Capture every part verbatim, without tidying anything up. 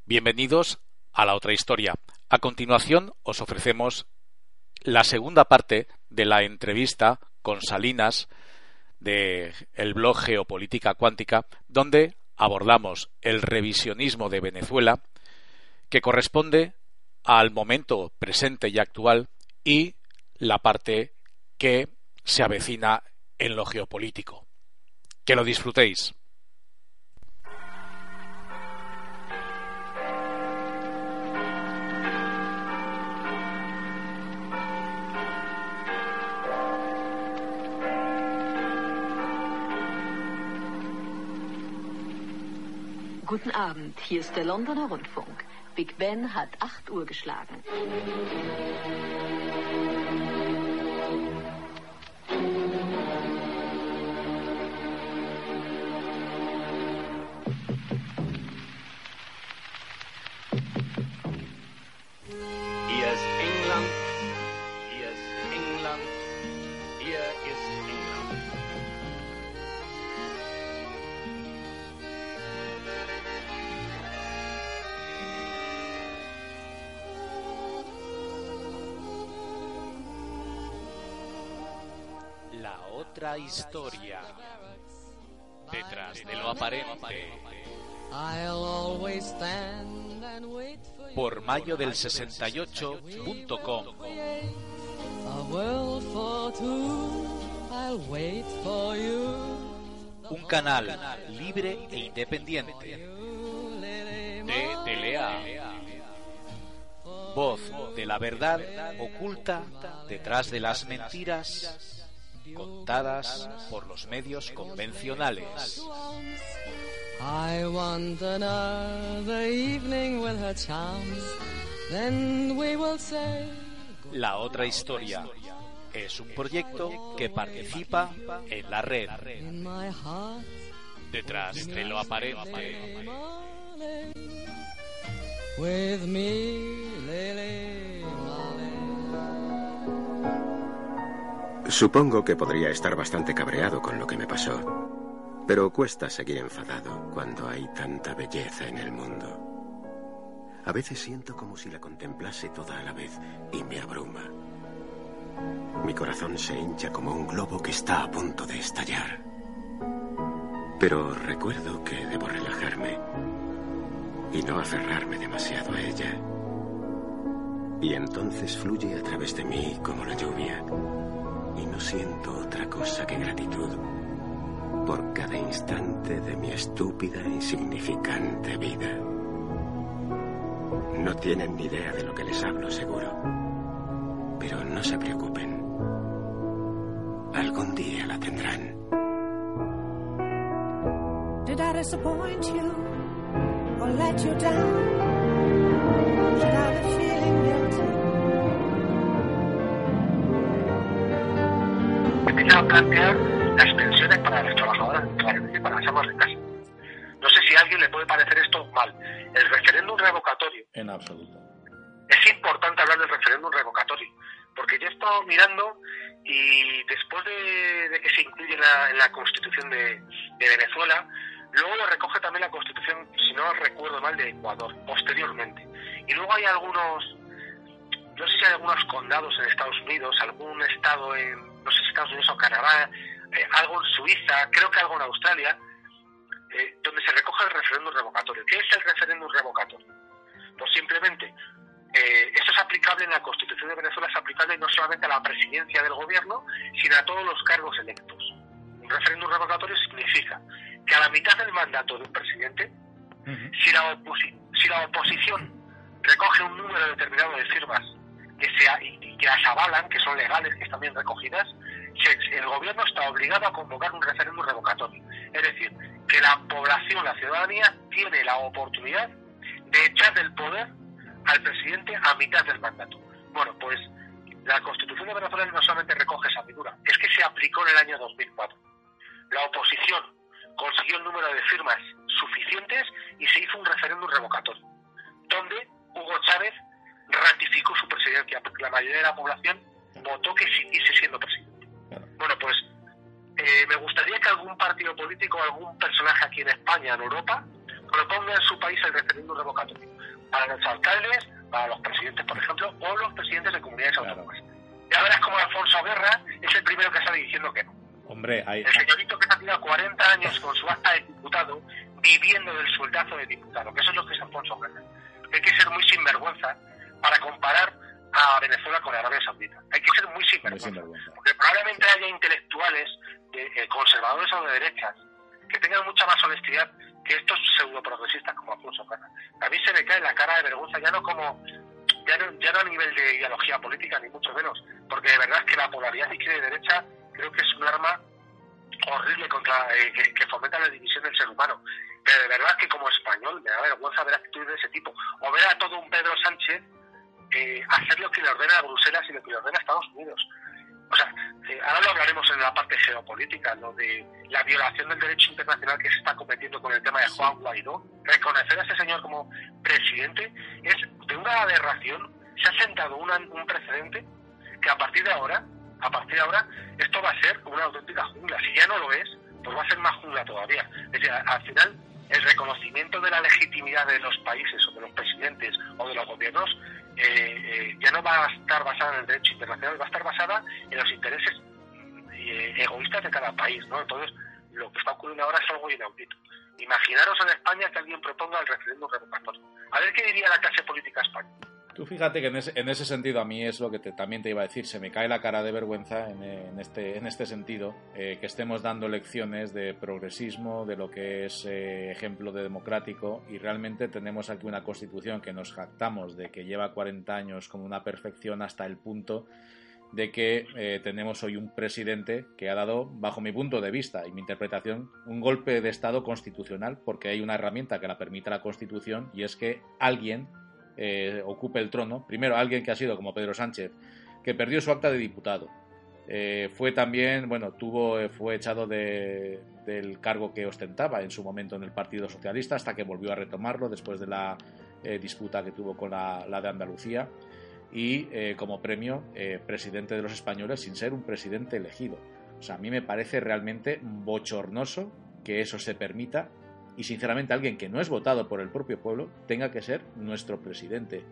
Bienvenidos a La Otra Historia. A continuación os ofrecemos la segunda parte de la entrevista con Salinas de el blog Geopolítica Cuántica, donde abordamos el revisionismo de Venezuela, que corresponde al momento presente y actual, y la parte que se avecina en lo geopolítico. Que lo disfrutéis. Guten Abend, hier ist der Londoner Rundfunk. Big Ben hat acht Uhr geschlagen. Hier ist England, hier ist England, hier ist England. La otra historia. Detrás de lo aparente. Por mayo del sesenta y ocho punto com. Un canal libre e independiente de Telea. Voz de la verdad oculta detrás de las mentiras contadas por los medios convencionales. I want another evening with her charms, then we will say La Otra Historia es un proyecto que participa en la red in my heart, Detrás de lo aparente. with me, Lily Marley. Supongo que podría estar bastante cabreado con lo que me pasó, pero cuesta seguir enfadado cuando hay tanta belleza en el mundo. A veces siento como si la contemplase toda a la vez y me abruma. Mi corazón se hincha como un globo que está a punto de estallar. Pero recuerdo que debo relajarme y no aferrarme demasiado a ella. Y entonces fluye a través de mí como la lluvia. Y no siento otra cosa que gratitud por cada instante de mi estúpida e insignificante vida. No tienen ni idea de lo que les hablo, seguro. Pero no se preocupen. Algún día la tendrán. Did I disappoint you or let you down? Should I be feeling guilty? Empieza a plantear las pensiones para las trabajadoras, claramente para las amas de casa. No sé si a alguien le puede parecer esto mal. El referéndum revocatorio. En absoluto. Es importante hablar del referéndum revocatorio, porque yo he estado mirando y después de, de que se incluye en la, en la Constitución de, de Venezuela, luego lo recoge también la Constitución, si no recuerdo mal, de Ecuador, posteriormente. Y luego hay algunos, no sé si hay algunos condados en Estados Unidos, algún estado en, no sé si Estados Unidos o Canadá, eh, algo en Suiza, creo que algo en Australia, eh, donde se recoge el referéndum revocatorio. ¿Qué es el referéndum revocatorio? Pues simplemente, eh, esto es aplicable en la Constitución de Venezuela, es aplicable no solamente a la presidencia del gobierno, sino a todos los cargos electos. Un referéndum revocatorio significa que a la mitad del mandato de un presidente, uh-huh. si, la oposi- si la oposición recoge un número determinado de firmas que sea y, y que las avalan, que son legales, que están bien recogidas, se, el gobierno está obligado a convocar un referéndum revocatorio. Es decir, que la población, la ciudadanía, tiene la oportunidad de echar del poder al presidente a mitad del mandato. Bueno, pues la Constitución de Venezuela no solamente recoge esa figura, es que se aplicó en el año dos mil cuatro. La oposición consiguió el número de firmas suficientes y se hizo un referéndum revocatorio, donde Hugo Chávez ratificó su presidencia, porque la mayoría de la población votó que siguiese siendo presidente. Bueno, pues eh, me gustaría que algún partido político, algún personaje aquí en España, en Europa, proponga en su país el referéndum revocatorio. Para los alcaldes, para los presidentes, por ejemplo, o los presidentes de comunidades Claro. autónomas. Ya verás como Alfonso Guerra es el primero que sale diciendo que no. Hombre, hay... El señorito que ha tenido cuarenta años con su acta de diputado, viviendo del sueldazo de diputado, que eso es lo que es Alfonso Guerra. Hay que ser muy sinvergüenza para comparar a Venezuela con Arabia Saudita. Hay que ser muy sinvergüenza. Muy sinvergüenza. Porque probablemente haya intelectuales de, eh, conservadores o de derechas que tengan mucha más honestidad que estos pseudoprogresistas como Alfonso Guerra. A mí se me cae la cara de vergüenza, ya no como ya no, ya no a nivel de ideología política, ni mucho menos, porque de verdad es que la polaridad izquierda y derecha creo que es un arma horrible contra eh, que, que fomenta la división del ser humano. Pero de verdad que como español me da vergüenza ver actitudes de ese tipo, o ver a todo un Pedro Sánchez eh, hacer lo que le ordena a Bruselas y lo que le ordena a Estados Unidos. O sea, eh, ahora lo hablaremos en la parte geopolítica, lo de la violación del derecho internacional que se está cometiendo con el tema de Juan Guaidó. Reconocer a ese señor como presidente es de una aberración. Se ha sentado una, un precedente que a partir de ahora, a partir de ahora, esto va a ser una auténtica jungla. Si ya no lo es, pues va a ser más jungla todavía. Es decir, al final, el reconocimiento de la legitimidad de los países o de los presidentes o de los gobiernos eh, eh, ya no va a estar basada en el derecho internacional, va a estar basada en los intereses eh, egoístas de cada país, ¿no? Entonces, lo que está ocurriendo ahora es algo inaudito. Imaginaros en España que alguien proponga el referéndum revocatorio. A ver qué diría la clase política española. Tú fíjate que en ese, en ese sentido a mí es lo que te, también te iba a decir, se me cae la cara de vergüenza en, en, este, en este sentido, eh, que estemos dando lecciones de progresismo, de lo que es eh, ejemplo de democrático, y realmente tenemos aquí una constitución que nos jactamos de que lleva cuarenta años con una perfección hasta el punto de que eh, tenemos hoy un presidente que ha dado, bajo mi punto de vista y mi interpretación, un golpe de Estado constitucional, porque hay una herramienta que la permite la Constitución, y es que alguien Eh, ocupe el trono. Primero, alguien que ha sido como Pedro Sánchez, que perdió su acta de diputado. Eh, fue también, bueno, tuvo, eh, fue echado de, del cargo que ostentaba en su momento en el Partido Socialista, hasta que volvió a retomarlo después de la eh, disputa que tuvo con la, la de Andalucía, y eh, como premio, eh, presidente de los españoles sin ser un presidente elegido. O sea, a mí me parece realmente bochornoso que eso se permita, y sinceramente alguien que no es votado por el propio pueblo tenga que ser nuestro presidente.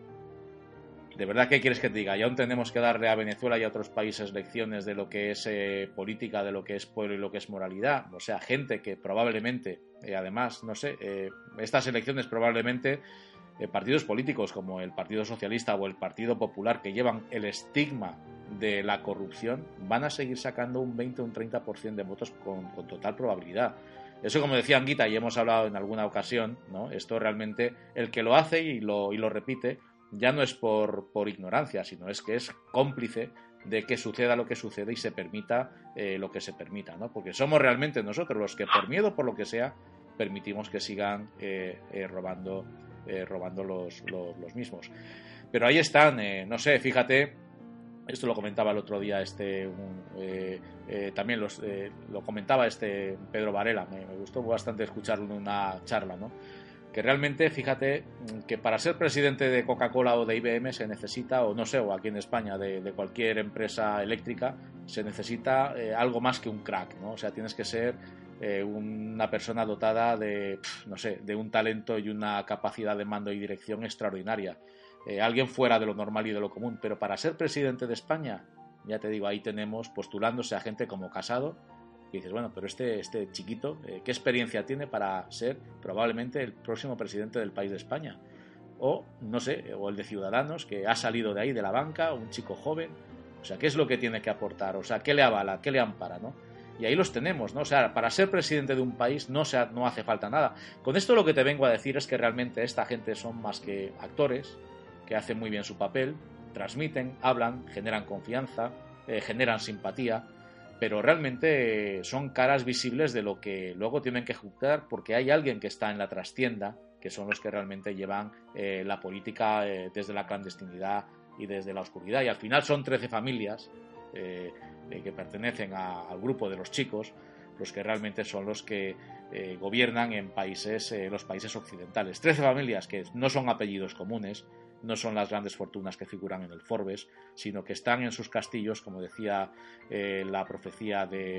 ¿De verdad qué quieres que te diga? ¿Y aún tenemos que darle a Venezuela y a otros países lecciones de lo que es eh, política, de lo que es pueblo y lo que es moralidad? O sea, gente que probablemente, eh, además, no sé, eh, estas elecciones probablemente eh, partidos políticos como el Partido Socialista o el Partido Popular, que llevan el estigma de la corrupción, van a seguir sacando un veinte o un treinta por ciento de votos con, con total probabilidad. Eso, como decía Anguita, y hemos hablado en alguna ocasión, ¿no? Esto realmente, el que lo hace y lo, y lo repite, ya no es por, por ignorancia, sino es que es cómplice de que suceda lo que sucede y se permita eh, lo que se permita, ¿no? Porque somos realmente nosotros los que, por miedo, por lo que sea, permitimos que sigan eh, eh, robando, eh, robando los, los, los mismos. Pero ahí están, eh, no sé, fíjate. Esto lo comentaba el otro día este un, eh, eh, también los, eh, lo comentaba este Pedro Varela, me, me gustó bastante escucharlo en una charla, ¿no? Que realmente, fíjate, que para ser presidente de Coca-Cola o de I B M se necesita, o no sé, o aquí en España de, de cualquier empresa eléctrica, se necesita eh, algo más que un crack, ¿no? O sea, tienes que ser eh, una persona dotada de, no sé, de un talento y una capacidad de mando y dirección extraordinaria. Eh, alguien fuera de lo normal y de lo común, pero para ser presidente de España, ya te digo, ahí tenemos postulándose a gente como Casado, y dices, bueno, pero este, este chiquito, eh, ¿qué experiencia tiene para ser probablemente el próximo presidente del país de España? O, no sé, o el de Ciudadanos, que ha salido de ahí, de la banca, un chico joven, o sea, ¿qué es lo que tiene que aportar? O sea, ¿qué le avala? ¿Qué le ampara? ¿No? Y ahí los tenemos, ¿no? O sea, para ser presidente de un país no, se ha, no hace falta nada. Con esto lo que te vengo a decir es que realmente esta gente son más que actores, que hacen muy bien su papel, transmiten, hablan, generan confianza, eh, generan simpatía, pero realmente eh, son caras visibles de lo que luego tienen que juzgar, porque hay alguien que está en la trastienda, que son los que realmente llevan eh, la política eh, desde la clandestinidad y desde la oscuridad, y al final son trece familias eh, eh, que pertenecen a, al grupo de los chicos, los que realmente son los que eh, gobiernan en países, eh, los países occidentales. trece familias que no son apellidos comunes, no son las grandes fortunas que figuran en el Forbes, sino que están en sus castillos, como decía eh, la profecía de,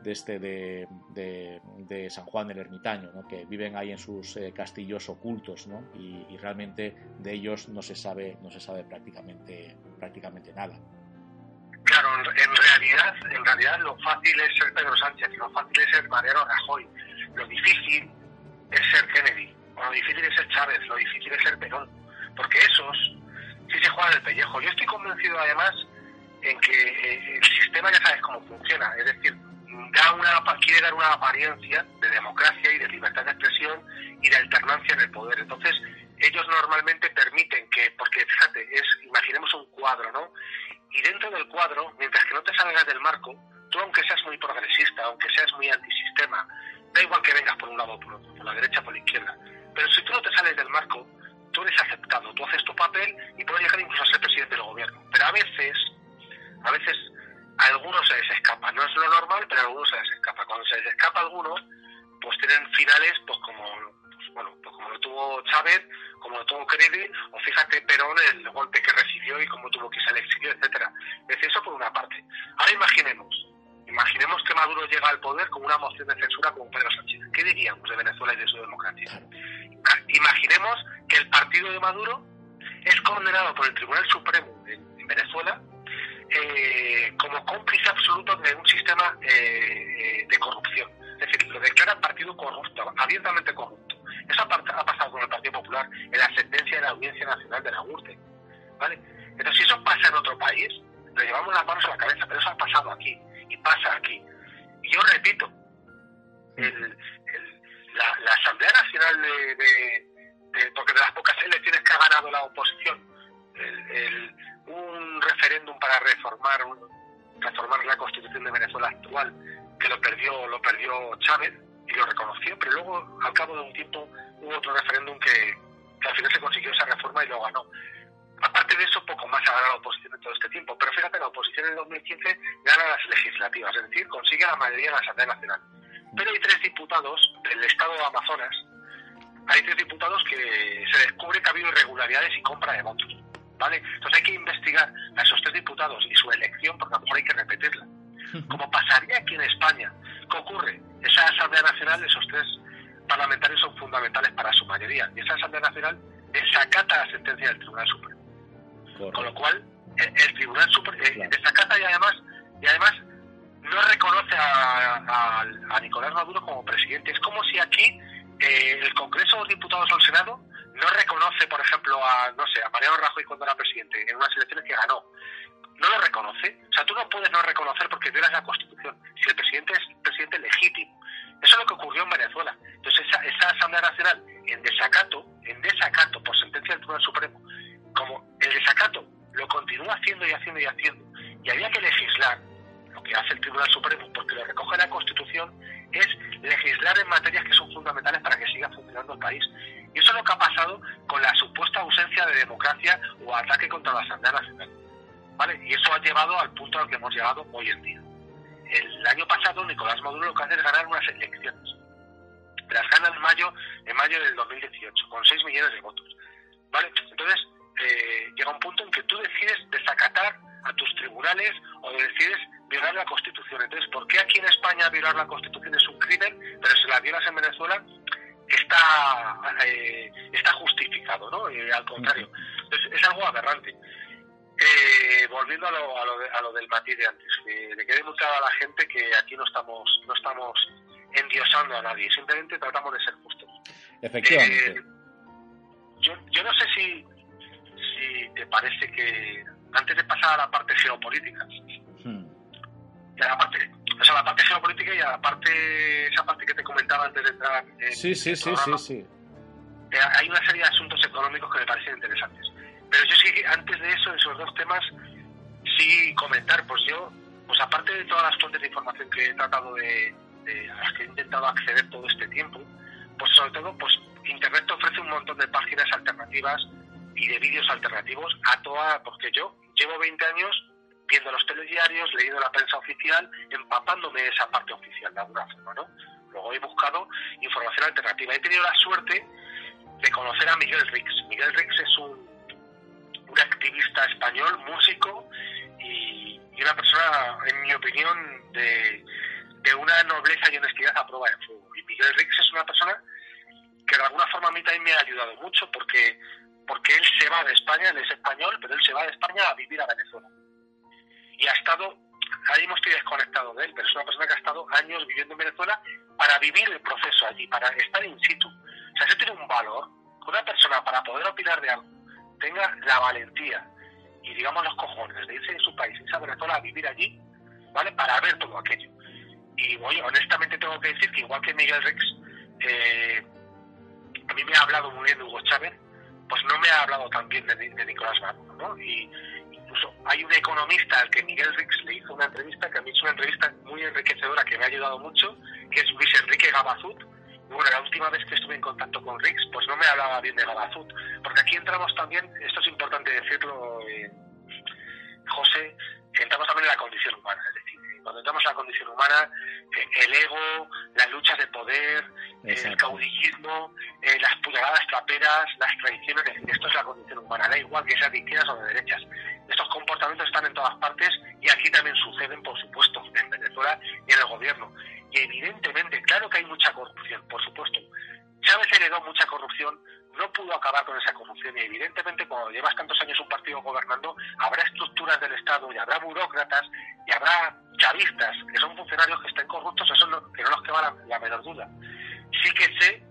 de este de, de, de San Juan el Ermitaño, ¿no? Que viven ahí en sus eh, castillos ocultos, ¿no? Y, y realmente de ellos no se sabe no se sabe prácticamente prácticamente nada. Claro, en, en realidad en realidad lo fácil es ser Pedro Sánchez, lo fácil es ser Mariano Rajoy, lo difícil es ser Kennedy, o lo difícil es ser Chávez, lo difícil es ser Perón, porque esos sí se juegan el pellejo. Yo estoy convencido además en que eh, el sistema ya sabes cómo funciona, es decir, da una, quiere dar una apariencia de democracia y de libertad de expresión y de alternancia en el poder. Entonces, ellos normalmente permiten que, porque fíjate, es, imaginemos un cuadro, ¿no? Y dentro del cuadro, mientras que no te salgas del marco, tú aunque seas muy progresista, aunque seas muy antisistema, da igual que vengas por un lado o por otro, por la derecha o por la izquierda, pero si tú no te sales del marco, tú eres aceptado, tú haces tu papel y puedes llegar incluso a ser presidente del gobierno. Pero a veces, a veces a algunos se les escapa, no es lo normal, pero a algunos se les escapa. Cuando se les escapa a algunos, pues tienen finales pues como pues, bueno, pues como lo tuvo Chávez, como lo tuvo Kennedy, o fíjate Perón el golpe que recibió y cómo tuvo que irse al exilio, etcétera. Es decir, eso por una parte. Ahora imaginemos, imaginemos que Maduro llega al poder con una moción de censura como Pedro Sánchez. ¿Qué diríamos de Venezuela y de su democracia? Imaginemos que el partido de Maduro es condenado por el Tribunal Supremo en, en Venezuela eh, como cómplice absoluto de un sistema eh, de corrupción. Es decir, lo declara partido corrupto, abiertamente corrupto. Eso ha, ha pasado con el Partido Popular en la sentencia de la Audiencia Nacional de la Gürtel, ¿vale? Entonces, si eso pasa en otro país, le llevamos las manos a la cabeza, pero eso ha pasado aquí y pasa aquí. Y yo repito, el, el, la, la Asamblea Nacional de, de, de, porque de las pocas elecciones que ha ganado la oposición, el, el, un referéndum para reformar un, reformar la Constitución de Venezuela actual, que lo perdió lo perdió Chávez y lo reconoció, pero luego al cabo de un tiempo hubo otro referéndum que, que al final se consiguió esa reforma y lo ganó. Aparte de eso, poco más ha ganado la oposición en todo este tiempo, pero fíjate, la oposición en el dos mil quince gana las legislativas, es decir, consigue la mayoría de la Asamblea Nacional. Pero hay tres diputados del estado de Amazonas, hay tres diputados que se descubre que ha habido irregularidades y compra de votos, ¿vale? Entonces hay que investigar a esos tres diputados y su elección, porque a lo mejor hay que repetirla. Como pasaría aquí en España, ¿qué ocurre? Esa Asamblea Nacional, esos tres parlamentarios son fundamentales para su mayoría, y esa Asamblea Nacional desacata la sentencia del Tribunal Supremo. Correcto. Con lo cual, el, el Tribunal Supremo eh, claro. desacata y además, y además no reconoce a, a, a Nicolás Maduro como presidente. Es como si aquí eh, el Congreso de los Diputados o el Senado no reconoce, por ejemplo, a, no sé, a Mariano Rajoy cuando era presidente en unas elecciones que ganó. No lo reconoce. O sea, tú no puedes no reconocer porque violas la Constitución si el presidente es presidente legítimo. Eso es lo que ocurrió en Venezuela. Entonces, esa, esa Asamblea Nacional, en desacato, en desacato por sentencia del Tribunal Supremo, como el desacato lo continúa haciendo y haciendo y haciendo, y había que legislar, lo que hace el Tribunal Supremo, porque lo recoge la Constitución, es legislar en materias que son fundamentales para que siga funcionando el país. Y eso es lo que ha pasado con la supuesta ausencia de democracia o ataque contra la Asamblea Nacional, ¿vale? Y eso ha llevado al punto al que hemos llegado hoy en día. El año pasado Nicolás Maduro lo que hace es ganar unas elecciones. Las gana en mayo, en mayo del dos mil dieciocho, con seis millones de votos, ¿vale? Entonces, eh, llega un punto en que tú decides desacatar a tus tribunales o decides violar la Constitución. Entonces, ¿por qué aquí en España violar la Constitución es un crimen, pero si la violas en Venezuela está eh, está justificado, ¿no? Eh, al contrario. Entonces, es algo aberrante. Eh, volviendo a lo, a, lo de, a lo del matiz de antes, que le quede muy claro a la gente que aquí no estamos no estamos endiosando a nadie, simplemente tratamos de ser justos. Efectivamente. Eh, yo, yo no sé si si te parece que antes de pasar a la parte geopolítica hmm. y a la parte o sea la parte geopolítica y a la parte esa parte que te comentaba antes de entrar en sí sí sí programa, sí sí eh, hay una serie de asuntos económicos que me parecen interesantes, pero yo sí que antes de eso, de esos dos temas, sí comentar, pues yo pues aparte de todas las fuentes de información que he tratado de, de a las que he intentado acceder todo este tiempo, pues sobre todo pues Internet te ofrece un montón de páginas alternativas y de vídeos alternativos a toda, porque yo llevo veinte años viendo los telediarios, leyendo la prensa oficial, empapándome de esa parte oficial de alguna forma, ¿no? Luego he buscado información alternativa. He tenido la suerte de conocer a Miguel Rix. Miguel Rix es un, un activista español, músico y, y una persona, en mi opinión, de, de una nobleza y honestidad a prueba de fuego. Y Miguel Rix es una persona que de alguna forma a mí también me ha ayudado mucho, porque, porque él se va de España, él es español, pero él se va de España a vivir a Venezuela. Y ha estado, ahora mismo estoy desconectado de él, pero es una persona que ha estado años viviendo en Venezuela para vivir el proceso allí, para estar in situ. O sea, eso tiene un valor, que una persona para poder opinar de algo tenga la valentía y digamos los cojones de irse de su país, irse a Venezuela a vivir allí, ¿vale? Para ver todo aquello. Y oye, honestamente tengo que decir que igual que Miguel Rix, eh, a mí me ha hablado muy bien de Hugo Chávez, pues no me ha hablado tan bien de, de Nicolás Maduro, ¿no? Y incluso hay un economista al que Miguel Rix le hizo una entrevista, que a mí es una entrevista muy enriquecedora, que me ha ayudado mucho, que es Luis Enrique Gabazut. Bueno, la última vez que estuve en contacto con Rix, pues no me hablaba bien de Gabazut, porque aquí entramos también, esto es importante decirlo, eh, José, entramos también en la condición humana, es decir, cuando entramos en la condición humana, eh, el ego, las luchas de poder, eh, el caudillismo, eh, las puñaladas traperas, las traiciones, es decir, esto es la condición humana, da igual que sea de izquierdas o de derechas. Estos comportamientos están en todas partes y aquí también suceden, por supuesto, en Venezuela y en el gobierno. Y evidentemente, claro que hay mucha corrupción, por supuesto. Chávez heredó mucha corrupción, no pudo acabar con esa corrupción y evidentemente cuando llevas tantos años un partido gobernando, habrá estructuras del Estado y habrá burócratas y habrá chavistas que son funcionarios que estén corruptos, eso no, que no nos queda la, la menor duda. Sí que sé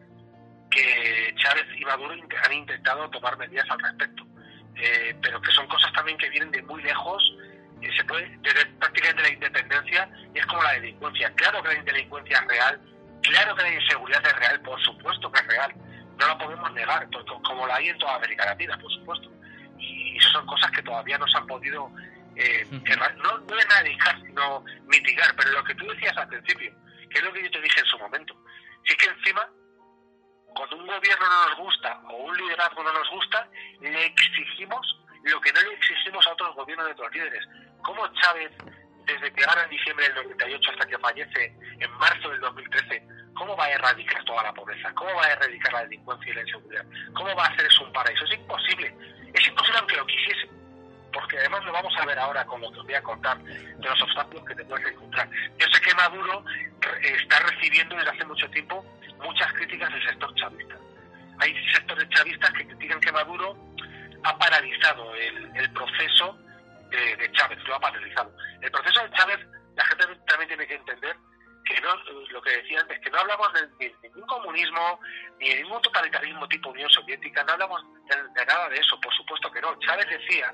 que Chávez y Maduro han intentado tomar medidas al respecto, eh, pero que son cosas también que vienen de muy lejos, eh, se puede, desde prácticamente la independencia, y es como la delincuencia. Claro que la delincuencia es real, claro que la inseguridad es real, por supuesto que es real, no la podemos negar, como la hay en toda América Latina, por supuesto. Y esas son cosas que todavía no se han podido, eh, no, no erradicar, sino mitigar. Pero lo que tú decías al principio, que es lo que yo te dije en su momento, si es que encima, cuando un gobierno no nos gusta o un liderazgo no nos gusta, le exigimos lo que no le exigimos a otros gobiernos de otros líderes. ¿Cómo Chávez, desde que gana en diciembre del noventa y ocho hasta que fallece en marzo del dos mil trece, cómo va a erradicar toda la pobreza? ¿Cómo va a erradicar la delincuencia y la inseguridad? ¿Cómo va a hacer eso un paraíso? Es imposible. Es imposible aunque lo quisiese. Porque además lo vamos a ver ahora con lo que os voy a contar de los obstáculos que te puedes encontrar. Yo sé que Maduro está recibiendo desde hace mucho tiempo muchas críticas del sector chavista. Hay sectores chavistas que critican que Maduro ha paralizado el, el proceso de, de Chávez, lo ha paralizado. El proceso de Chávez, la gente también tiene que entender que no, lo que decía antes, que no hablamos de, de ningún comunismo, ni de ningún totalitarismo tipo Unión Soviética, no hablamos de, de nada de eso, por supuesto que no. Chávez decía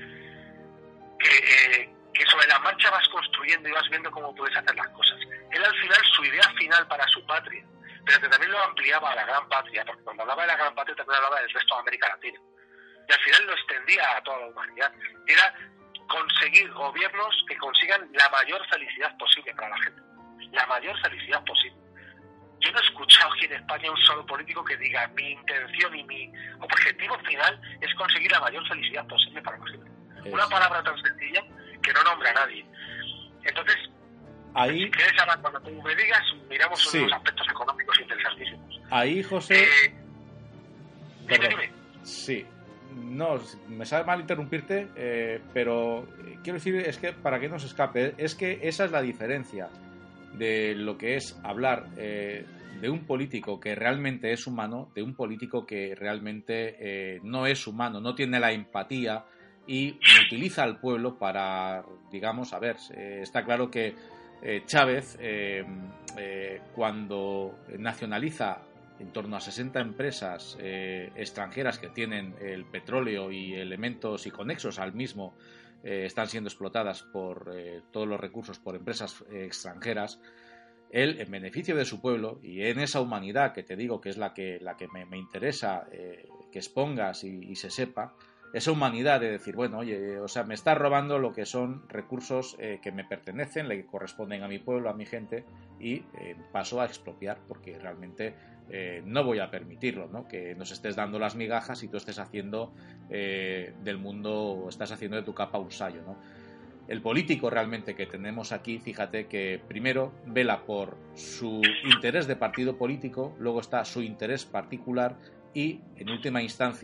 que, eh, que sobre la marcha vas construyendo y vas viendo cómo puedes hacer las cosas. Él al final, su idea final para su patria, pero que también lo ampliaba a la gran patria, porque cuando hablaba de la gran patria también hablaba del resto de América Latina. Y al final lo extendía a toda la humanidad. Y era conseguir gobiernos que consigan la mayor felicidad posible para la gente. La mayor felicidad posible. Yo no he escuchado aquí en España un solo político que diga mi intención y mi objetivo final es conseguir la mayor felicidad posible para la gente. Es... Una palabra tan sencilla que no nombra a nadie. Entonces, ahí... si quieres hablar cuando tú me digas, miramos sí. unos aspectos económicos interesantísimos. Ahí, José... Eh... Dime, dime. Sí. No, me sabe mal interrumpirte, eh, pero quiero decir, es que para que no se escape, es que esa es la diferencia de lo que es hablar eh, de un político que realmente es humano, de un político que realmente eh, no es humano, no tiene la empatía y utiliza al pueblo para, digamos, a ver, eh, está claro que eh, Chávez eh, eh, cuando nacionaliza en torno a sesenta empresas eh, extranjeras que tienen el petróleo y elementos y conexos al mismo, eh, están siendo explotadas por eh, todos los recursos por empresas eh, extranjeras, él, en beneficio de su pueblo y en esa humanidad que te digo que es la que, la que me, me interesa eh, que expongas y, y se sepa, esa humanidad de decir, bueno, oye, o sea, me está robando lo que son recursos eh, que me pertenecen, le corresponden a mi pueblo, a mi gente, y eh, paso a expropiar porque realmente eh, no voy a permitirlo, ¿no? Que nos estés dando las migajas y tú estés haciendo eh, del mundo, estás haciendo de tu capa un sayo, ¿no? El político realmente que tenemos aquí, fíjate que primero vela por su interés de partido político, luego está su interés particular y, en última instancia,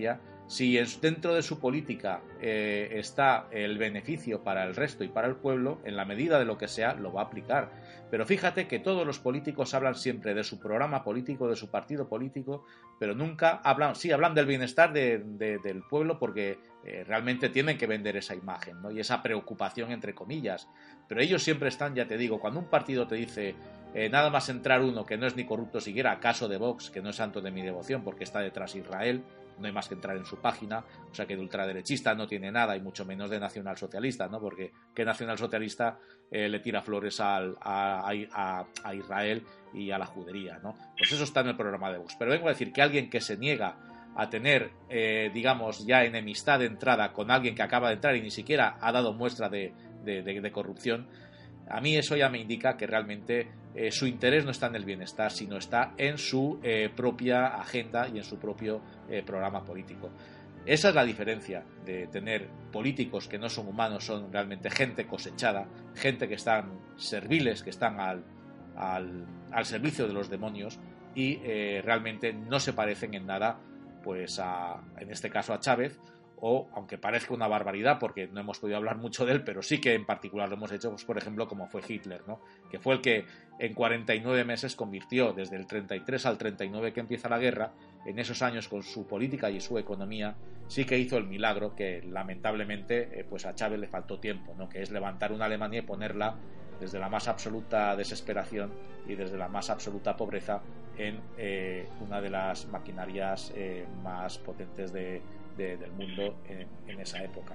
Si es, dentro de su política eh, está el beneficio para el resto y para el pueblo, en la medida de lo que sea, lo va a aplicar. Pero fíjate que todos los políticos hablan siempre de su programa político, de su partido político, pero nunca hablan, sí, hablan del bienestar de, de, del pueblo porque eh, realmente tienen que vender esa imagen, ¿no? Y esa preocupación, entre comillas. Pero ellos siempre están, ya te digo, cuando un partido te dice eh, nada más entrar uno que no es ni corrupto siquiera, caso de Vox, que no es santo de mi devoción porque está detrás Israel, no hay más que entrar en su página, o sea que de ultraderechista no tiene nada y mucho menos de nacionalsocialista, ¿no? Porque ¿qué nacionalsocialista eh, le tira flores al, a, a, a Israel y a la judería, ¿no? Pues eso está en el programa de Vox. Pero vengo a decir que alguien que se niega a tener, eh, digamos, ya enemistad de entrada con alguien que acaba de entrar y ni siquiera ha dado muestra de, de, de, de corrupción, a mí eso ya me indica que realmente eh, su interés no está en el bienestar, sino está en su eh, propia agenda y en su propio eh, programa político. Esa es la diferencia de tener políticos que no son humanos, son realmente gente cosechada, gente que están serviles, que están al, al, al servicio de los demonios y eh, realmente no se parecen en nada, pues a, en este caso a Chávez, o aunque parezca una barbaridad porque no hemos podido hablar mucho de él, pero sí que en particular lo hemos hecho, pues, por ejemplo, como fue Hitler, ¿no? Que fue el que en cuarenta y nueve meses convirtió, desde el treinta y tres al treinta y nueve que empieza la guerra, en esos años con su política y su economía, sí que hizo el milagro que lamentablemente eh, pues a Chávez le faltó tiempo, ¿no? Que es levantar una Alemania y ponerla desde la más absoluta desesperación y desde la más absoluta pobreza en eh, una de las maquinarias eh, más potentes de De, del mundo en, en esa época.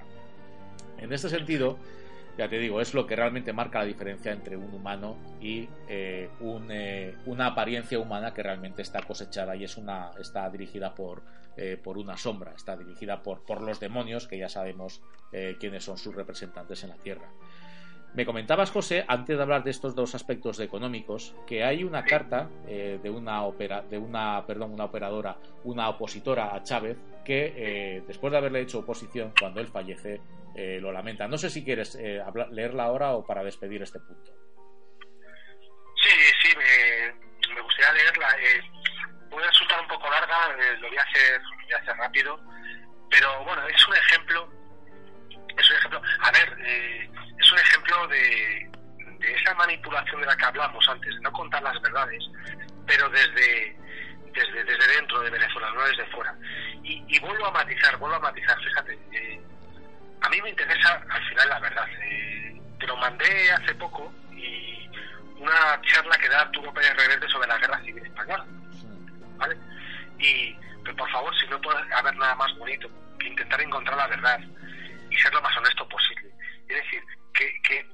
En este sentido, ya te digo, es lo que realmente marca la diferencia entre un humano y eh, un, eh, una apariencia humana que realmente está cosechada y es una, está dirigida por, eh, por una sombra, está dirigida por, por los demonios, que ya sabemos eh, quiénes son sus representantes en la Tierra. Me comentabas, José, antes de hablar de estos dos aspectos económicos, que hay una carta eh, de una opera, de una, perdón, una operadora, una opositora a Chávez, que eh, después de haberle hecho oposición, cuando él fallece, eh, lo lamenta. No sé si quieres eh, hablar, leerla ahora o para despedir este punto. Sí, sí, me, me gustaría leerla. Eh, puede resultar un poco larga, eh, lo voy a hacer, lo voy a hacer rápido, pero bueno, es un ejemplo, es un ejemplo. A ver. Eh, Es un ejemplo de, de esa manipulación de la que hablamos antes, de no contar las verdades, pero desde, desde, desde dentro de Venezuela, no desde fuera. Y, y vuelvo a matizar, vuelvo a matizar, fíjate, eh, a mí me interesa al final la verdad. Eh, te lo mandé hace poco y una charla que da Arturo Pérez Reverte sobre la Guerra Civil Española, ¿vale? Y pero por favor, si no puede haber nada más bonito que intentar encontrar la verdad y ser lo más honesto posible. Es decir, que, que,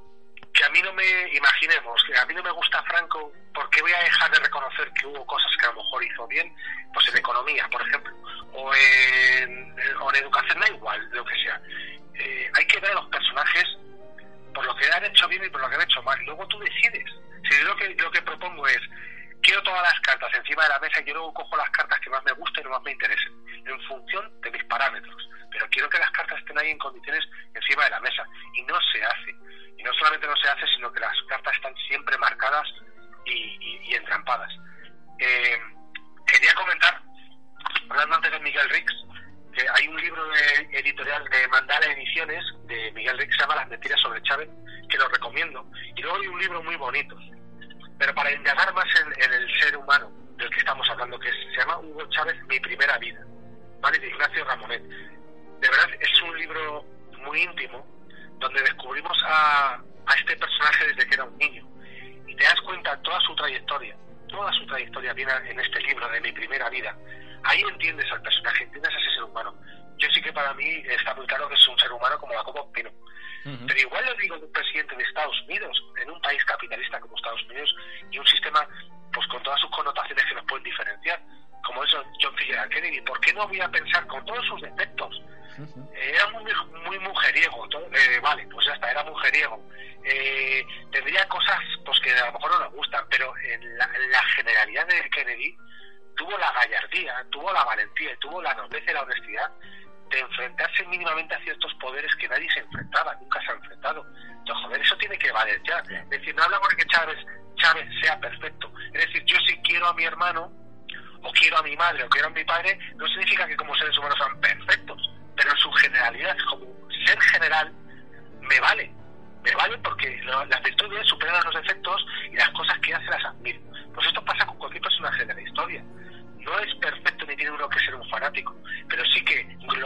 que a mí no me, imaginemos, que a mí no me gusta Franco, ¿por qué voy a dejar de reconocer que hubo cosas que a lo mejor hizo bien? Pues en economía, por ejemplo, o en, o en educación, da igual, lo que sea. Eh, hay que ver a los personajes por lo que han hecho bien y por lo que han hecho mal, y luego tú decides. Si yo lo que, lo que propongo es, quiero todas las cartas encima de la mesa y yo luego cojo las cartas que más me gusten y más me interesen, en función de mis parámetros. Pero quiero que las cartas estén ahí en condiciones encima de la mesa. Y no se hace. Y no solamente no se hace, sino que las cartas están siempre marcadas y, y, y entrampadas. Eh, quería comentar, hablando antes de Miguel Rix, que hay un libro de, editorial de Mandala Ediciones, de Miguel Rix, se llama Las mentiras sobre Chávez, que lo recomiendo. Y luego hay un libro muy bonito, pero para indagar más en, en el ser humano del que estamos hablando, que es, se llama Hugo Chávez, Mi primera vida, ¿vale? De Ignacio Ramonet. De verdad, es un libro muy íntimo, donde descubrimos a, a este personaje desde que era un niño. Y te das cuenta toda su trayectoria, toda su trayectoria viene en este libro de Mi primera vida. Ahí entiendes al personaje, entiendes a ese ser humano. Yo sí que para mí está muy claro que es un ser humano como la copa pino. Uh-huh. Pero igual lo digo de un presidente de Estados Unidos, en un país capitalista como Estados Unidos, y un sistema pues con todas sus connotaciones que nos pueden diferenciar, como es John F. Kennedy. ¿Por qué no voy a pensar con todos sus defectos? Uh-huh. Eh, era muy, muy mujeriego, todo, eh, vale, pues ya está, era mujeriego. Eh, tendría cosas pues que a lo mejor no nos gustan, pero en la, en la generalidad de Kennedy tuvo la gallardía, tuvo la valentía, tuvo la nobleza y la honestidad de enfrentarse mínimamente a ciertos poderes que nadie se enfrentaba, nunca se ha enfrentado. Entonces, joder, eso tiene que valer ya. Es decir, no hablamos de que Chávez, Chávez sea perfecto. Es decir, yo si quiero a mi hermano, o quiero a mi madre, o quiero a mi padre, no significa que como seres humanos sean perfectos.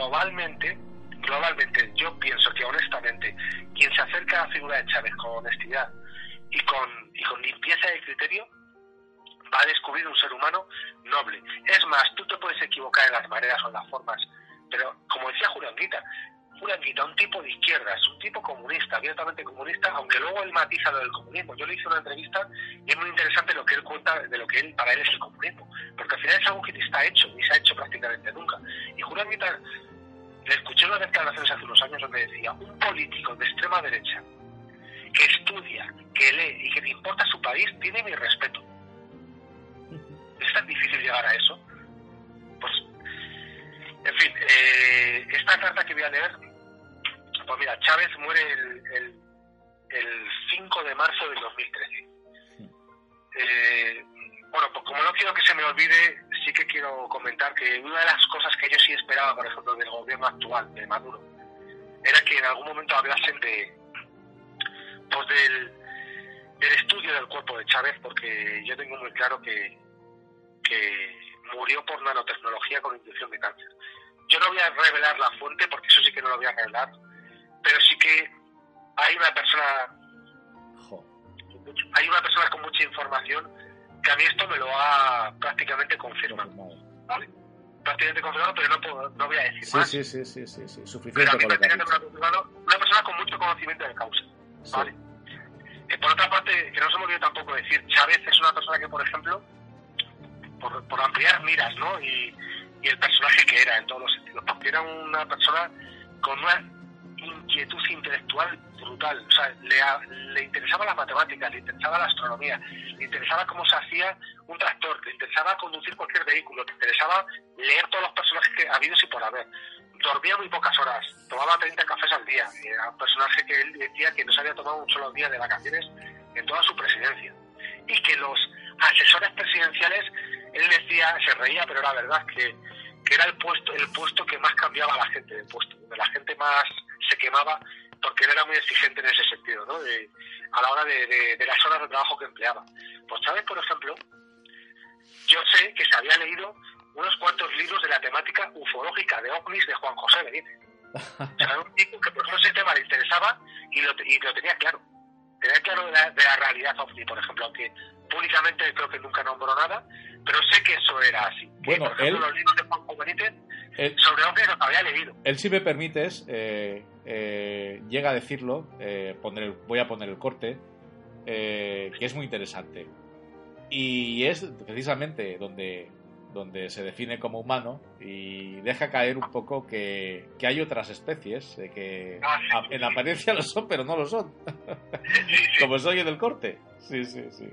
globalmente, globalmente, yo pienso que honestamente, quien se acerca a la figura de Chávez con honestidad y con, y con limpieza de criterio, va a descubrir un ser humano noble. Es más, tú te puedes equivocar en las maneras o en las formas, pero como decía Julián Guita, Julián Guita, un tipo de izquierdas, un tipo comunista, abiertamente comunista, aunque luego él matiza lo del comunismo. Yo le hice una entrevista y es muy interesante lo que él cuenta de lo que él para él es el comunismo, porque al final es algo que está hecho, ni se ha hecho prácticamente nunca. Y Julián Guita, le escuché unas declaraciones hace unos años donde decía, un político de extrema derecha que estudia, que lee y que le importa su país, tiene mi respeto. ¿Es tan difícil llegar a eso? Pues, en fin, eh, esta carta que voy a leer, pues mira, Chávez muere el, el, el cinco de marzo del dos mil trece. Eh, bueno, pues como no quiero que se me olvide, sí que quiero comentar que una de las cosas que yo sí esperaba, por ejemplo, del gobierno actual, de Maduro, era que en algún momento hablasen de, pues del, del estudio del cuerpo de Chávez, porque yo tengo muy claro que que murió por nanotecnología con inducción de cáncer. Yo no voy a revelar la fuente, porque eso sí que no lo voy a revelar, pero sí que hay una persona hay una persona con mucha información que a mí esto me lo ha prácticamente confirmado. ¿Vale? Prácticamente confirmado, pero no, puedo, no voy a decir sí, más. Sí, sí, sí, sí, sí. Suficiente. Pero a mí con lo que prácticamente me lo ha confirmado una persona con mucho conocimiento de causa. ¿Vale? Sí. Eh, por otra parte, que no se me olvide tampoco decir, Chávez es una persona que, por ejemplo, Por, por ampliar miras, ¿no? Y, y el personaje que era en todos los sentidos, porque era una persona con una inquietud intelectual brutal. O sea, le, le interesaba las matemáticas, le interesaba la astronomía, le interesaba cómo se hacía un tractor, le interesaba conducir cualquier vehículo, le interesaba leer todos los personajes que habidos y por haber. Dormía muy pocas horas, tomaba treinta cafés al día. Era un personaje que él decía que no se había tomado un solo día de vacaciones en toda su presidencia. Y que los asesores presidenciales, él decía, se reía, pero era verdad, que, que era el puesto el puesto que más cambiaba a la gente del puesto, donde la gente más se quemaba, porque él era muy exigente en ese sentido, ¿no? De, a la hora de, de, de las horas de trabajo que empleaba. Pues, ¿sabes? Por ejemplo, yo sé que se había leído unos cuantos libros de la temática ufológica de ovnis de Juan José Benítez. O sea, era un tipo que, por ejemplo, ese tema le interesaba y lo, y lo tenía claro. Tenía claro de la, de la realidad ovni, por ejemplo, aunque públicamente creo que nunca nombró nada, pero sé que eso era así. Bueno, que, por ejemplo, él, los libros de Juan José Benítez él, sobre ovnis los había leído. Él, si me permites, eh, eh, llega a decirlo, eh, poner el, voy a poner el corte, eh, que es muy interesante. Y es precisamente donde... donde se define como humano y deja caer un poco que, que hay otras especies eh, que a, en apariencia lo son, pero no lo son. Como soy en el corte. Sí, sí, sí.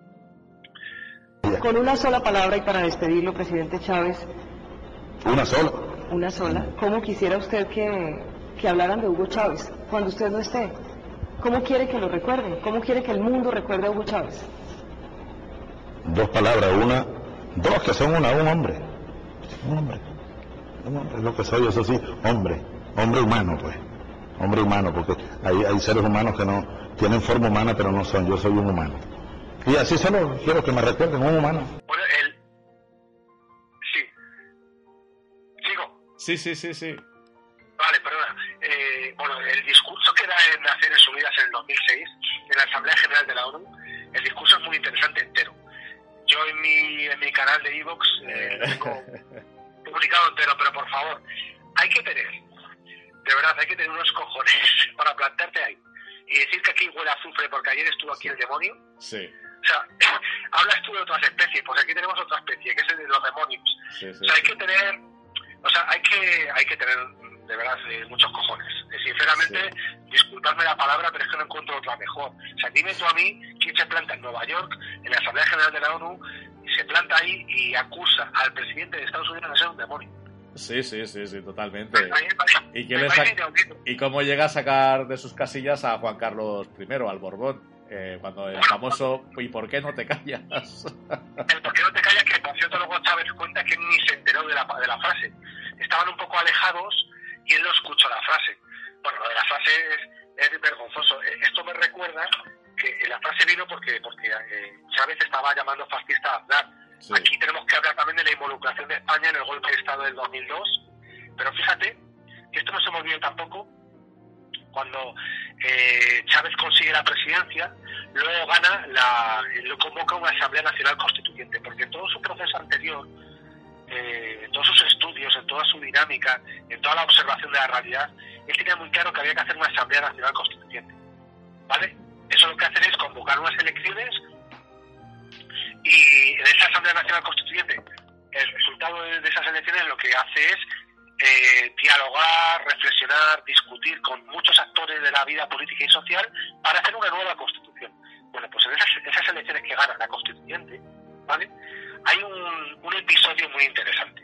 Con una sola palabra y para despedirlo, presidente Chávez. ¿Una sola? Una sola. ¿Cómo quisiera usted que, que hablaran de Hugo Chávez cuando usted no esté? ¿Cómo quiere que lo recuerden? ¿Cómo quiere que el mundo recuerde a Hugo Chávez? Dos palabras, una... Dos, que son una, un hombre. Un hombre. Un hombre es lo que soy, eso sí, hombre. Hombre humano, pues. Hombre humano, porque hay, hay seres humanos que no tienen forma humana, pero no son. Yo soy un humano. Y así solo quiero que me recuerden, un humano. Bueno, el... Sí. ¿Sigo? Sí, sí, sí, sí. Vale, perdona. Eh, bueno, el discurso que da en Naciones Unidas en el dos mil seis, en la Asamblea General de la ONU, el discurso es muy interesante entero. Yo en mi, en mi canal de iVoox eh, lo tengo publicado entero, pero por favor, hay que tener, de verdad, hay que tener unos cojones para plantarte ahí y decir que aquí huele a azufre porque ayer estuvo aquí el demonio. Sí. O sea, hablas tú de otras especies, pues aquí tenemos otra especie, que es el de los demonios. Sí, sí, o sea, hay sí. que tener, o sea, hay que, hay que tener, de verdad, eh, muchos cojones. Eh, sinceramente, sí. Disculpadme la palabra, pero es que no encuentro otra mejor. O sea, dime tú a mí quién se planta en Nueva York, en la Asamblea General de la ONU, se planta ahí y acusa al presidente de Estados Unidos de ser un demonio. Sí, sí, sí, sí, totalmente. Me parece, me parece, ¿Y, qué me le parece sac... ¿Y cómo llega a sacar de sus casillas a Juan Carlos primero, al Borbón? Eh, cuando el bueno, famoso ¿y por qué no te callas? El por qué no te callas, que por cierto luego Chávez cuenta que ni se enteró de la, de la frase. Estaban un poco alejados y él no escuchó la frase. Bueno, lo de la frase es, es vergonzoso. Esto me recuerda que la frase vino porque, porque eh, Chávez estaba llamando fascista a Aznar. Sí. Aquí tenemos que hablar también de la involucración de España en el golpe de Estado del dos mil dos. Pero fíjate año tampoco, cuando eh, Chávez consigue la presidencia, luego gana, la, lo convoca una Asamblea Nacional Constituyente, porque en todo su proceso anterior, eh, en todos sus estudios, en toda su dinámica, en toda la observación de la realidad, él tenía muy claro que había que hacer una Asamblea Nacional Constituyente, ¿vale? Eso lo que hacen es convocar unas elecciones y en esa Asamblea Nacional Constituyente el resultado de, de esas elecciones lo que hace es eh, dialogar, reflexionar, discutir con muchos actores de la vida política y social para hacer una nueva Constitución. Bueno, pues en esas, esas elecciones que gana la Constituyente, ¿vale?, hay un, un episodio muy interesante,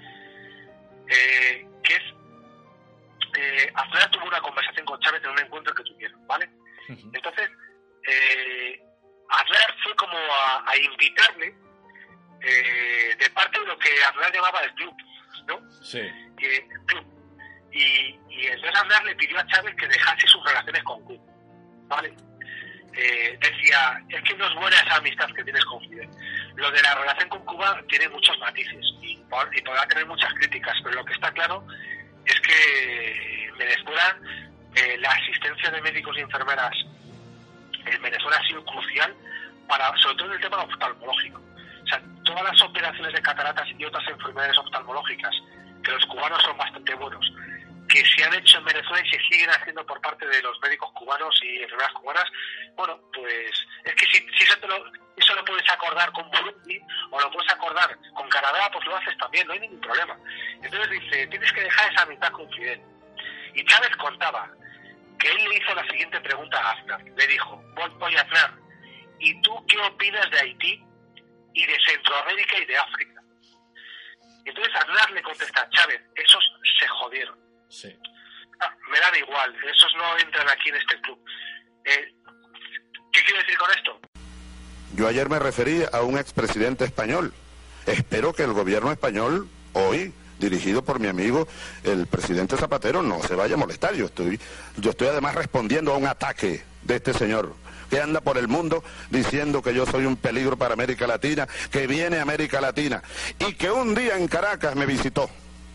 eh, que es eh, Aznar tuvo una conversación con Chávez en un encuentro que tuvieron, ¿vale? Uh-huh. Entonces, eh, Aznar fue como a, a invitarle eh, de parte de lo que Aznar llamaba el club, ¿no? Sí. Y, el club. Y, y entonces Aznar le pidió a Chávez que dejase sus relaciones con Cuba, ¿vale? Eh, decía, es que no es buena esa amistad que tienes con Fidel. Lo de la relación con Cuba tiene muchos matices y, y podrá tener muchas críticas, pero lo que está claro es que en Venezuela eh, la asistencia de médicos y enfermeras en Venezuela ha sido crucial, para, sobre todo en el tema oftalmológico. O sea, todas las operaciones de cataratas y otras enfermedades oftalmológicas, que los cubanos son bastante buenos, que se han hecho en Venezuela y se siguen haciendo por parte de los médicos cubanos y enfermeras cubanas, bueno, pues es que si, si eso, te lo, eso lo puedes acordar con Burundi o lo puedes acordar con Canadá, pues lo haces también, no hay ningún problema. Entonces dice, tienes que dejar esa amistad con Fidel. Y Chávez contaba que él le hizo la siguiente pregunta a Aznar. Le dijo, oye Aznar, ¿y tú qué opinas de Haití y de Centroamérica y de África? Entonces Aznar le contesta, Chávez, esos se jodieron. Sí. Ah, me dan igual, esos no entran aquí en este club. Eh, ¿Qué quiero decir con esto? Yo ayer me referí a un expresidente español. Espero que el gobierno español, hoy, dirigido por mi amigo el presidente Zapatero, no se vaya a molestar. Yo estoy, yo estoy además respondiendo a un ataque de este señor, que anda por el mundo diciendo que yo soy un peligro para América Latina, que viene a América Latina, y que un día en Caracas me visitó.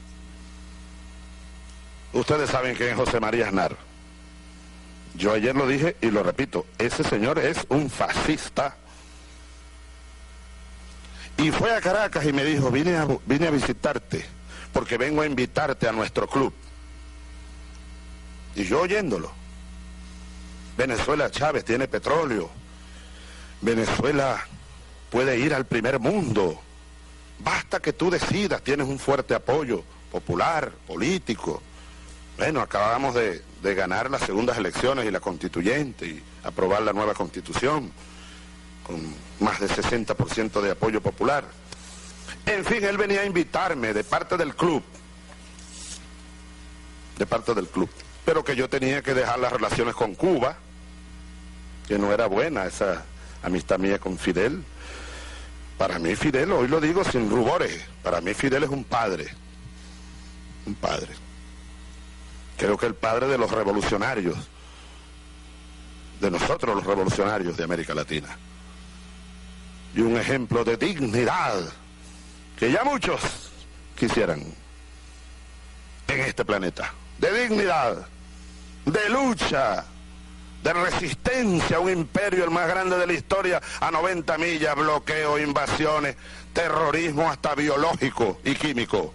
Ustedes saben quién es José María Aznar. Yo ayer lo dije y lo repito, ese señor es un fascista. Y fue a Caracas y me dijo, vine a, vine a visitarte, porque vengo a invitarte a nuestro club. Y yo oyéndolo. Venezuela, Chávez, tiene petróleo. Venezuela puede ir al primer mundo. Basta que tú decidas, tienes un fuerte apoyo popular, político. Bueno, acabamos de, de ganar las segundas elecciones y la constituyente y aprobar la nueva constitución con más de sesenta por ciento de apoyo popular. En fin, él venía a invitarme de parte del club, de parte del club, pero que yo tenía que dejar las relaciones con Cuba, que no era buena esa amistad mía con Fidel. Para mí Fidel, hoy lo digo sin rubores, para mí Fidel es un padre, un padre. Creo que el padre de los revolucionarios, de nosotros los revolucionarios de América Latina. Y un ejemplo de dignidad que ya muchos quisieran en este planeta. De dignidad, de lucha, de resistencia a un imperio, el más grande de la historia, a noventa millas, bloqueo, invasiones, terrorismo hasta biológico y químico.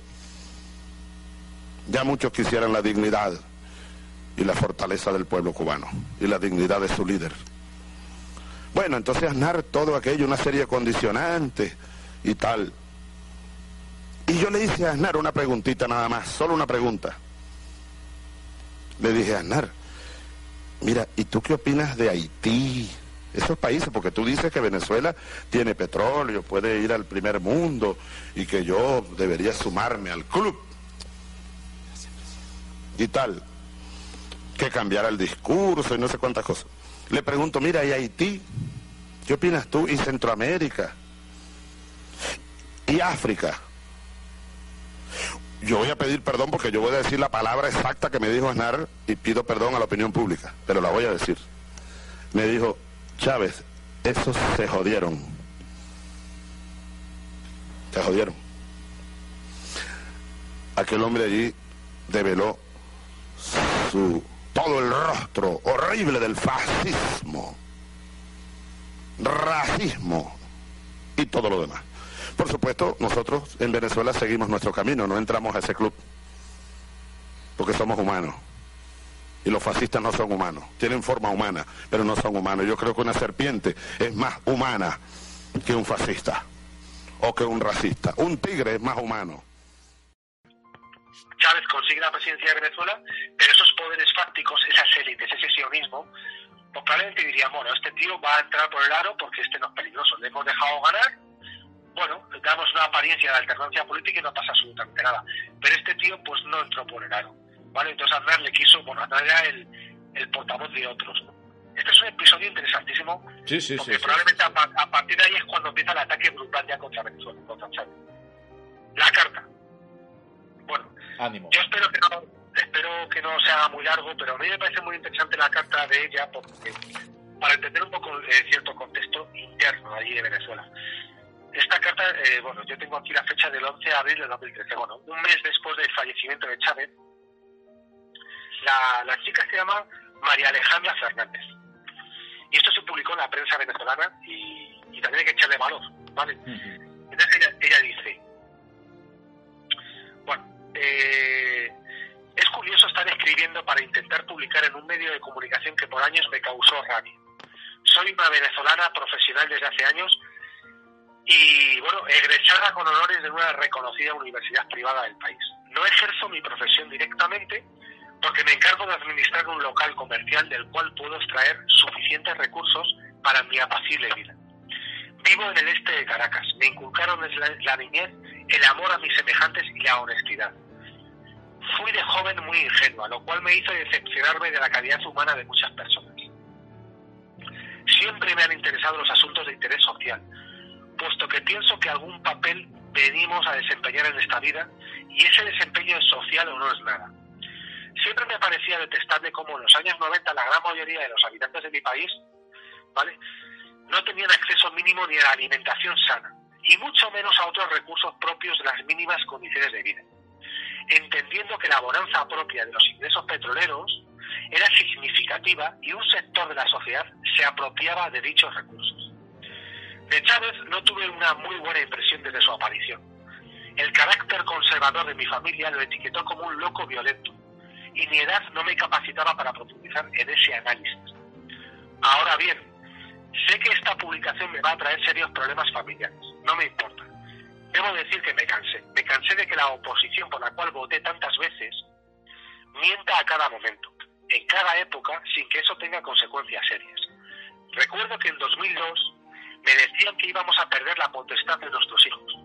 Ya muchos quisieran la dignidad y la fortaleza del pueblo cubano y la dignidad de su líder. Bueno, entonces Aznar todo aquello, una serie de condicionantes y tal. Y yo le hice a Aznar una preguntita nada más, solo una pregunta. Le dije a Aznar, mira, ¿y tú qué opinas de Haití? Esos países, porque tú dices que Venezuela tiene petróleo, puede ir al primer mundo y que yo debería sumarme al club. Y tal, que cambiara el discurso y no sé cuántas cosas. Le pregunto, mira, ¿y Haití? ¿Qué opinas tú? ¿Y Centroamérica? ¿Y África? Yo voy a pedir perdón porque yo voy a decir la palabra exacta que me dijo Aznar y pido perdón a la opinión pública, pero la voy a decir. Me dijo, Chávez, esos se jodieron. Se jodieron. Aquel hombre allí develó su todo el rostro horrible del fascismo, racismo y todo lo demás. Por supuesto, nosotros en Venezuela seguimos nuestro camino, no entramos a ese club, porque somos humanos. Y los fascistas no son humanos, tienen forma humana, pero no son humanos. Yo creo que una serpiente es más humana que un fascista o que un racista. Un tigre es más humano. Chávez consigue la presidencia de Venezuela, pero esos poderes fácticos, esas élites, ese sionismo, pues probablemente dirían, bueno, este tío va a entrar por el aro porque este no es peligroso, le hemos dejado ganar, bueno, le damos una apariencia de alternancia política y no pasa absolutamente nada. Pero este tío pues no entró por el aro, ¿vale? Entonces Aznar le quiso, bueno, Aznar era el, el portavoz de otros, ¿no? Este es un episodio interesantísimo, sí, sí, porque sí, probablemente sí, sí. A, a partir de ahí es cuando empieza el ataque brutal ya contra Venezuela, contra Chávez. La carta. Bueno, ánimo. Yo espero que no, espero que no sea muy largo, pero a mí me parece muy interesante la carta de ella, porque para entender un poco eh, cierto contexto interno allí de Venezuela. Esta carta, eh, bueno, yo tengo aquí la fecha del once de abril de dos mil trece, bueno, un mes después del fallecimiento de Chávez. La, la chica se llama María Alejandra Fernández. Y esto se publicó en la prensa venezolana y, y también hay que echarle valor, ¿vale? Uh-huh. Entonces ella, ella dice, bueno, eh, es curioso estar escribiendo para intentar publicar en un medio de comunicación que por años me causó rabia. Soy una venezolana profesional desde hace años y, bueno, egresada con honores de una reconocida universidad privada del país. No ejerzo mi profesión directamente porque me encargo de administrar un local comercial del cual puedo extraer suficientes recursos para mi apacible vida. Vivo en el este de Caracas. Me inculcaron desde la, la niñez el amor a mis semejantes y la honestidad. Fui de joven muy ingenua, lo cual me hizo decepcionarme de la calidad humana de muchas personas. Siempre me han interesado los asuntos de interés social, puesto que pienso que algún papel venimos a desempeñar en esta vida y ese desempeño es social o no es nada. Siempre me parecía detestable cómo en los años noventa la gran mayoría de los habitantes de mi país, ¿vale?, no tenían acceso mínimo ni a la alimentación sana, y mucho menos a otros recursos propios de las mínimas condiciones de vida. Entendiendo que la bonanza propia de los ingresos petroleros era significativa y un sector de la sociedad se apropiaba de dichos recursos. De Chávez no tuve una muy buena impresión desde su aparición. El carácter conservador de mi familia lo etiquetó como un loco violento, y mi edad no me capacitaba para profundizar en ese análisis. Ahora bien, sé que esta publicación me va a traer serios problemas familiares. No me importa. Debo decir que me cansé. Me cansé de que la oposición por la cual voté tantas veces mienta a cada momento, en cada época, sin que eso tenga consecuencias serias. Recuerdo que en dos mil dos me decían que íbamos a perder la potestad de nuestros hijos.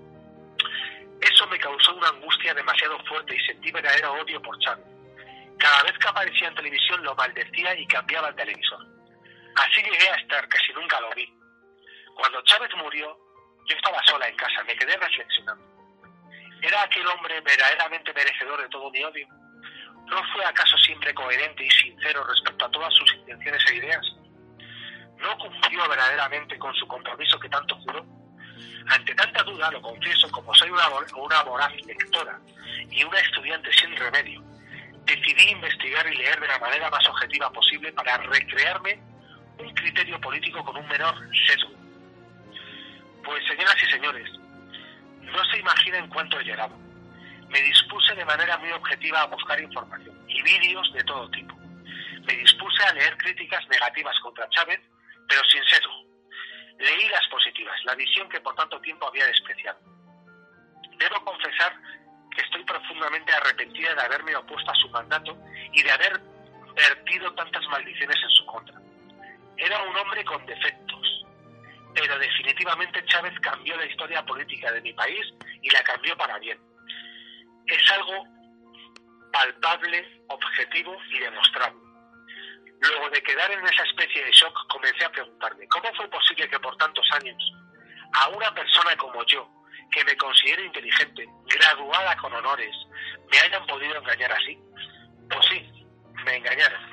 Eso me causó una angustia demasiado fuerte y sentí verdadero odio por Chávez. Cada vez que aparecía en televisión lo maldecía y cambiaba el televisor. Así llegué a estar, casi nunca lo vi. Cuando Chávez murió, yo estaba sola en casa, me quedé reflexionando. ¿Era aquel hombre verdaderamente merecedor de todo mi odio? ¿No fue acaso siempre coherente y sincero respecto a todas sus intenciones e ideas? ¿No cumplió verdaderamente con su compromiso que tanto juró? Ante tanta duda, lo confieso, como soy una, una voraz lectora y una estudiante sin remedio, decidí investigar y leer de la manera más objetiva posible para recrearme un criterio político con un menor sesgo. Pues, señoras y señores, no se imaginan cuánto he llorado. Me dispuse de manera muy objetiva a buscar información y vídeos de todo tipo. Me dispuse a leer críticas negativas contra Chávez, pero sin sesgo. Leí las positivas, la visión que por tanto tiempo había despreciado. Debo confesar que estoy profundamente arrepentida de haberme opuesto a su mandato y de haber vertido tantas maldiciones en su contra. Era un hombre con defectos, pero definitivamente Chávez cambió la historia política de mi país y la cambió para bien. Es algo palpable, objetivo y demostrable. Luego de quedar en esa especie de shock, comencé a preguntarme, ¿cómo fue posible que por tantos años a una persona como yo, que me considero inteligente, graduada con honores, me hayan podido engañar así? Pues sí, me engañaron.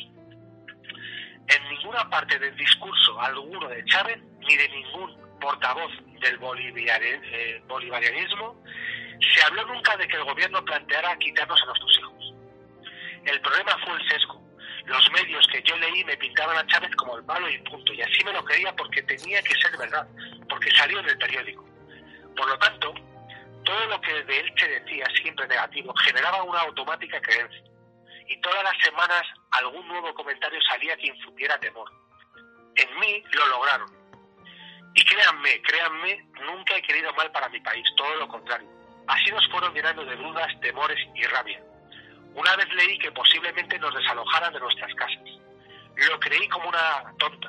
En ninguna parte del discurso alguno de Chávez, ni de ningún portavoz del bolivarian, eh, bolivarianismo, se habló nunca de que el gobierno planteara quitarnos a nuestros hijos. El problema fue el sesgo. Los medios que yo leí me pintaban a Chávez como el malo y punto, y así me lo creía porque tenía que ser verdad, porque salió en el periódico. Por lo tanto, todo lo que de él se decía, siempre negativo, generaba una automática creencia. Y todas las semanas algún nuevo comentario salía que infundiera temor. En mí lo lograron. Y créanme, créanme, nunca he querido mal para mi país, todo lo contrario. Así nos fueron llenando de dudas, temores y rabia. Una vez leí que posiblemente nos desalojaran de nuestras casas. Lo creí como una tonta.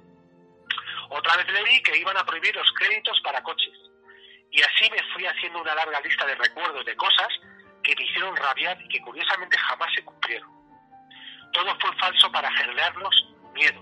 Otra vez leí que iban a prohibir los créditos para coches. Y así me fui haciendo una larga lista de recuerdos de cosas que me hicieron rabiar y que curiosamente jamás se cumplieron. Todo fue falso para generarnos miedo.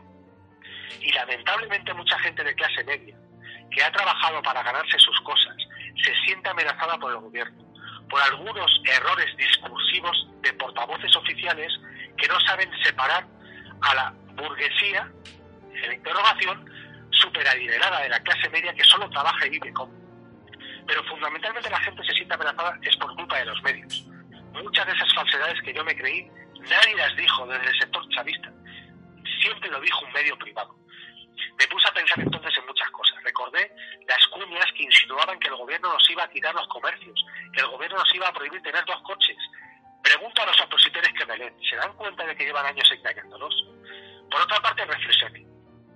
Y lamentablemente mucha gente de clase media, que ha trabajado para ganarse sus cosas, se siente amenazada por el gobierno, por algunos errores discursivos de portavoces oficiales que no saben separar a la burguesía, en la interrogación, superadinerada de la clase media que solo trabaja y vive como. Pero fundamentalmente la gente se siente amenazada es por culpa de los medios. Muchas de esas falsedades que yo me creí, nadie las dijo desde el sector chavista. Siempre lo dijo un medio privado. Me puse a pensar entonces en muchas cosas. Recordé las cuñas que insinuaban que el gobierno nos iba a quitar los comercios, que el gobierno nos iba a prohibir tener dos coches. Pregunto a los opositores que me leen, ¿se dan cuenta de que llevan años engañándolos? Por otra parte, reflexioné.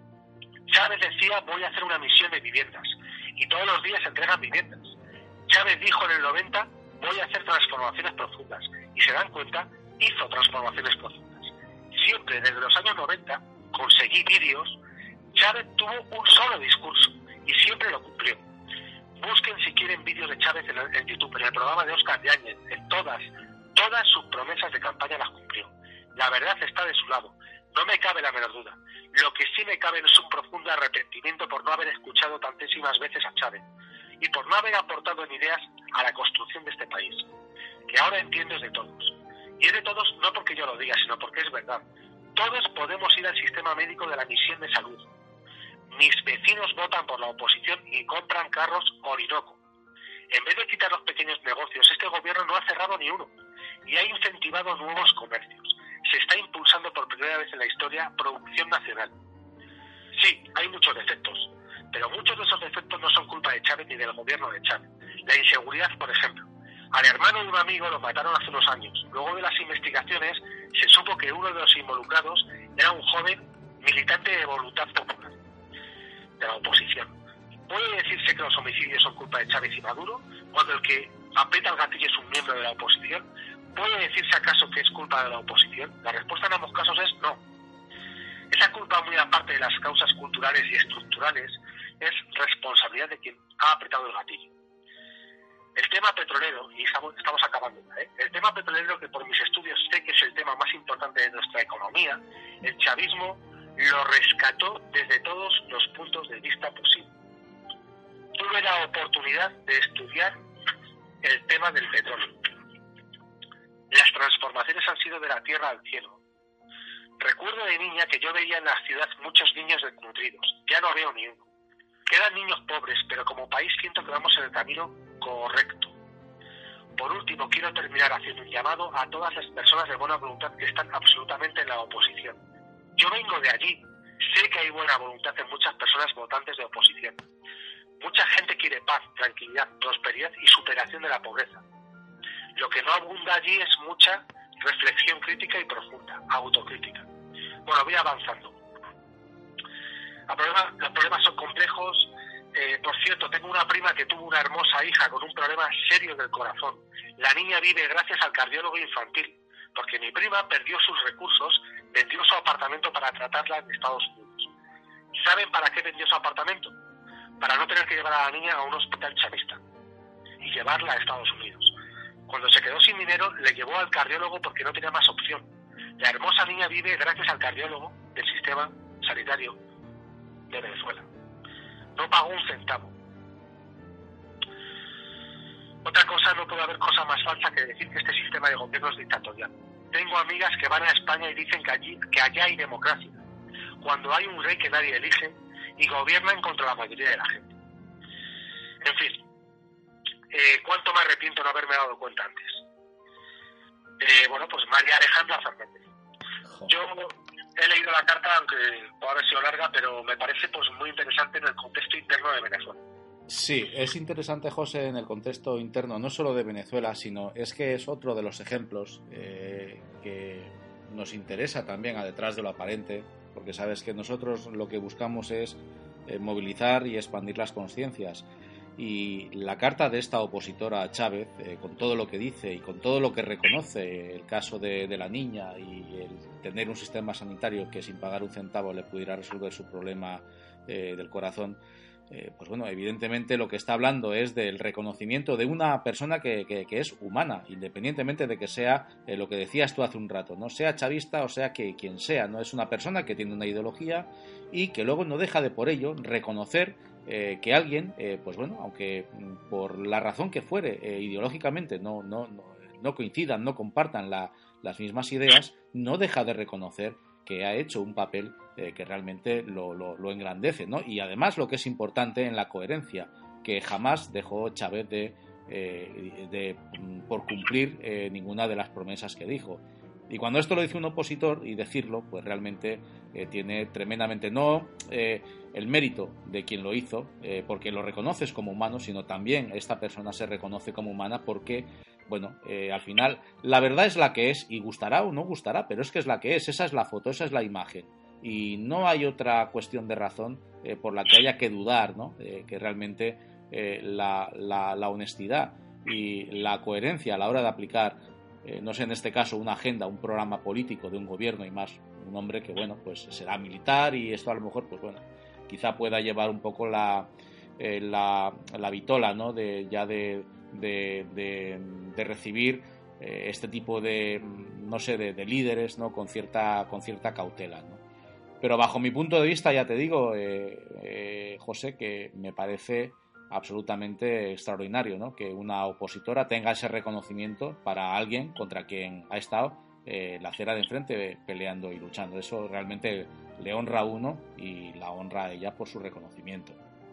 Chávez decía, voy a hacer una misión de viviendas, y todos los días se entregan viviendas. Chávez dijo en el noventa, voy a hacer transformaciones profundas, y se dan cuenta, hizo transformaciones profundas. Siempre, desde los años noventa, conseguí vídeos. Chávez tuvo un solo discurso, y siempre lo cumplió. Busquen si quieren vídeos de Chávez en, el, en YouTube, en el programa de Óscar Yáñez, en todas, todas sus promesas de campaña las cumplió. La verdad está de su lado, no me cabe la menor duda. Lo que sí me cabe es un profundo arrepentimiento por no haber escuchado tantísimas veces a Chávez y por no haber aportado en ideas a la construcción de este país, que ahora entiendo es de todos. Y es de todos no porque yo lo diga, sino porque es verdad. Todos podemos ir al sistema médico de la misión de salud. Mis vecinos votan por la oposición y compran carros Orinoco. En vez de quitar los pequeños negocios, este gobierno no ha cerrado ni uno y ha incentivado nuevos comercios. Se está impulsando por primera vez en la historia producción nacional. Sí, hay muchos defectos, pero muchos de esos defectos no son culpa de Chávez ni del gobierno de Chávez. La inseguridad, por ejemplo. Al hermano de un amigo lo mataron hace unos años. Luego de las investigaciones se supo que uno de los involucrados era un joven militante de Voluntad Popular, de la oposición. ¿Puede decirse que los homicidios son culpa de Chávez y Maduro, cuando el que aprieta el gatillo es un miembro de la oposición? ¿Puede decirse acaso que es culpa de la oposición? La respuesta en ambos casos es no. Esa culpa, muy aparte de las causas culturales y estructurales, es responsabilidad de quien ha apretado el gatillo. El tema petrolero, y estamos, estamos acabando, ¿eh? El tema petrolero, que por mis estudios sé que es el tema más importante de nuestra economía, el chavismo lo rescató desde todos los puntos de vista posibles. Tuve la oportunidad de estudiar el tema del petróleo. Las transformaciones han sido de la tierra al cielo. Recuerdo de niña que yo veía en la ciudad muchos niños desnutridos. Ya no veo ni uno. Quedan niños pobres, pero como país siento que vamos en el camino correcto. Por último, quiero terminar haciendo un llamado a todas las personas de buena voluntad que están absolutamente en la oposición. Yo vengo de allí. Sé que hay buena voluntad en muchas personas votantes de oposición. Mucha gente quiere paz, tranquilidad, prosperidad y superación de la pobreza. Lo que no abunda allí es mucha reflexión crítica y profunda, autocrítica. Bueno, voy avanzando. El problema, los problemas son complejos. Eh, por cierto, tengo una prima que tuvo una hermosa hija con un problema serio del corazón. La niña vive gracias al cardiólogo infantil, porque mi prima perdió sus recursos, vendió su apartamento para tratarla en Estados Unidos. ¿Saben para qué vendió su apartamento? Para no tener que llevar a la niña a un hospital chavista y llevarla a Estados Unidos. Cuando se quedó sin dinero, le llevó al cardiólogo porque no tenía más opción. La hermosa niña vive gracias al cardiólogo del sistema sanitario de Venezuela. No pagó un centavo. Otra cosa, no puede haber cosa más falsa que decir que este sistema de gobierno es dictatorial. Tengo amigas que van a España y dicen que allí, que allá hay democracia, cuando hay un rey que nadie elige y gobiernan contra la mayoría de la gente. En fin, eh, ¿cuánto me arrepiento no haberme dado cuenta antes? Eh, bueno, pues María Alejandra Fernández. Yo he leído la carta, aunque puede haber sido larga, pero me parece pues muy interesante en el contexto interno de Venezuela. Sí, es interesante, José, en el contexto interno, no solo de Venezuela, sino es que es otro de los ejemplos eh, que nos interesa también a detrás de lo aparente, porque sabes que nosotros lo que buscamos es eh, movilizar y expandir las conciencias. Y la carta de esta opositora a Chávez, eh, con todo lo que dice y con todo lo que reconoce el caso de, de la niña y el tener un sistema sanitario que sin pagar un centavo le pudiera resolver su problema eh, del corazón, eh, pues bueno, evidentemente lo que está hablando es del reconocimiento de una persona que, que, que es humana, independientemente de que sea eh, lo que decías tú hace un rato, no sea chavista o sea que quien sea, no es una persona que tiene una ideología y que luego no deja de por ello reconocer Eh, que alguien, eh, pues bueno, aunque por la razón que fuere, eh, ideológicamente no, no, no, no coincidan, no compartan la, las mismas ideas, no deja de reconocer que ha hecho un papel eh, que realmente lo, lo, lo engrandece, ¿no? Y además lo que es importante en la coherencia, que jamás dejó Chávez de, eh, de por cumplir eh, ninguna de las promesas que dijo. Y cuando esto lo dice un opositor, y decirlo, pues realmente eh, tiene tremendamente no eh, el mérito de quien lo hizo, eh, porque lo reconoces como humano, sino también esta persona se reconoce como humana porque, bueno, eh, al final la verdad es la que es, y gustará o no gustará, pero es que es la que es, esa es la foto, esa es la imagen. Y no hay otra cuestión de razón eh, por la que haya que dudar, ¿no? Eh, que realmente eh, la, la, la honestidad y la coherencia a la hora de aplicar Eh, no sé, en este caso una agenda, un programa político de un gobierno y más un hombre que, bueno, pues será militar y esto a lo mejor, pues bueno, quizá pueda llevar un poco la eh, la, la vitola, ¿no? De, ya de, de, de, de recibir eh, este tipo de, no sé, de, de líderes, ¿no? Con cierta, con cierta cautela, ¿no? Pero bajo mi punto de vista, ya te digo, eh, eh, José, que me parece absolutamente extraordinario, ¿no? Que una opositora tenga ese reconocimiento para alguien contra quien ha estado eh, la acera de enfrente peleando y luchando. Eso realmente le honra a uno y la honra a ella por su reconocimiento.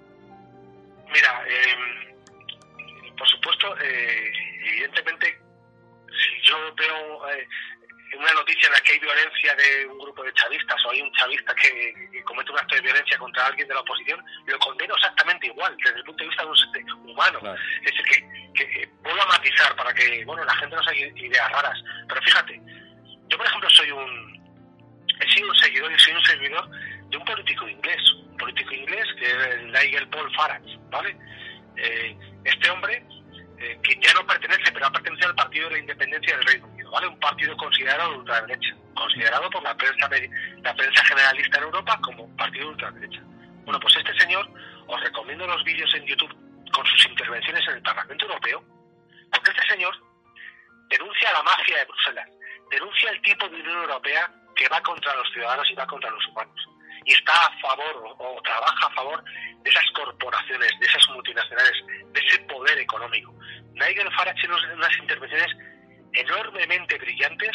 Mira, eh, por supuesto, eh, evidentemente, si yo veo eh, una noticia en la que hay violencia de un grupo de chavistas o hay un chavista que, que comete un acto de violencia contra alguien de la oposición, lo condeno exactamente igual, desde el punto de vista de un ser humano. Claro. Es decir, que, que, que vuelvo a matizar para que, bueno, la gente no se haga ideas raras. Pero fíjate, yo por ejemplo soy un, he sido un seguidor y soy un servidor de un político inglés, un político inglés que es Nigel Paul Farage, ¿vale? Eh, este hombre, eh, que ya no pertenece, pero ha pertenecido al Partido de la Independencia del Reino Unido, ¿vale? Un partido considerado de ultraderecha, considerado por la prensa, la prensa generalista en Europa como partido de ultraderecha. Bueno, pues este señor, os recomiendo los vídeos en YouTube con sus intervenciones en el Parlamento Europeo, porque este señor denuncia a la mafia de Bruselas, denuncia el tipo de Unión Europea que va contra los ciudadanos y va contra los humanos, y está a favor o, o trabaja a favor de esas corporaciones, de esas multinacionales, de ese poder económico. Nigel Farage tiene unas intervenciones enormemente brillantes,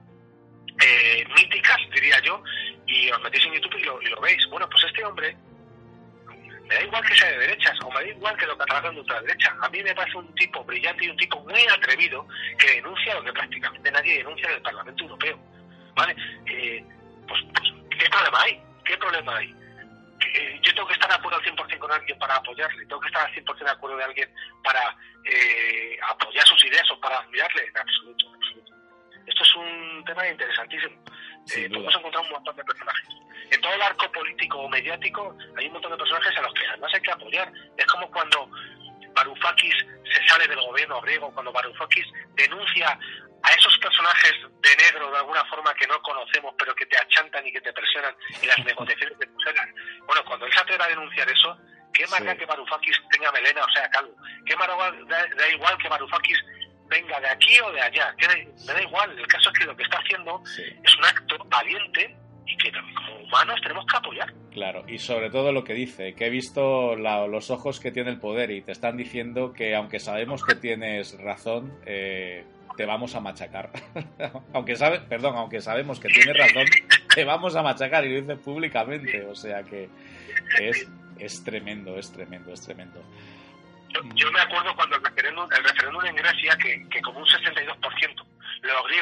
eh, míticas, diría yo, y os metéis en YouTube y lo, y lo veis. Bueno, pues este hombre, me da igual que sea de derechas, o me da igual que lo catalogan de ultraderecha. A mí me parece un tipo brillante y un tipo muy atrevido que denuncia lo que prácticamente nadie denuncia en el Parlamento Europeo, ¿vale? Eh, pues, pues, ¿qué problema hay? ¿Qué problema hay? Eh, yo tengo que estar de acuerdo al cien por ciento con alguien para apoyarle, tengo que estar al cien por ciento de acuerdo de alguien para eh, apoyar sus ideas o para admirarle, en absoluto, en absoluto. Esto es un tema interesantísimo. Eh, podemos encontrar un montón de personajes. En todo el arco político o mediático hay un montón de personajes a los que además hay que apoyar. Es como cuando Varoufakis se sale del gobierno griego, cuando Varoufakis denuncia a esos personajes de negro de alguna forma que no conocemos pero que te achantan y que te presionan en las negociaciones de Bruselas. Bueno, cuando él se atreve a denunciar eso, ¿qué más da sí. que Varoufakis tenga melena o sea calvo? ¿Qué más da, da igual que Varoufakis venga de aquí o de allá? ¿Qué da, me da igual, el caso es que lo que está haciendo sí. es un acto valiente y que como humanos tenemos que apoyar. Claro, y sobre todo lo que dice, que he visto la, los ojos que tiene el poder y te están diciendo que aunque sabemos que tienes razón, eh, te vamos a machacar. aunque sabe, perdón, aunque sabemos que tienes razón, te vamos a machacar, y lo dice públicamente, o sea que es, es tremendo, es tremendo, es tremendo. Yo, yo me acuerdo cuando el referéndum, el referéndum en Grecia, que, que como un sesenta y dos por ciento los griegos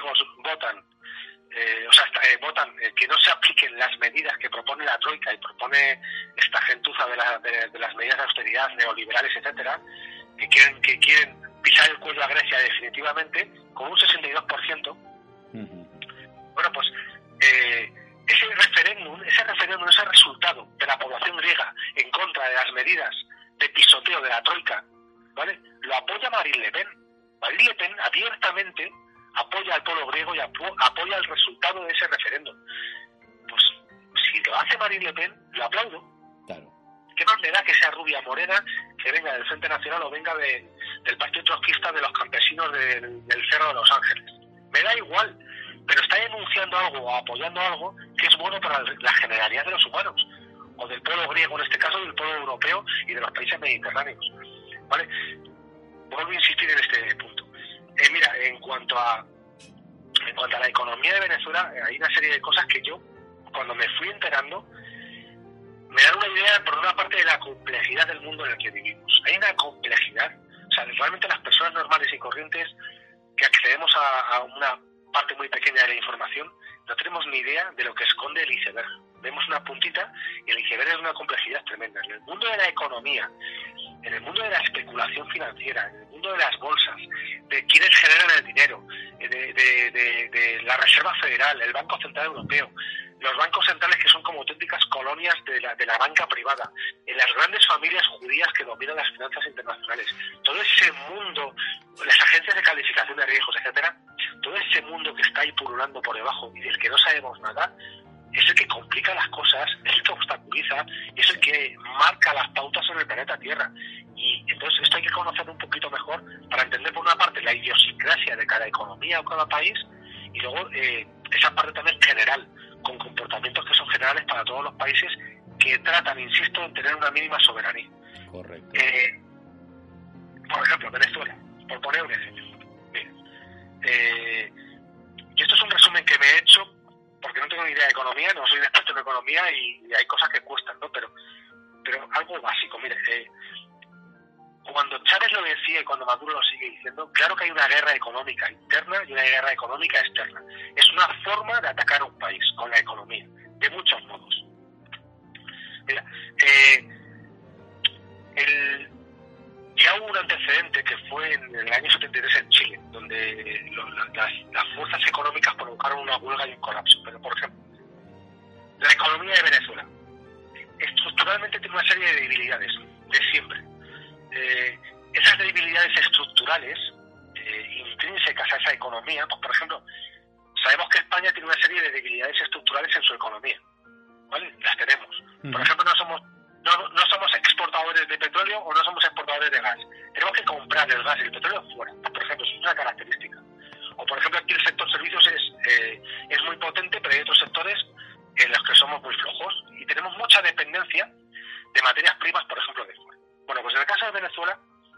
votan, eh, o sea, eh, votan eh, que no se apliquen las medidas que propone la Troika y propone esta gentuza de, la, de, de las medidas de austeridad neoliberales, etcétera, que quieren, que quieren pisar el cuello a Grecia definitivamente, con un sesenta y dos por ciento. Uh-huh. Bueno, pues eh, ese referéndum, ese referéndum, ese resultado de la población griega en contra de las medidas de pisoteo de la Troika, ¿vale? Lo apoya Marine Le Pen. Marine Le Pen abiertamente apoya al pueblo griego y apo- apoya el resultado de ese referéndum. Pues si lo hace Marine Le Pen, lo aplaudo. Claro. ¿Qué más me da que sea rubia morena, que venga del Frente Nacional o venga de, del Partido Trotskista de los campesinos del, del Cerro de Los Ángeles? Me da igual, pero está denunciando algo o apoyando algo que es bueno para la generalidad de los humanos, o del pueblo griego en este caso, del pueblo europeo y de los países mediterráneos, ¿vale? Vuelvo a insistir en este punto. Eh, mira, en cuanto a en cuanto a la economía de Venezuela, eh, hay una serie de cosas que yo, cuando me fui enterando, me dan una idea, por una parte, de la complejidad del mundo en el que vivimos. Hay una complejidad, o sea, realmente las personas normales y corrientes que accedemos a, a una parte muy pequeña de la información, no tenemos ni idea de lo que esconde el iceberg. Vemos una puntita y el iceberg es una complejidad tremenda. En el mundo de la economía, en el mundo de la especulación financiera, en el mundo de las bolsas, de quienes generan el dinero, de, de, de, de la Reserva Federal, el Banco Central Europeo, los bancos centrales que son como auténticas colonias de la, de la banca privada, en las grandes familias judías que dominan las finanzas internacionales, todo ese mundo, las agencias de calificación de riesgos, etcétera, todo ese mundo que está ahí pululando por debajo y del que no sabemos nada, es el que complica las cosas, es el que obstaculiza, es el que marca las pautas en el planeta Tierra. Y entonces esto hay que conocer un poquito mejor para entender, por una parte, la idiosincrasia de cada economía o cada país, y luego eh, esa parte también general, con comportamientos que son generales para todos los países que tratan, insisto, en tener una mínima soberanía. Correcto. Eh, por ejemplo, Venezuela, por poner un ejemplo. Bien. Eh, y esto es un resumen que me he hecho porque no tengo ni idea de economía, no soy un experto en economía y, y hay cosas que cuestan, ¿no? Pero, pero algo básico, mire, eh, cuando Chávez lo decía y cuando Maduro lo sigue diciendo, claro que hay una guerra económica interna y una guerra económica externa. Es una forma de atacar a un país con la economía, de muchos modos. Mira, eh, el, ya hubo un antecedente que fue en el año setenta y tres en Chile, donde lo, las, las fuerzas económicas provocaron una huelga y un colapso. Pero, por ejemplo, la economía de Venezuela estructuralmente tiene una serie de debilidades, de siempre. Eh, esas debilidades estructurales eh, intrínsecas a esa economía, pues por ejemplo, sabemos que España tiene una serie de debilidades estructurales en su economía, ¿vale? Las tenemos. Uh-huh. Por ejemplo, no somos no, no somos exportadores de petróleo o no somos exportadores de gas. Tenemos que comprar el gas y el petróleo fuera, por ejemplo, eso es una característica. O por ejemplo, aquí el sector servicios es, eh, es muy potente, pero hay otros sectores en los que somos muy flojos y tenemos mucha dependencia de materias primas, por ejemplo, de fuera. Bueno, pues en el caso de Venezuela,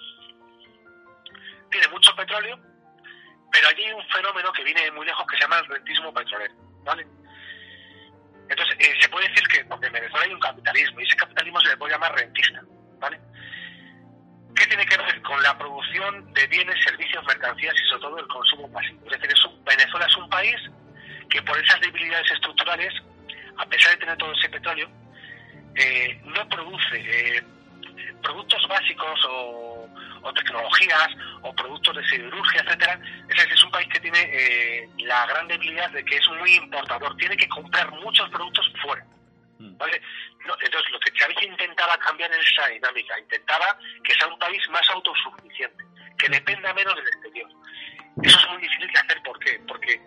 tiene mucho petróleo, pero allí hay un fenómeno que viene muy lejos que se llama el rentismo petrolero, ¿vale? Entonces, eh, se puede decir que porque en Venezuela hay un capitalismo, y ese capitalismo se le puede llamar rentista, ¿vale? ¿Qué tiene que ver con la producción de bienes, servicios, mercancías y sobre todo el consumo pasivo? Es decir, es un, Venezuela es un país que por esas debilidades estructurales, a pesar de tener todo ese petróleo, eh, no produce eh, productos básicos o, o tecnologías o productos de siderurgia, etcétera. Es decir, es un país que tiene eh, la gran debilidad de que es muy importador, tiene que comprar muchos productos fuera, ¿vale? No, entonces lo que Chávez intentaba cambiar en esa dinámica, intentaba que sea un país más autosuficiente, que dependa menos del exterior. Eso es muy difícil de hacer, ¿por qué? Porque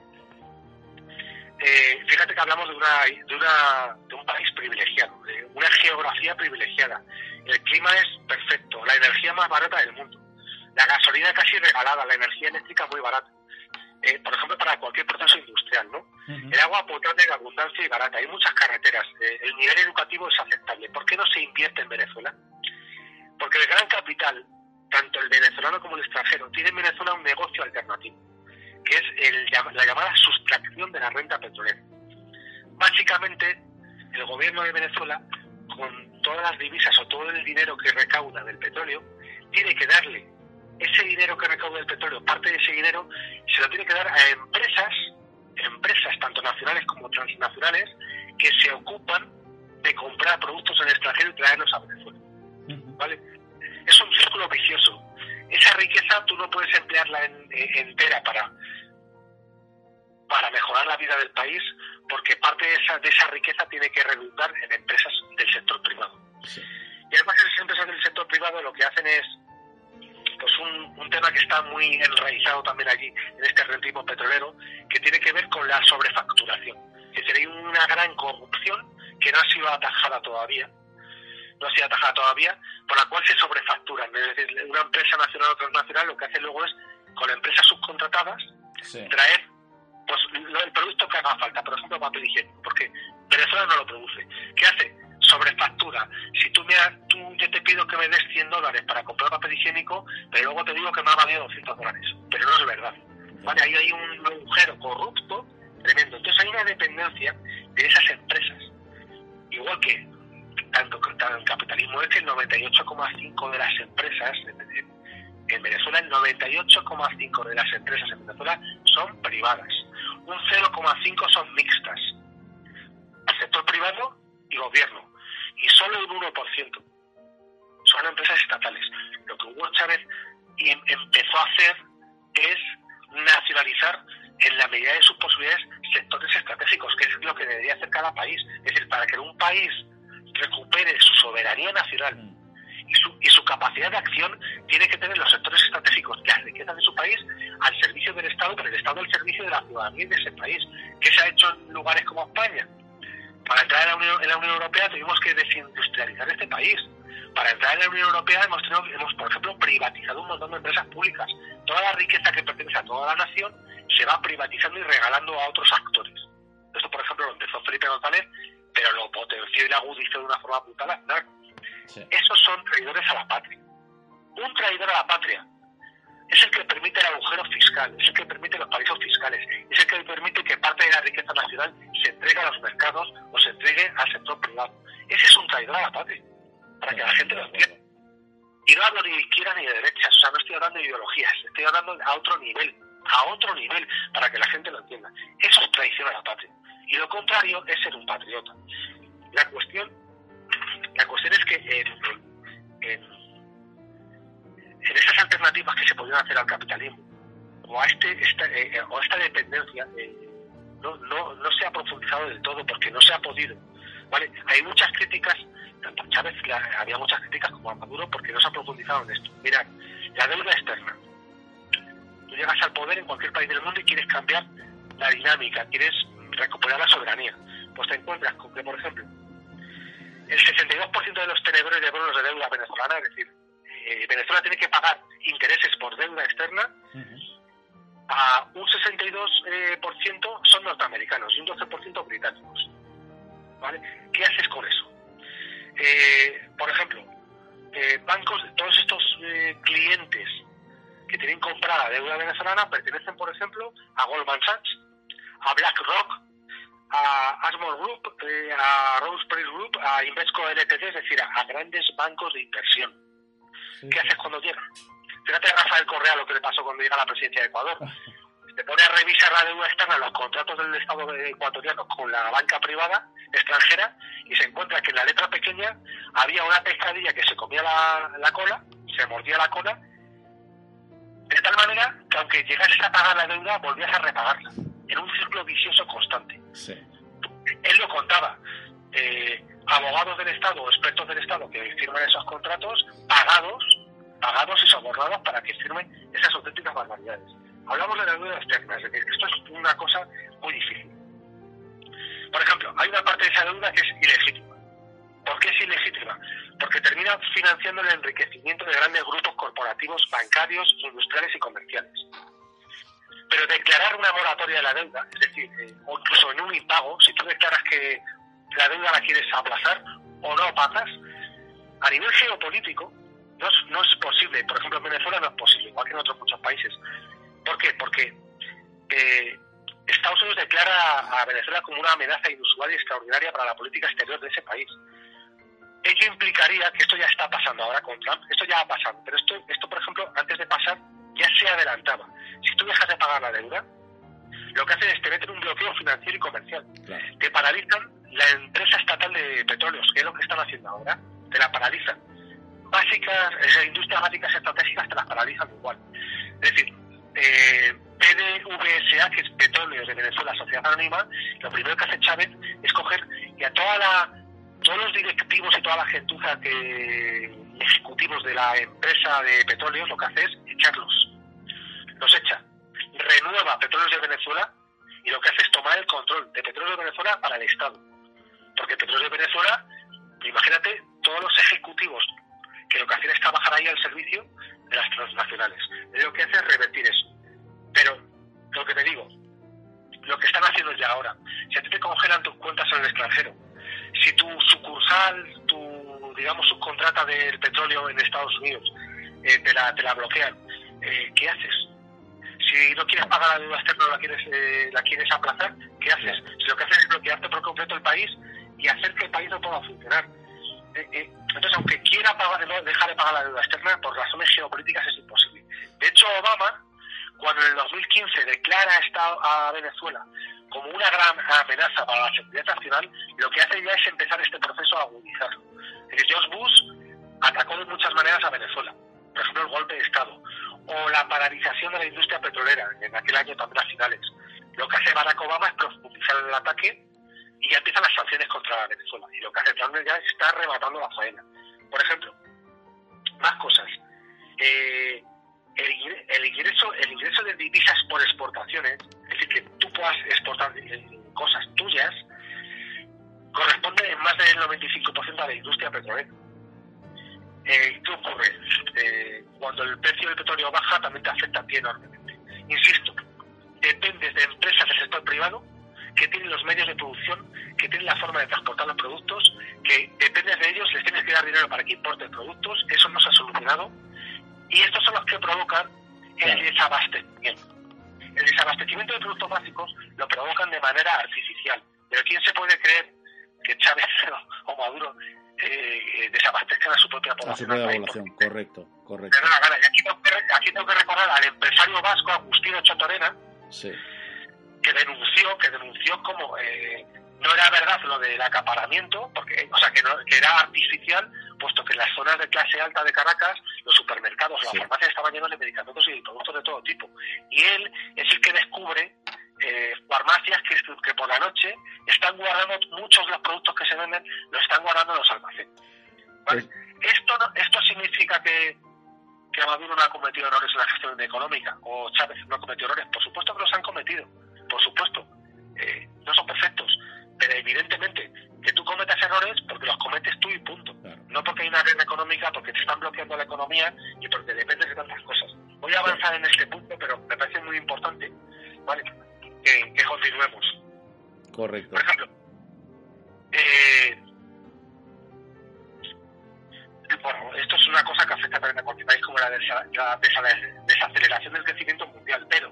eh, fíjate que hablamos de una de una de un país privilegiado, de una geografía privilegiada. El clima es perfecto, la energía más barata del mundo, la gasolina casi regalada, la energía eléctrica muy barata. Eh, por ejemplo, para cualquier proceso industrial, ¿no? Uh-huh. El agua potable en abundancia y barata, hay muchas carreteras, eh, el nivel educativo es aceptable. ¿Por qué no se invierte en Venezuela? Porque el gran capital, tanto el venezolano como el extranjero, tiene en Venezuela un negocio alternativo, que es el, la llamada sustracción de la renta petrolera. Básicamente, el gobierno de Venezuela, con todas las divisas o todo el dinero que recauda del petróleo, tiene que darle ese dinero que recauda del petróleo, parte de ese dinero, se lo tiene que dar a empresas transnacionales que se ocupan de comprar productos en el extranjero y traerlos a Venezuela. ¿Vale? Es un círculo vicioso. Esa riqueza tú no puedes emplearla en, en, entera para, para mejorar la vida del país, porque parte de esa, de esa riqueza tiene que redundar en empresas del sector privado. Sí. Y además esas empresas del sector privado lo que hacen es pues un, un tema que está muy enraizado también allí en este rentismo petrolero, que tiene que ver con la sobrefacturación. Es decir, hay una gran corrupción que no ha sido atajada todavía, no ha sido atajada todavía, por la cual se sobrefacturan. Es decir, una empresa nacional o transnacional lo que hace luego es, con empresas subcontratadas, sí. traer pues el producto que haga falta, por ejemplo, papel higiénico, porque Venezuela no lo produce. ¿Qué hace? Sobrefactura. Si tú me tú yo te pido que me des cien dólares para comprar papel higiénico, pero luego te digo que me ha valido doscientos dólares. Pero no es verdad. ¿Vale? Ahí hay un agujero corrupto tremendo. Entonces hay una dependencia de esas empresas. Igual que tanto, tanto el capitalismo es que el noventa y ocho coma cinco de las empresas en, en, en Venezuela, el noventa y ocho coma cinco de las empresas en Venezuela son privadas. Un cero coma cinco son mixtas. El sector privado y gobierno. Y solo un uno por ciento son empresas estatales. Lo que Hugo Chávez em, empezó a hacer es nacionalizar, en la medida de sus posibilidades, sectores estratégicos, que es lo que debería hacer cada país. Es decir, para que un país recupere su soberanía nacional y su, y su capacidad de acción, tiene que tener los sectores estratégicos, las riquezas de su país, al servicio del Estado, pero el Estado al servicio de la ciudadanía y de ese país. ¿Qué se ha hecho en lugares como España? Para entrar en la Unión, en la Unión Europea tuvimos que desindustrializar este país. Para entrar en la Unión Europea hemos, tenido, hemos, por ejemplo, privatizado un montón de empresas públicas. Toda la riqueza que pertenece a toda la nación se va privatizando y regalando a otros actores. Esto, por ejemplo, lo empezó Felipe González, pero lo potenció y lo agudizó de una forma brutal Aznar. Sí. Esos son traidores a la patria. Un traidor a la patria es el que permite el agujero fiscal, es el que permite los paraísos fiscales, es el que permite que parte de la riqueza nacional se entregue a los mercados o se entregue al sector privado. Ese es un traidor a la patria, para que la gente lo entienda. Y no hablo ni de izquierda ni de derechas, o sea, no estoy hablando de ideologías, estoy hablando a otro nivel, a otro nivel, para que la gente lo entienda. Eso es traición a la patria. Y lo contrario es ser un patriota. La cuestión, la cuestión es que en, en, en esas alternativas que se podrían hacer al capitalismo o a este esta, eh, o a esta dependencia eh, no, no, no se ha profundizado del todo porque no se ha podido, ¿vale? Hay muchas críticas, tanto a Chávez la, había muchas críticas como a Maduro porque no se ha profundizado en esto. Mirad, la deuda externa. Tú llegas al poder en cualquier país del mundo y quieres cambiar la dinámica, quieres recuperar la soberanía. Pues te encuentras con que, por ejemplo, el sesenta y dos por ciento de los tenedores de bonos de deuda venezolana, es decir, eh, Venezuela tiene que pagar intereses por deuda externa, uh-huh. a un sesenta y dos por ciento eh, son norteamericanos y un doce por ciento británicos. ¿Vale? ¿Qué haces con eso? Eh, por ejemplo, eh, bancos, todos estos eh, clientes que tienen comprada deuda venezolana pertenecen, por ejemplo, a Goldman Sachs, a BlackRock, a Ashmore Group, eh, a Rose Price Group, a Invesco L T D, es decir, a, a grandes bancos de inversión. Sí, ¿qué sí. haces cuando llega? Fíjate a Rafael Correa lo que le pasó cuando llega a la presidencia de Ecuador. Se pone a revisar la deuda externa, los contratos del Estado ecuatoriano con la banca privada extranjera y se encuentra que en la letra pequeña había una pescadilla que se comía la, la cola, se mordía la cola, de tal manera que aunque llegases a pagar la deuda, volvías a repagarla. En un círculo vicioso constante. Sí. Él lo contaba. Eh, abogados del Estado o expertos del Estado que firman esos contratos, pagados, pagados y sobornados para que firmen esas auténticas barbaridades. Hablamos de la deuda externa, es decir, esto es una cosa muy difícil. Por ejemplo, hay una parte de esa deuda que es ilegítima. ¿Por qué es ilegítima? Porque termina financiando el enriquecimiento de grandes grupos corporativos, bancarios, industriales y comerciales. Pero declarar una moratoria de la deuda, es decir, eh, o incluso en un impago, si tú declaras que la deuda la quieres aplazar o no pagas, a nivel geopolítico no es, no es posible. Por ejemplo, en Venezuela no es posible, igual que en otros muchos países. ¿Por qué? Porque eh, Estados Unidos declara a Venezuela como una amenaza inusual y extraordinaria para la política exterior de ese país. Ello implicaría que esto ya está pasando ahora con Trump, esto ya ha pasado, pero esto, esto por ejemplo, antes de pasar, ya se adelantaba. Si tú dejas de pagar la deuda, lo que hacen es te meten un bloqueo financiero y comercial. Claro. Te paralizan la empresa estatal de petróleos, que es lo que están haciendo ahora. Te la paralizan. Básicas, esas industrias básicas estratégicas te las paralizan igual. Es decir, eh, P D V S A, que es Petróleos de Venezuela, Sociedad Anónima, lo primero que hace Chávez es coger y a toda la, todos los directivos y toda la gentuza que, ejecutivos de la empresa de petróleos, lo que hace es echarlos. Los echa. Renueva Petróleos de Venezuela y lo que hace es tomar el control de Petróleos de Venezuela para el Estado. Porque Petróleos de Venezuela, imagínate todos los ejecutivos que lo que hacen es trabajar ahí al servicio de las transnacionales. Lo que hace es revertir eso. Pero, lo que te digo, lo que están haciendo ya ahora, si a ti te congelan tus cuentas en el extranjero, si tu sucursal, tu, digamos, subcontrata del petróleo en Estados Unidos, eh, te, la, te la bloquean, eh, ¿qué haces? Si no quieres pagar la deuda externa o la quieres, eh, la quieres aplazar, ¿qué haces? Si lo que haces es bloquearte por completo el país y hacer que el país no pueda funcionar. Eh, eh, entonces, aunque quiera pagar, dejar de pagar la deuda externa, por razones geopolíticas es imposible. De hecho, Obama, cuando en el dos mil quince declara a Venezuela como una gran amenaza para la seguridad nacional, lo que hace ya es empezar este proceso a agudizarlo. Es decir, George Bush atacó de muchas maneras a Venezuela. Por ejemplo, el golpe de Estado. O la paralización de la industria petrolera, en aquel año también a finales. Lo que hace Barack Obama es profundizar en el ataque y ya empiezan las sanciones contra Venezuela. Y lo que hace Trump ya está rematando la faena. Por ejemplo, más cosas. Eh, el, el, ingreso, el ingreso de divisas por exportaciones, es decir, que tú puedas exportar cosas tuyas, corresponde en más del noventa y cinco por ciento a la industria petrolera. Eh, ¿Qué ocurre? Eh, cuando el precio del petróleo baja, también te afecta a ti enormemente. Insisto, dependes de empresas del sector privado que tienen los medios de producción, que tienen la forma de transportar los productos, que dependes de ellos, les tienes que dar dinero para que importen productos, eso no se ha solucionado, y estos son los que provocan el desabastecimiento. El desabastecimiento de productos básicos lo provocan de manera artificial. Pero ¿quién se puede creer que Chávez o Maduro eh, desabastezcan a su propia población? A su propia población, correcto, correcto. Pero nada, y aquí tengo, que, aquí tengo que recordar al empresario vasco, Agustín Ochotorena, sí. que denunció, que denunció como eh, no era verdad lo del acaparamiento, porque, o sea, que, no, que era artificial, puesto que en las zonas de clase alta de Caracas, los supermercados, sí. las farmacias estaban llenos de medicamentos y de productos de todo tipo. Y él es el que descubre eh, farmacias que, que por la noche están guardando muchos de los productos que se venden, los están guardando en los almacenes. ¿Vale? Sí. Esto, no, esto significa que, que Maduro no ha cometido errores en la gestión económica, o Chávez no ha cometido errores. Por supuesto que los han cometido, por supuesto. Eh, no son perfectos, pero evidentemente que tú cometas errores porque los cometes tú y punto. Claro. No porque hay una guerra económica, porque te están bloqueando la economía y porque dependes de tantas cosas. Voy a avanzar en este punto, pero me parece muy importante, ¿vale?, que, que continuemos. Correcto. Por ejemplo, eh, bueno, esto es una cosa que afecta también a cualquier país, como la, desa, la desa, desaceleración del crecimiento mundial, pero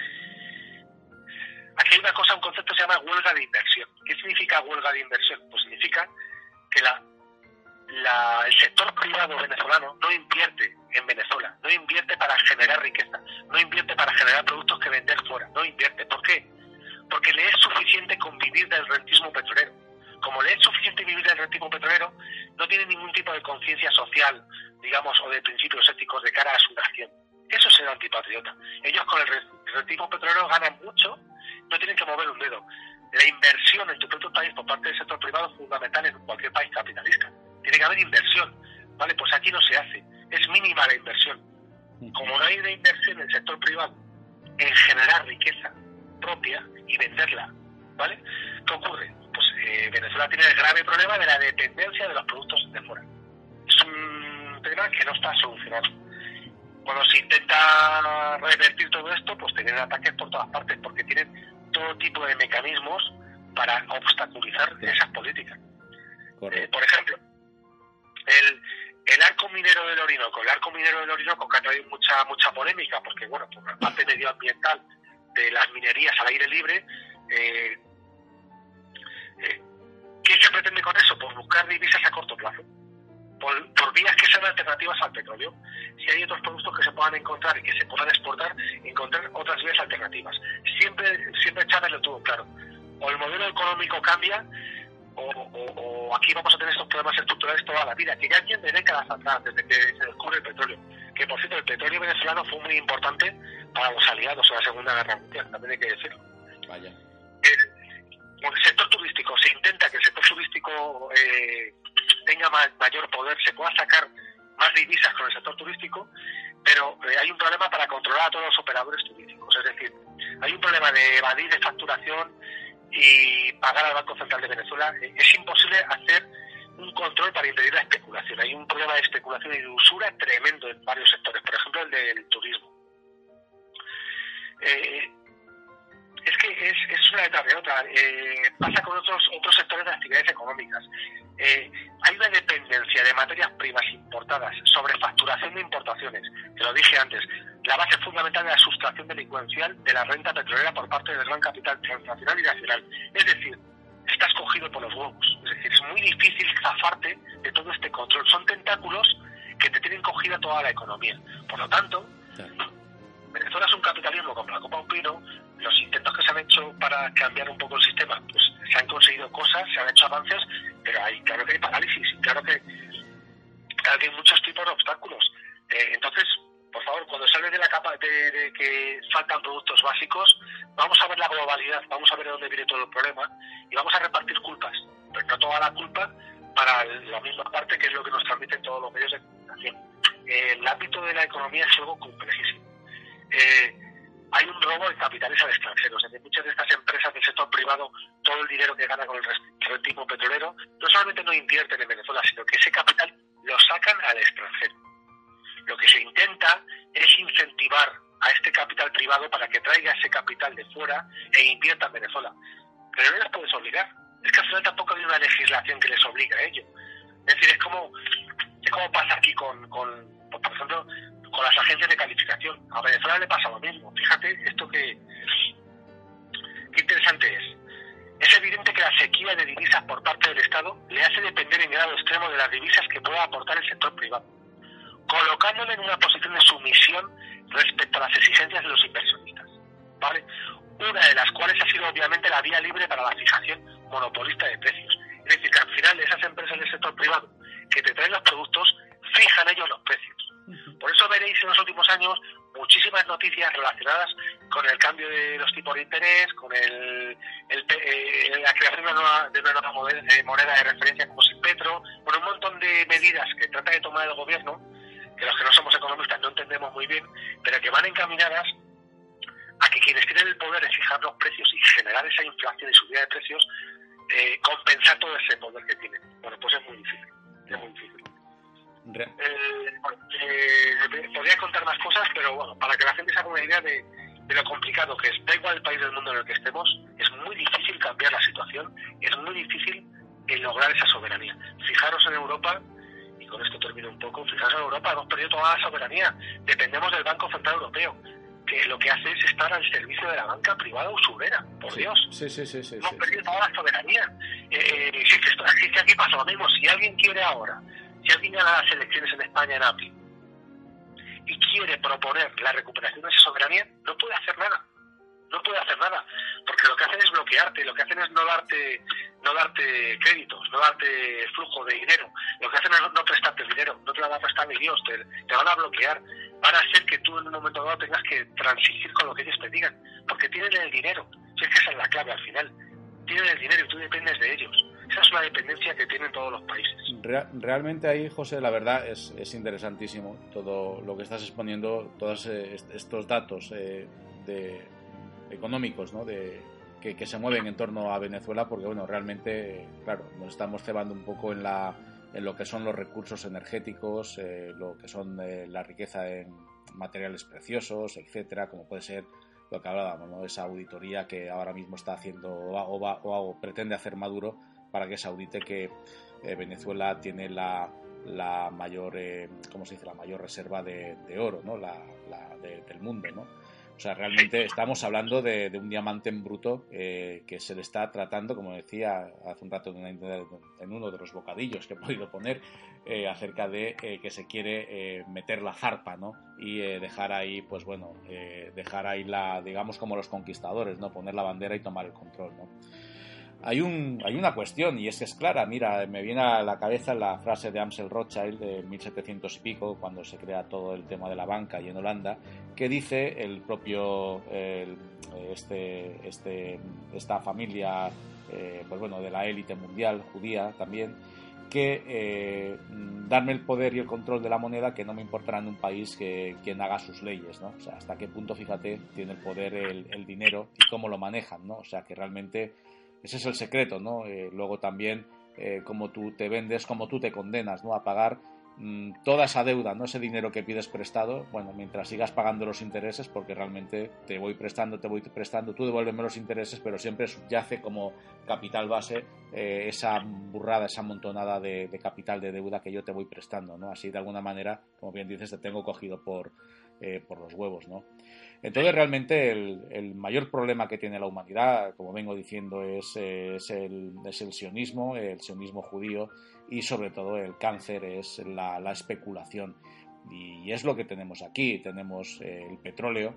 aquí hay una cosa, un concepto que se llama huelga de inversión. ¿Qué significa huelga de inversión? Pues significa que la, la, el sector privado venezolano no invierte en Venezuela, no invierte para generar riqueza, no invierte para generar productos que vender fuera, no invierte. ¿Por qué? Porque le es suficiente con vivir del rentismo petrolero. Como le es suficiente vivir del rentismo petrolero, no tiene ningún tipo de conciencia social, digamos, o de principios éticos de cara a su nación. Eso es ser antipatriota. Ellos con el rentismo petrolero ganan mucho, no tienen que mover un dedo. La inversión en tu propio país por parte del sector privado es fundamental en cualquier país capitalista. Tiene que haber inversión, ¿vale? Pues aquí no se hace. Es mínima la inversión. Como no hay una inversión en el sector privado en generar riqueza propia y venderla, ¿vale? ¿Qué ocurre? Pues eh, Venezuela tiene el grave problema de la dependencia de los productos de fuera. Es un tema que no está solucionado. Cuando se intenta revertir todo esto, pues tienen ataques por todas partes, porque tienen todo tipo de mecanismos para obstaculizar esas políticas. Eh, por ejemplo, el, el arco minero del Orinoco, el arco minero del Orinoco que ha traído mucha mucha polémica, porque bueno, por la parte medioambiental de las minerías al aire libre, eh, eh, ¿qué se pretende con eso? Pues buscar divisas a corto plazo. por, por vías que sean alternativas al petróleo. Si hay otros productos que se puedan encontrar y que se puedan exportar, encontrar otras vías alternativas. Siempre, siempre Chávez lo tuvo claro. O el modelo económico cambia, o, o, o aquí vamos a tener estos problemas estructurales toda la vida, que ya vienen de décadas atrás, desde que se descubre el petróleo. Que, por cierto, el petróleo venezolano fue muy importante para los aliados en la Segunda Guerra Mundial, también hay que decirlo. Vaya. El, el sector turístico, se intenta que el sector turístico eh, tenga ma- mayor poder, se pueda sacar más divisas con el sector turístico, pero eh, hay un problema para controlar a todos los operadores turísticos. Es decir, hay un problema de evadir de facturación y pagar al Banco Central de Venezuela. Eh, es imposible hacer un control para impedir la especulación. Hay un problema de especulación y de usura tremendo en varios sectores, por ejemplo el del turismo. Eh, es que es, es una detrás de otra. Eh, pasa con otros otros sectores de actividades económicas. Eh, hay una dependencia de materias primas importadas, sobre facturación de importaciones, que lo dije antes. La base fundamental de la sustracción delincuencial de la renta petrolera por parte del gran capital transnacional y nacional. Es decir, estás cogido por los huevos. Es decir, es muy difícil zafarte de todo este control. Son tentáculos que te tienen cogida toda la economía. Por lo tanto, Venezuela es un capitalismo como la copa de un pino. Los intentos que se han hecho para cambiar un poco el sistema, pues se han conseguido cosas, se han hecho avances, pero hay, claro que hay parálisis, claro que, claro que hay muchos tipos de obstáculos. Eh, entonces, por favor, cuando sales de la capa de, de que faltan productos básicos, vamos a ver la globalidad, vamos a ver de dónde viene todo el problema y vamos a repartir culpas, pero no toda la culpa para la misma parte, que es lo que nos transmiten todos los medios de comunicación. Eh, el ámbito de la economía es algo complejísimo. Eh, hay un robo de capitales al extranjero. O sea, que muchas de estas empresas del sector privado, todo el dinero que gana con el rentismo petrolero, no solamente no invierten en Venezuela, sino que ese capital lo sacan al extranjero. Lo que se intenta es incentivar a este capital privado para que traiga ese capital de fuera e invierta en Venezuela. Pero no les puedes obligar. Es que al final tampoco hay una legislación que les obligue a ello. Es decir, es como, es como pasa aquí con, con, por ejemplo, con las agencias de calificación. A Venezuela le pasa lo mismo. Fíjate esto que, qué interesante es. Es evidente que la sequía de divisas por parte del Estado le hace depender en grado extremo de las divisas que pueda aportar el sector privado, colocándole en una posición de sumisión respecto a las exigencias de los inversionistas, ¿vale? Una de las cuales ha sido obviamente la vía libre para la fijación monopolista de precios. Es decir, que al final esas empresas del sector privado que te traen los productos fijan ellos los precios. Por eso veréis en los últimos años muchísimas noticias relacionadas con el cambio de los tipos de interés, con el, el, eh, la creación de una nueva, de una nueva moneda, de moneda de referencia como es el petro, con un montón de medidas que trata de tomar el gobierno, que los que no somos economistas no entendemos muy bien, pero que van encaminadas a que quienes tienen el poder de fijar los precios y generar esa inflación y subida de precios, eh, compensar todo ese poder que tienen. Bueno, pues es muy difícil, es muy difícil. Eh, bueno, eh, podría contar más cosas, pero bueno, para que la gente se haga una idea de, de lo complicado que es. Da igual el país del mundo en el que estemos, es muy difícil cambiar la situación, es muy difícil el lograr esa soberanía. Fijaros en Europa, y con esto termino un poco, fijaros en Europa, hemos perdido toda la soberanía, dependemos del Banco Central Europeo, que lo que hace es estar al servicio de la banca privada usurera, por sí, Dios. Sí, sí, sí, sí, hemos sí, perdido sí. toda la soberanía. Eh, eh, si, esto, si aquí pasa lo mismo, si alguien quiere ahora, si alguien gana las elecciones en España en abril y quiere proponer la recuperación de esa soberanía, no puede hacer nada. No puede hacer nada, porque lo que hacen es bloquearte, lo que hacen es no darte no darte créditos, no darte flujo de dinero, lo que hacen es no prestarte dinero, no te la va a prestar ni Dios, te, te van a bloquear, van a hacer que tú en un momento dado tengas que transigir con lo que ellos te digan, porque tienen el dinero, si es que esa es la clave al final, tienen el dinero y tú dependes de ellos. Esa es una dependencia que tienen todos los países. Real, realmente ahí, José, la verdad es, es interesantísimo todo lo que estás exponiendo, todos eh, estos datos eh, de, económicos, ¿no? de, que, que se mueven en torno a Venezuela, porque bueno, realmente, claro, nos estamos cebando un poco en, la, en lo que son los recursos energéticos, eh, lo que son eh, la riqueza en materiales preciosos, etcétera, como puede ser lo que hablábamos, ¿no? Esa auditoría que ahora mismo está haciendo o, va, o, o pretende hacer Maduro, para que se audite que eh, Venezuela tiene la, la mayor, eh, ¿cómo se dice? La mayor reserva de, de oro, ¿no? La, la de, del mundo, ¿no? O sea, realmente estamos hablando de, de un diamante en bruto eh, que se le está tratando, como decía hace un rato en, una, en uno de los bocadillos que he podido poner, eh, acerca de eh, que se quiere eh, meter la zarpa, ¿no? Y eh, dejar ahí, pues bueno, eh, dejar ahí la, digamos como los conquistadores, ¿no? Poner la bandera y tomar el control, ¿no? Hay, un, hay una cuestión, y es que es clara. Mira, me viene a la cabeza la frase de Amsel Rothschild de mil setecientos y pico, cuando se crea todo el tema de la banca y en Holanda, que dice el propio el, este, este, esta familia eh, pues bueno, de la élite mundial judía también, que eh, darme el poder y el control de la moneda, que no me importará en un país que quien haga sus leyes, ¿no? O sea, hasta qué punto, fíjate, tiene el poder el, el dinero y cómo lo manejan, ¿no? O sea, que realmente ese es el secreto, ¿no? Eh, luego también eh, cómo tú te vendes, cómo tú te condenas, ¿no? A pagar mmm, toda esa deuda, ¿no? Ese dinero que pides prestado, bueno, mientras sigas pagando los intereses, porque realmente te voy prestando, te voy prestando, tú devuélveme los intereses, pero siempre subyace como capital base eh, esa burrada, esa montonada de, de capital de deuda que yo te voy prestando, ¿no? Así, de alguna manera, como bien dices, te tengo cogido por, eh, por los huevos, ¿no? Entonces, realmente el, el mayor problema que tiene la humanidad, como vengo diciendo, es, es, el, es el sionismo, el sionismo judío, y sobre todo el cáncer es la, la especulación. Y es lo que tenemos aquí. Tenemos eh, el petróleo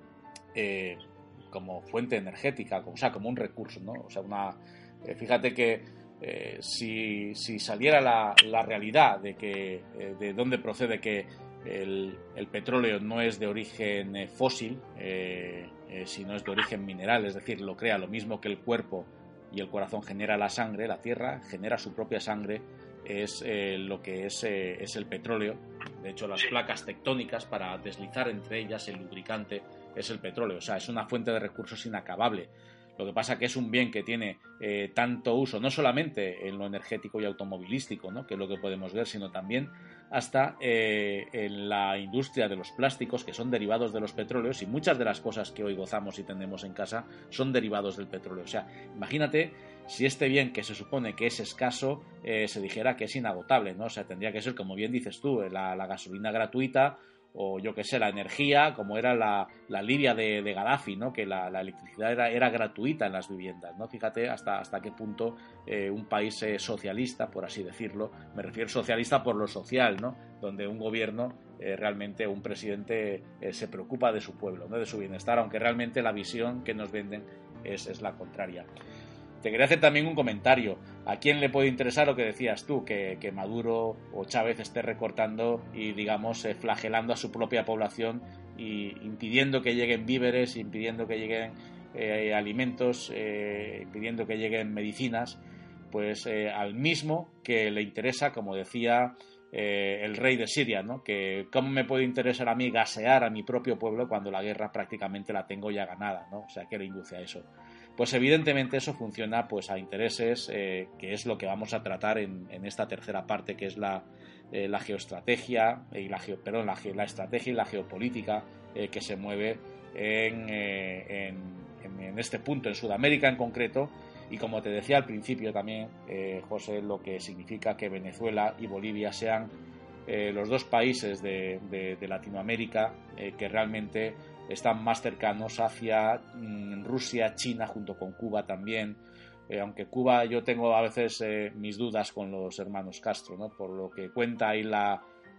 eh, como fuente energética, como, o sea, como un recurso, ¿no? O sea, una, eh, fíjate que eh, si, si saliera la, la realidad de que eh, de dónde procede que El, el petróleo no es de origen eh, fósil, eh, eh, sino es de origen mineral, es decir, lo crea lo mismo que el cuerpo y el corazón genera la sangre, la tierra genera su propia sangre, es eh, lo que es, eh, es el petróleo. De hecho, las placas tectónicas, para deslizar entre ellas, el lubricante es el petróleo, o sea, es una fuente de recursos inacabable. Lo que pasa que es un bien que tiene eh, tanto uso, no solamente en lo energético y automovilístico, ¿no? Que es lo que podemos ver, sino también hasta eh, en la industria de los plásticos, que son derivados de los petróleos, y muchas de las cosas que hoy gozamos y tenemos en casa son derivados del petróleo. O sea, imagínate si este bien que se supone que es escaso eh, se dijera que es inagotable, ¿no? O sea, tendría que ser, como bien dices tú, la, la gasolina gratuita, o yo que sé, la energía, como era la, la Libia de, de Gaddafi, ¿no? Que la, la electricidad era, era gratuita en las viviendas, ¿no? Fíjate hasta, hasta qué punto eh, un país eh, socialista, por así decirlo, me refiero socialista por lo social, ¿no? Donde un gobierno, eh, realmente un presidente eh, se preocupa de su pueblo, ¿no? De su bienestar, aunque realmente la visión que nos venden es, es la contraria. Te quería hacer también un comentario. ¿A quién le puede interesar lo que decías tú? Que, que Maduro o Chávez esté recortando y, digamos, eh, flagelando a su propia población y impidiendo que lleguen víveres, impidiendo que lleguen eh, alimentos, eh, impidiendo que lleguen medicinas, pues eh, al mismo que le interesa, como decía eh, el rey de Siria, ¿no? Que cómo me puede interesar a mí gasear a mi propio pueblo cuando la guerra prácticamente la tengo ya ganada, ¿no? O sea, ¿qué le induce a eso? Pues evidentemente eso funciona pues a intereses, eh, que es lo que vamos a tratar en, en esta tercera parte, que es la, eh, la geoestrategia y la, geo, perdón, la, la estrategia y la geopolítica eh, que se mueve en, eh, en, en, en este punto, en Sudamérica en concreto, y como te decía al principio también, eh, José, lo que significa que Venezuela y Bolivia sean eh, los dos países de, de, de Latinoamérica eh, que realmente están más cercanos hacia mmm, Rusia, China, junto con Cuba también, eh, aunque Cuba yo tengo a veces eh, mis dudas con los hermanos Castro, ¿no? Por lo que cuenta ahí la,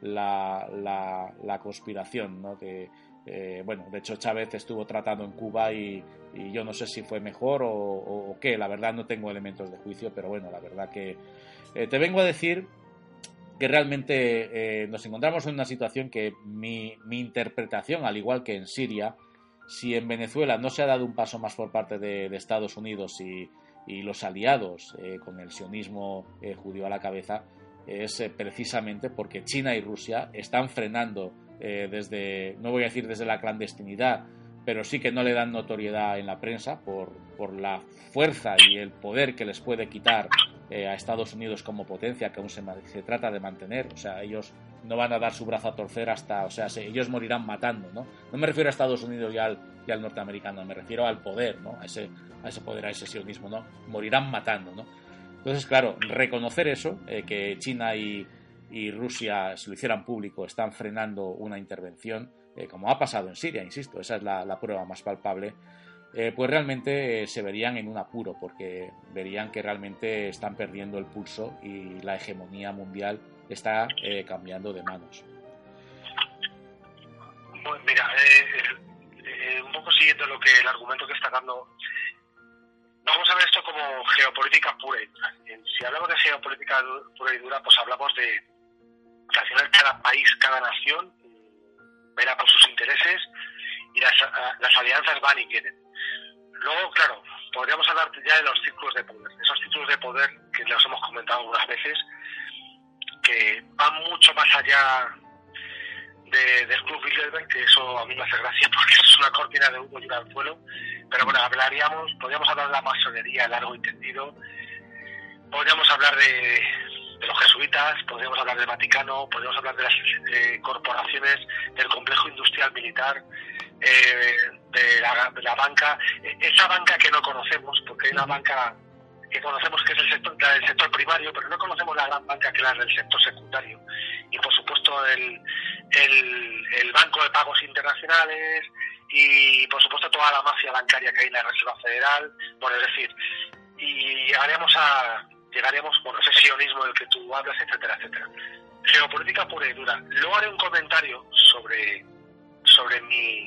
la, la, la conspiración, ¿no? De, eh, bueno, de hecho Chávez estuvo tratando en Cuba y, y yo no sé si fue mejor o, o, o qué, la verdad no tengo elementos de juicio, pero bueno, la verdad que eh, te vengo a decir que realmente eh, nos encontramos en una situación que mi, mi interpretación, al igual que en Siria, si en Venezuela no se ha dado un paso más por parte de, de Estados Unidos y, y los aliados eh, con el sionismo eh, judío a la cabeza, es eh, precisamente porque China y Rusia están frenando eh, desde, no voy a decir desde la clandestinidad, pero sí que no le dan notoriedad en la prensa por, por la fuerza y el poder que les puede quitar eh, a Estados Unidos como potencia, que aún se, se trata de mantener. O sea, ellos no van a dar su brazo a torcer hasta, o sea, se, ellos morirán matando, ¿no? No me refiero a Estados Unidos y al, y al norteamericano, me refiero al poder, ¿no? A ese, a ese poder, a ese sionismo, ¿no? Morirán matando, ¿no? Entonces, claro, reconocer eso, eh, que China y, y Rusia, si lo hicieran público, están frenando una intervención, eh, como ha pasado en Siria, insisto, esa es la, la prueba más palpable, eh, pues realmente eh, se verían en un apuro, porque verían que realmente están perdiendo el pulso y la hegemonía mundial está eh, cambiando de manos. Bueno, mira, eh, eh, un poco siguiendo lo que el argumento que está dando, vamos a ver esto como geopolítica pura y dura. Si hablamos de geopolítica pura y dura, pues hablamos de que al final cada país, cada nación verá por sus intereses y las, las alianzas van y vienen. Luego, claro, podríamos hablar ya de los círculos de poder, esos círculos de poder que los hemos comentado algunas veces, que van mucho más allá de, del Club Bilderberg, que eso a mí me hace gracia porque eso es una cortina de humo y un anzuelo, pero bueno, hablaríamos, podríamos hablar de la masonería largo y tendido, podríamos hablar de, de los jesuitas, podríamos hablar del Vaticano, podríamos hablar de las eh, corporaciones, del complejo industrial militar, eh, de, la, de la banca, esa banca que no conocemos, porque hay una banca que conocemos que es el sector, la del sector primario, pero no conocemos la gran banca que es la del sector secundario. Y por supuesto el, el, el Banco de Pagos Internacionales y por supuesto toda la mafia bancaria que hay en la Reserva Federal. Bueno, es decir, y llegaremos a, llegaremos, bueno, ese sionismo del que tú hablas, etcétera, etcétera. Geopolítica pura y dura. Luego haré un comentario sobre, sobre mi,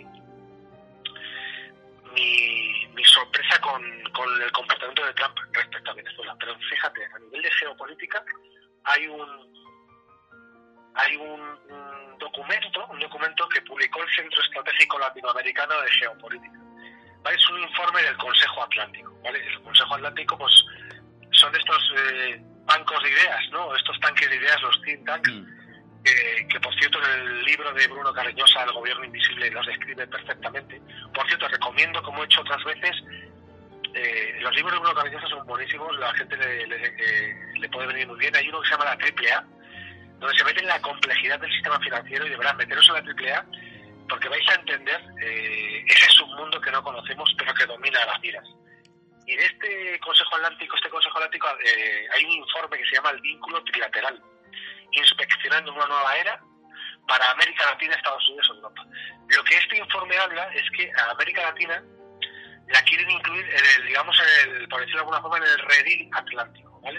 mi, mi sorpresa con, con el comportamiento de Trump respecto a Venezuela. Pero fíjate, a nivel de geopolítica hay un hay un, un documento, un documento que publicó el Centro Estratégico Latinoamericano de Geopolítica. ¿Vale? Es un informe del Consejo Atlántico, ¿vale? El Consejo Atlántico, pues, son estos eh, bancos de ideas, ¿no? Estos tanques de ideas, los think tanks, mm. eh, que por cierto en el libro de Bruno Carreñosa, El Gobierno Invisible, los describe perfectamente. Por cierto, recomiendo, como he hecho otras veces, eh, los libros de Bruno Carreñosa son buenísimos, la gente le, le, le, le puede venir muy bien. Hay uno que se llama La Triple A, donde se mete en la complejidad del sistema financiero, y de verdad, meteros en la Triple A, porque vais a entender eh, ese submundo que no conocemos, pero que domina las vidas. Y de este Consejo Atlántico, este Consejo Atlántico, eh, hay un informe que se llama El Vínculo Trilateral, inspeccionando una nueva era para América Latina, Estados Unidos y Europa. Lo que este informe habla es que a América Latina la quieren incluir, en el, digamos, en el, por decirlo de alguna forma, en el redil atlántico, ¿vale?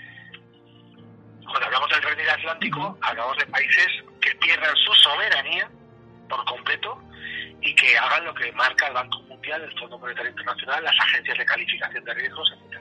Cuando hablamos del redil atlántico, hablamos de países que pierdan su soberanía por completo y que hagan lo que marca el Banco Mundial, el Fondo Monetario Internacional, las agencias de calificación de riesgos, etcétera.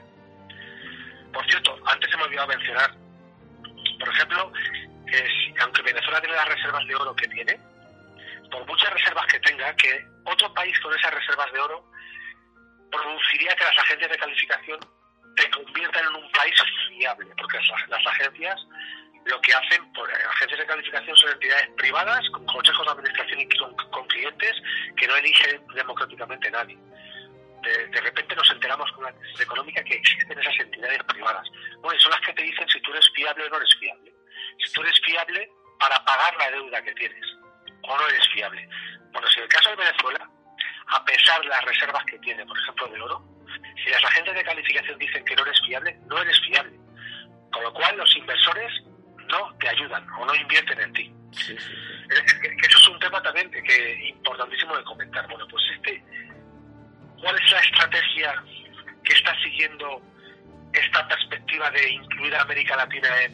Por cierto, antes se me olvidó mencionar, por ejemplo, que si, aunque Venezuela tiene las reservas de oro que tiene, por muchas reservas que tenga, que otro país con esas reservas de oro produciría que las agencias de calificación te conviertan en un país fiable, porque las, las agencias lo que hacen, por agencias de calificación, son entidades privadas con consejos de administración y con, con clientes que no elige democráticamente nadie. De, de repente nos enteramos con una crisis económica que existen esas entidades privadas. Bueno, y son las que te dicen si tú eres fiable o no eres fiable. Si tú eres fiable para pagar la deuda que tienes, o no eres fiable. Bueno, si en el caso de Venezuela, a pesar de las reservas que tiene, por ejemplo, de oro, si las agencias de calificación dicen que no eres fiable, no eres fiable. Con lo cual los inversores no te ayudan o no invierten en ti. Sí, sí, sí. Es que, que eso es un tema también que, que importantísimo de comentar. Bueno, pues este, ¿cuál es la estrategia que está siguiendo esta perspectiva de incluir a América Latina en,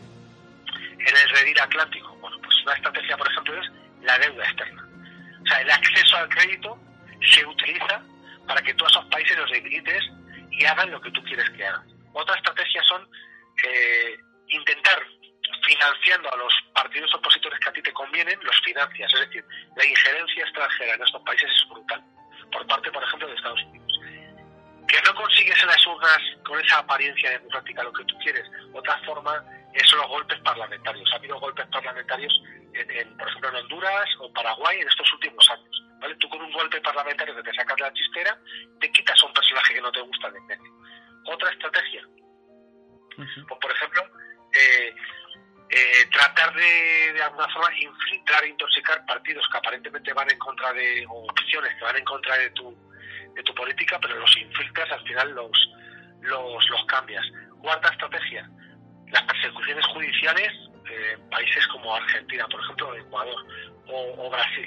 en el redil atlántico? Bueno, pues una estrategia, por ejemplo, es la deuda externa. O sea, el acceso al crédito se utiliza para que todos esos países los debilites y hagan lo que tú quieres que hagan. Otra estrategia son eh, intentar, financiando a los partidos opositores que a ti te convienen, los financias. Es decir, la injerencia extranjera en estos países es brutal, por parte, por ejemplo, de Estados Unidos. Que no consigues en las urnas con esa apariencia democrática lo que tú quieres. Otra forma son los golpes parlamentarios. Ha habido golpes parlamentarios, en, en, por ejemplo, en Honduras o Paraguay en estos últimos años. ¿Vale? Tú con un golpe parlamentario que te sacas la chistera, te quitas a un personaje que no te gusta de en medio. Otra estrategia, uh-huh. pues por ejemplo, eh, eh, tratar de, de alguna forma, infiltrar e intoxicar partidos que aparentemente van en contra de, o opciones que van en contra de tu, de tu política, pero los infiltras, al final los, los, los cambias. Cuarta estrategia, las persecuciones judiciales en eh, países como Argentina, por ejemplo, Ecuador o, o Brasil.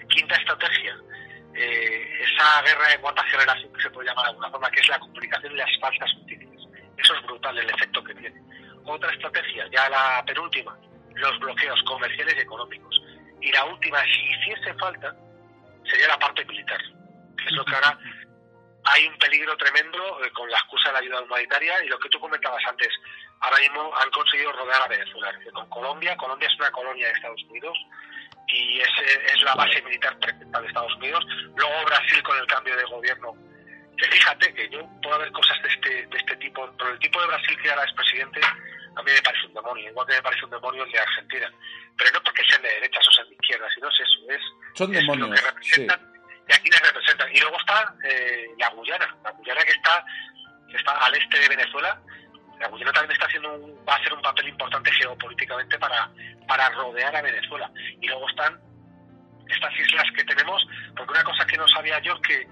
Quinta estrategia, eh, esa guerra de cuarta generación que se puede llamar de alguna forma, que es la comunicación y las falsas noticias. Eso es brutal el efecto que tiene. Otra estrategia, ya la penúltima, los bloqueos comerciales y económicos. Y la última, si hiciese falta, sería la parte militar, que es lo que ahora hay un peligro tremendo eh, con la excusa de la ayuda humanitaria y lo que tú comentabas antes. Ahora mismo han conseguido rodear a Venezuela. Con Colombia, Colombia es una colonia de Estados Unidos y es, es la base militar perfecta de Estados Unidos. Luego Brasil con el cambio de gobierno, que fíjate que yo puedo ver cosas de este de este tipo, pero el tipo de Brasil que ahora es presidente a mí me parece un demonio, igual que me parece un demonio el de Argentina, pero no porque sean de derechas o sean de izquierdas, sino es eso, es, Son es demonios, lo que representan, sí. Y aquí les representan. Y luego está eh, la Guyana, la Guyana que está, que está al este de Venezuela. La Guyana también está haciendo un, va a hacer un papel importante geopolíticamente para, para rodear a Venezuela. Y luego están estas islas que tenemos, porque una cosa que no sabía yo es que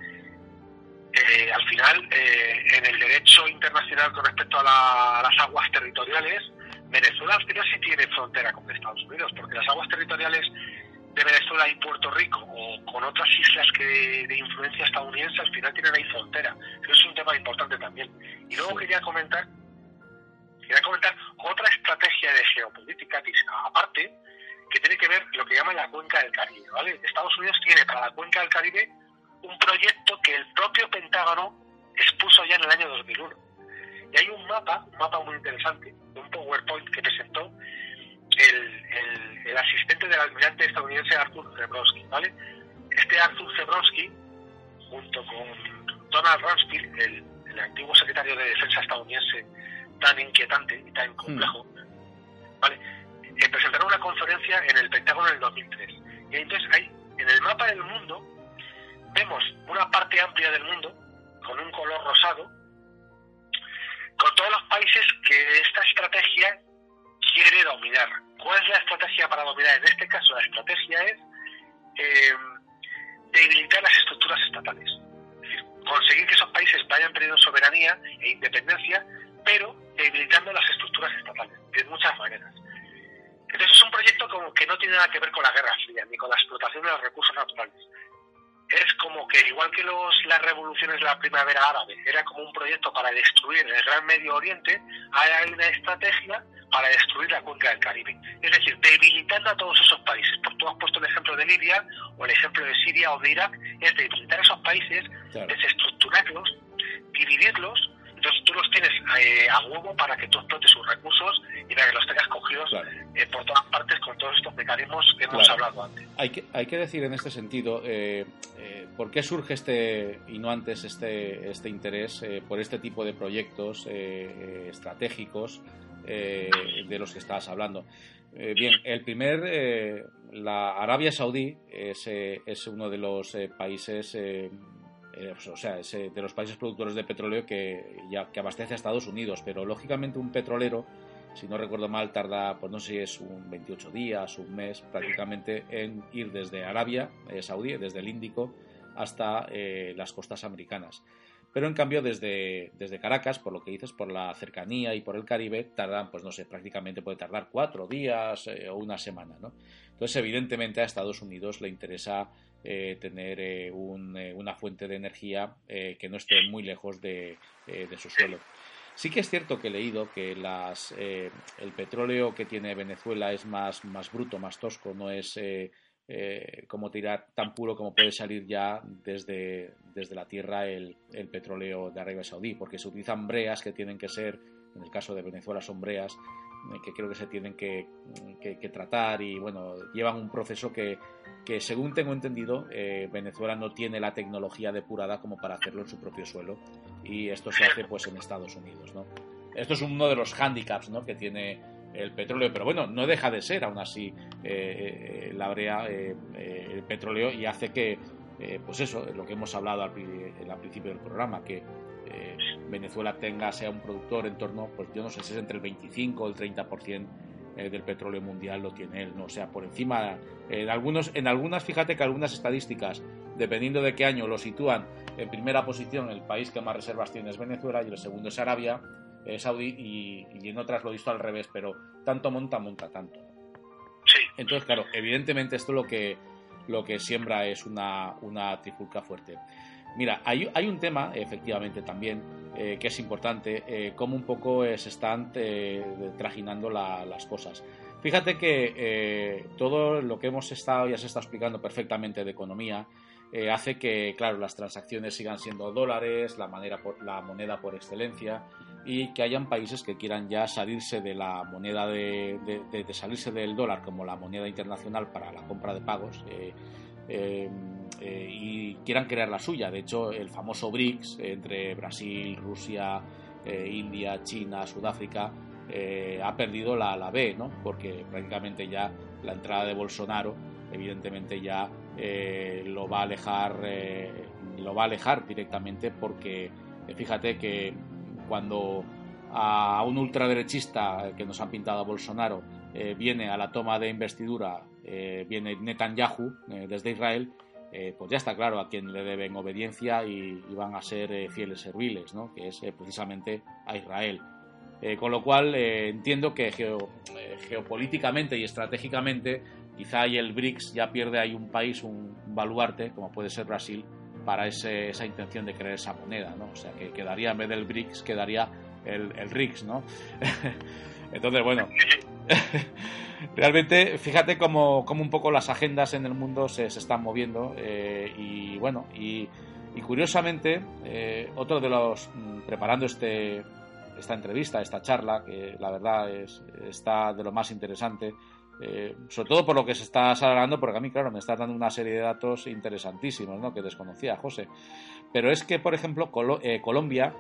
eh, al final eh, en el derecho internacional con respecto a, la, a las aguas territoriales, Venezuela al final sí tiene frontera con Estados Unidos, porque las aguas territoriales de Venezuela y Puerto Rico o con otras islas que de, de influencia estadounidense al final tienen ahí frontera. Eso es un tema importante también. Y luego quería comentar quería comentar otra estrategia de geopolítica aparte, que tiene que ver lo que llaman la cuenca del Caribe, ¿vale? Estados Unidos tiene para la cuenca del Caribe un proyecto que el propio Pentágono expuso ya en el año dos mil uno. Y hay un mapa, un mapa muy interesante, un PowerPoint que presentó el, el, el asistente del almirante estadounidense Arthur Zebrowski, ¿vale? Este Arthur Zebrowski, junto con Donald Rumsfeld, el, el antiguo secretario de Defensa estadounidense, tan inquietante y tan complejo, mm. ¿vale? Eh, presentaron una conferencia en el Pentágono en el dos mil tres. Y entonces ahí, en el mapa del mundo, vemos una parte amplia del mundo, con un color rosado, con todos los países que esta estrategia quiere dominar. ¿Cuál es la estrategia para dominar? En este caso, la estrategia es eh, debilitar las estructuras estatales. Es decir, conseguir que esos países vayan perdiendo soberanía e independencia, pero debilitando las estructuras estatales, de muchas maneras. Entonces es un proyecto como que no tiene nada que ver con la Guerra Fría, ni con la explotación de los recursos naturales. Es como que, igual que los, las revoluciones de la primavera árabe, era como un proyecto para destruir el Gran Medio Oriente, ahora hay una estrategia para destruir la cuenca del Caribe. Es decir, debilitando a todos esos países. Porque tú has puesto el ejemplo de Libia, o el ejemplo de Siria o de Irak, es debilitar a esos países, claro, desestructurarlos, dividirlos. Entonces tú los tienes eh, a huevo para que tú explotes sus recursos y para que los tengas cogidos, claro, eh, por todas partes con todos estos mecanismos que hemos claro. hablado antes. Hay que, hay que decir en este sentido, eh, eh, ¿por qué surge este, y no antes, este, este interés eh, por este tipo de proyectos eh, eh, estratégicos eh, de los que estabas hablando? Eh, bien, el primer, eh, la Arabia Saudí es, eh, es uno de los eh, países... Eh, Eh, o sea, es eh, de los países productores de petróleo que, ya, que abastece a Estados Unidos, pero lógicamente un petrolero, si no recuerdo mal, tarda, pues no sé si es un veintiocho días, un mes prácticamente, en ir desde Arabia eh, Saudí, desde el Índico, hasta eh, las costas americanas. Pero en cambio desde, desde Caracas, por lo que dices, por la cercanía y por el Caribe, tardan, pues no sé, prácticamente puede tardar cuatro días eh, o una semana, ¿no? Entonces, evidentemente a Estados Unidos le interesa eh, tener eh, un, eh, una fuente de energía eh, que no esté muy lejos de, eh, de su suelo. Sí que es cierto que he leído que las, eh, el petróleo que tiene Venezuela es más, más bruto, más tosco, no es... Eh, Eh, como tirar tan puro como puede salir ya desde, desde la tierra el, el petróleo de Arabia Saudí, porque se utilizan breas que tienen que ser, en el caso de Venezuela son breas eh, que creo que se tienen que, que, que tratar y bueno, llevan un proceso que, que según tengo entendido eh, Venezuela no tiene la tecnología depurada como para hacerlo en su propio suelo y esto se hace pues en Estados Unidos, ¿no? Esto es uno de los hándicaps, ¿no?, que tiene el petróleo, pero bueno, no deja de ser aún así eh, eh, la brea eh, eh, el petróleo y hace que eh, pues eso, lo que hemos hablado al, al principio del programa, que eh, Venezuela tenga, sea un productor en torno, pues yo no sé si es entre el veinticinco o el treinta por ciento eh, del petróleo mundial lo tiene él, ¿no? O sea, por encima eh, en algunos, en algunas, fíjate que algunas estadísticas, dependiendo de qué año lo sitúan en primera posición, el país que más reservas tiene es Venezuela y el segundo es Arabia Eh, Saudí y, y en otras lo he visto al revés, pero tanto monta, monta tanto. Sí. Entonces, claro, evidentemente esto lo que lo que siembra es una, una trifulca fuerte. Mira, hay, hay un tema, efectivamente, también, eh, que es importante, eh, cómo un poco eh, se están eh, trajinando la, las cosas. Fíjate que eh, todo lo que hemos estado, ya se está explicando perfectamente de economía, eh, hace que, claro, las transacciones sigan siendo dólares, la, manera por, la moneda por excelencia, y que hayan países que quieran ya salirse de la moneda de, de, de, de salirse del dólar como la moneda internacional para la compra de pagos, eh, eh, eh, y quieran crear la suya. De hecho, el famoso BRICS, eh, entre Brasil, Rusia, eh, India, China, Sudáfrica, eh, ha perdido la, la B, ¿no? Porque prácticamente ya la entrada de Bolsonaro, evidentemente ya eh, lo va a alejar, eh, lo va a alejar directamente, porque eh, fíjate que cuando a un ultraderechista que nos han pintado a Bolsonaro eh, viene a la toma de investidura, eh, viene Netanyahu eh, desde Israel, eh, pues ya está claro a quién le deben obediencia y, y van a ser eh, fieles serviles, ¿no? Que es eh, precisamente a Israel. Eh, con lo cual eh, entiendo que geo, eh, geopolíticamente y estratégicamente quizá ahí el BRICS ya pierde ahí un país, un, un baluarte, como puede ser Brasil, para ese, esa intención de crear esa moneda, ¿no? O sea, que quedaría, en vez del BRICS, quedaría el, el R I C S, ¿no? Entonces, bueno, realmente, fíjate cómo, cómo un poco las agendas en el mundo se, se están moviendo, eh, y bueno, y, y curiosamente, eh, otro de los, preparando este, esta entrevista, esta charla, que la verdad es, está de lo más interesante, Eh, sobre todo por lo que se está hablando, porque a mí, claro, me está dando una serie de datos interesantísimos, ¿no? Que desconocía, José. Pero es que, por ejemplo, Colo- eh, Colombia,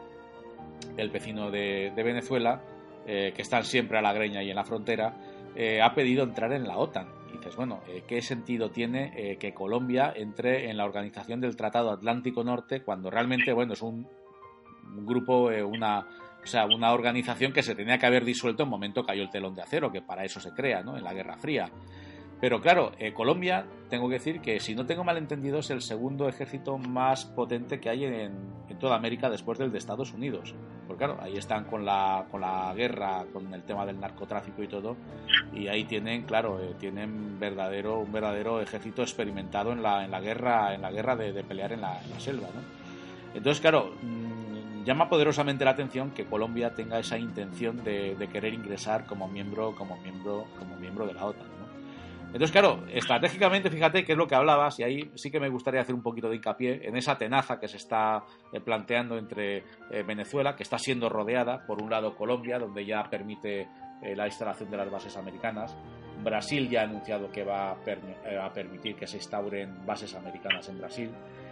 el vecino de, de Venezuela, eh, que están siempre a la greña y en la frontera, eh, ha pedido entrar en la OTAN. Y dices, bueno, eh, ¿qué sentido tiene eh, que Colombia entre en la organización del Tratado Atlántico Norte cuando realmente, bueno, es un, un grupo, eh, una... O sea, una organización que se tenía que haber disuelto en el momento que cayó el telón de acero, que para eso se crea, ¿no? En la Guerra Fría. Pero claro, eh, Colombia, tengo que decir que, si no tengo mal entendido, es el segundo ejército más potente que hay en, en toda América después del de Estados Unidos. Porque claro, ahí están con la, con la guerra, con el tema del narcotráfico y todo, y ahí tienen, claro, eh, tienen verdadero, un verdadero ejército experimentado en la, en la guerra, en la guerra de, de pelear en la, en la selva, ¿no? Entonces, claro, llama poderosamente la atención que Colombia tenga esa intención de, de querer ingresar como miembro, como miembro, como miembro de la OTAN, ¿no? Entonces, claro, estratégicamente, fíjate que es lo que hablabas, y ahí sí que me gustaría hacer un poquito de hincapié en esa tenaza que se está eh, planteando entre eh, Venezuela, que está siendo rodeada, por un lado Colombia, donde ya permite eh, la instalación de las bases americanas. Brasil ya ha anunciado que va a, permi- eh, a permitir que se instauren bases americanas en Brasil.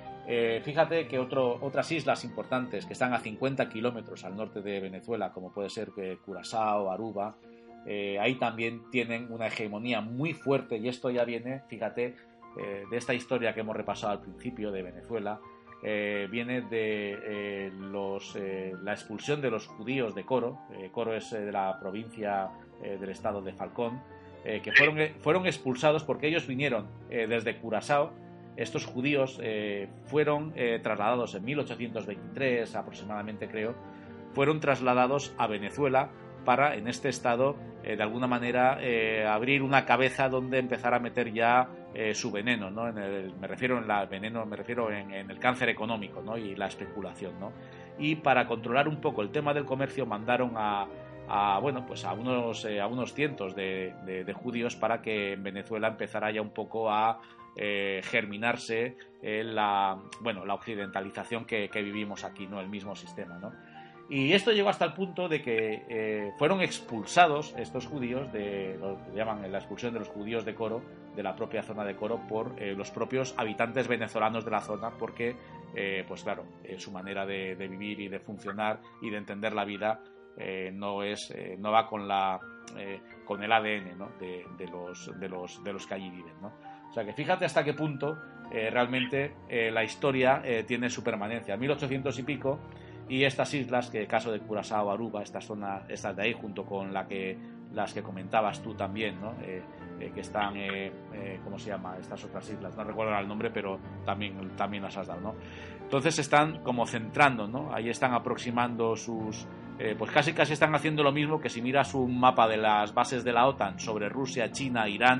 Eh, fíjate que otro, otras islas importantes que están a cincuenta kilómetros al norte de Venezuela, como puede ser eh, Curazao, Aruba, eh, ahí también tienen una hegemonía muy fuerte, y esto ya viene, fíjate, eh, de esta historia que hemos repasado al principio de Venezuela, eh, viene de eh, los, eh, la expulsión de los judíos de Coro. eh, Coro es eh, de la provincia eh, del estado de Falcón, eh, que fueron, fueron expulsados porque ellos vinieron eh, desde Curazao. Estos judíos eh, fueron eh, trasladados en mil ochocientos veintitrés aproximadamente, creo, fueron trasladados a Venezuela para, en este estado, eh, de alguna manera eh, abrir una cabeza donde empezar a meter ya eh, su veneno, ¿no? En el, me refiero en la veneno, me refiero en, en el cáncer económico, ¿no? Y la especulación, ¿no? Y para controlar un poco el tema del comercio mandaron a, a bueno, pues a unos eh, a unos cientos de, de, de judíos para que en Venezuela empezara ya un poco a Eh, germinarse eh, la, bueno, la occidentalización que, que vivimos aquí, ¿no? El mismo sistema, ¿no? Y esto llegó hasta el punto de que eh, fueron expulsados estos judíos, de lo que llaman la expulsión de los judíos de Coro, de la propia zona de Coro, por eh, los propios habitantes venezolanos de la zona, porque, eh, pues claro, eh, su manera de, de vivir y de funcionar y de entender la vida eh, no es eh, no va con la eh, con el A D N, ¿no? de, de los de los de los que allí viven, ¿no? O sea que fíjate hasta qué punto eh, realmente eh, la historia eh, tiene su permanencia. mil ochocientos y pico, y estas islas, que el caso de Curazao, Aruba, esta zona, estas de ahí, junto con la que, las que comentabas tú también, ¿no? Eh, eh, que están, eh, eh, ¿cómo se llama? Estas otras islas, no recuerdo el nombre, pero también, también las has dado, ¿no? Entonces están como centrando, ¿no? Ahí están aproximando sus... Eh, pues casi casi están haciendo lo mismo que si miras un mapa de las bases de la OTAN sobre Rusia, China, Irán,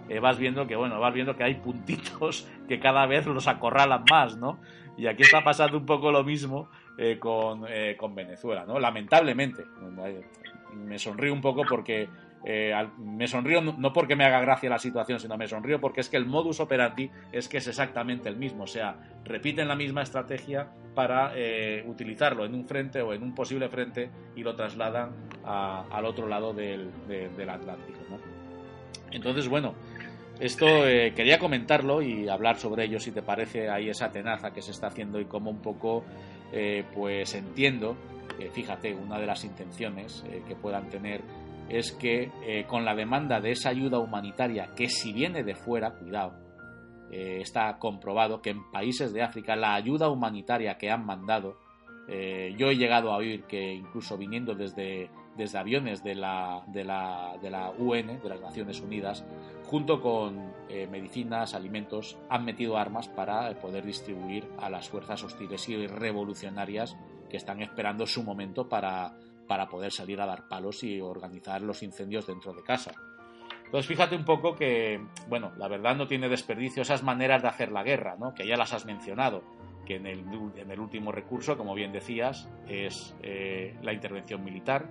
eh, vas viendo que, bueno, vas viendo que hay puntitos que cada vez los acorralan más, ¿no? Y aquí está pasando un poco lo mismo eh, con, eh, con Venezuela, ¿no? Lamentablemente. Me sonrío un poco porque eh, me sonrío no porque me haga gracia la situación, sino me sonrío porque es que el modus operandi es que es exactamente el mismo. O sea, repiten la misma estrategia para eh, utilizarlo en un frente o en un posible frente y lo trasladan a, al otro lado del, de, del Atlántico, ¿no? Entonces, bueno, esto eh, quería comentarlo y hablar sobre ello, si te parece, ahí esa tenaza que se está haciendo y cómo un poco, eh, pues entiendo. Eh, fíjate, una de las intenciones eh, que puedan tener es que eh, con la demanda de esa ayuda humanitaria, que si viene de fuera, cuidado, eh, está comprobado que en países de África la ayuda humanitaria que han mandado, eh, yo he llegado a oír que incluso viniendo desde, desde aviones de la, de, la, de la U N, de las Naciones Unidas, junto con eh, medicinas, alimentos, han metido armas para eh, poder distribuir a las fuerzas hostiles y revolucionarias que están esperando su momento para, para poder salir a dar palos y organizar los incendios dentro de casa. Entonces fíjate un poco que, bueno, la verdad no tiene desperdicio esas maneras de hacer la guerra, ¿no? Que ya las has mencionado, que en el, en el último recurso, como bien decías, es eh, la intervención militar,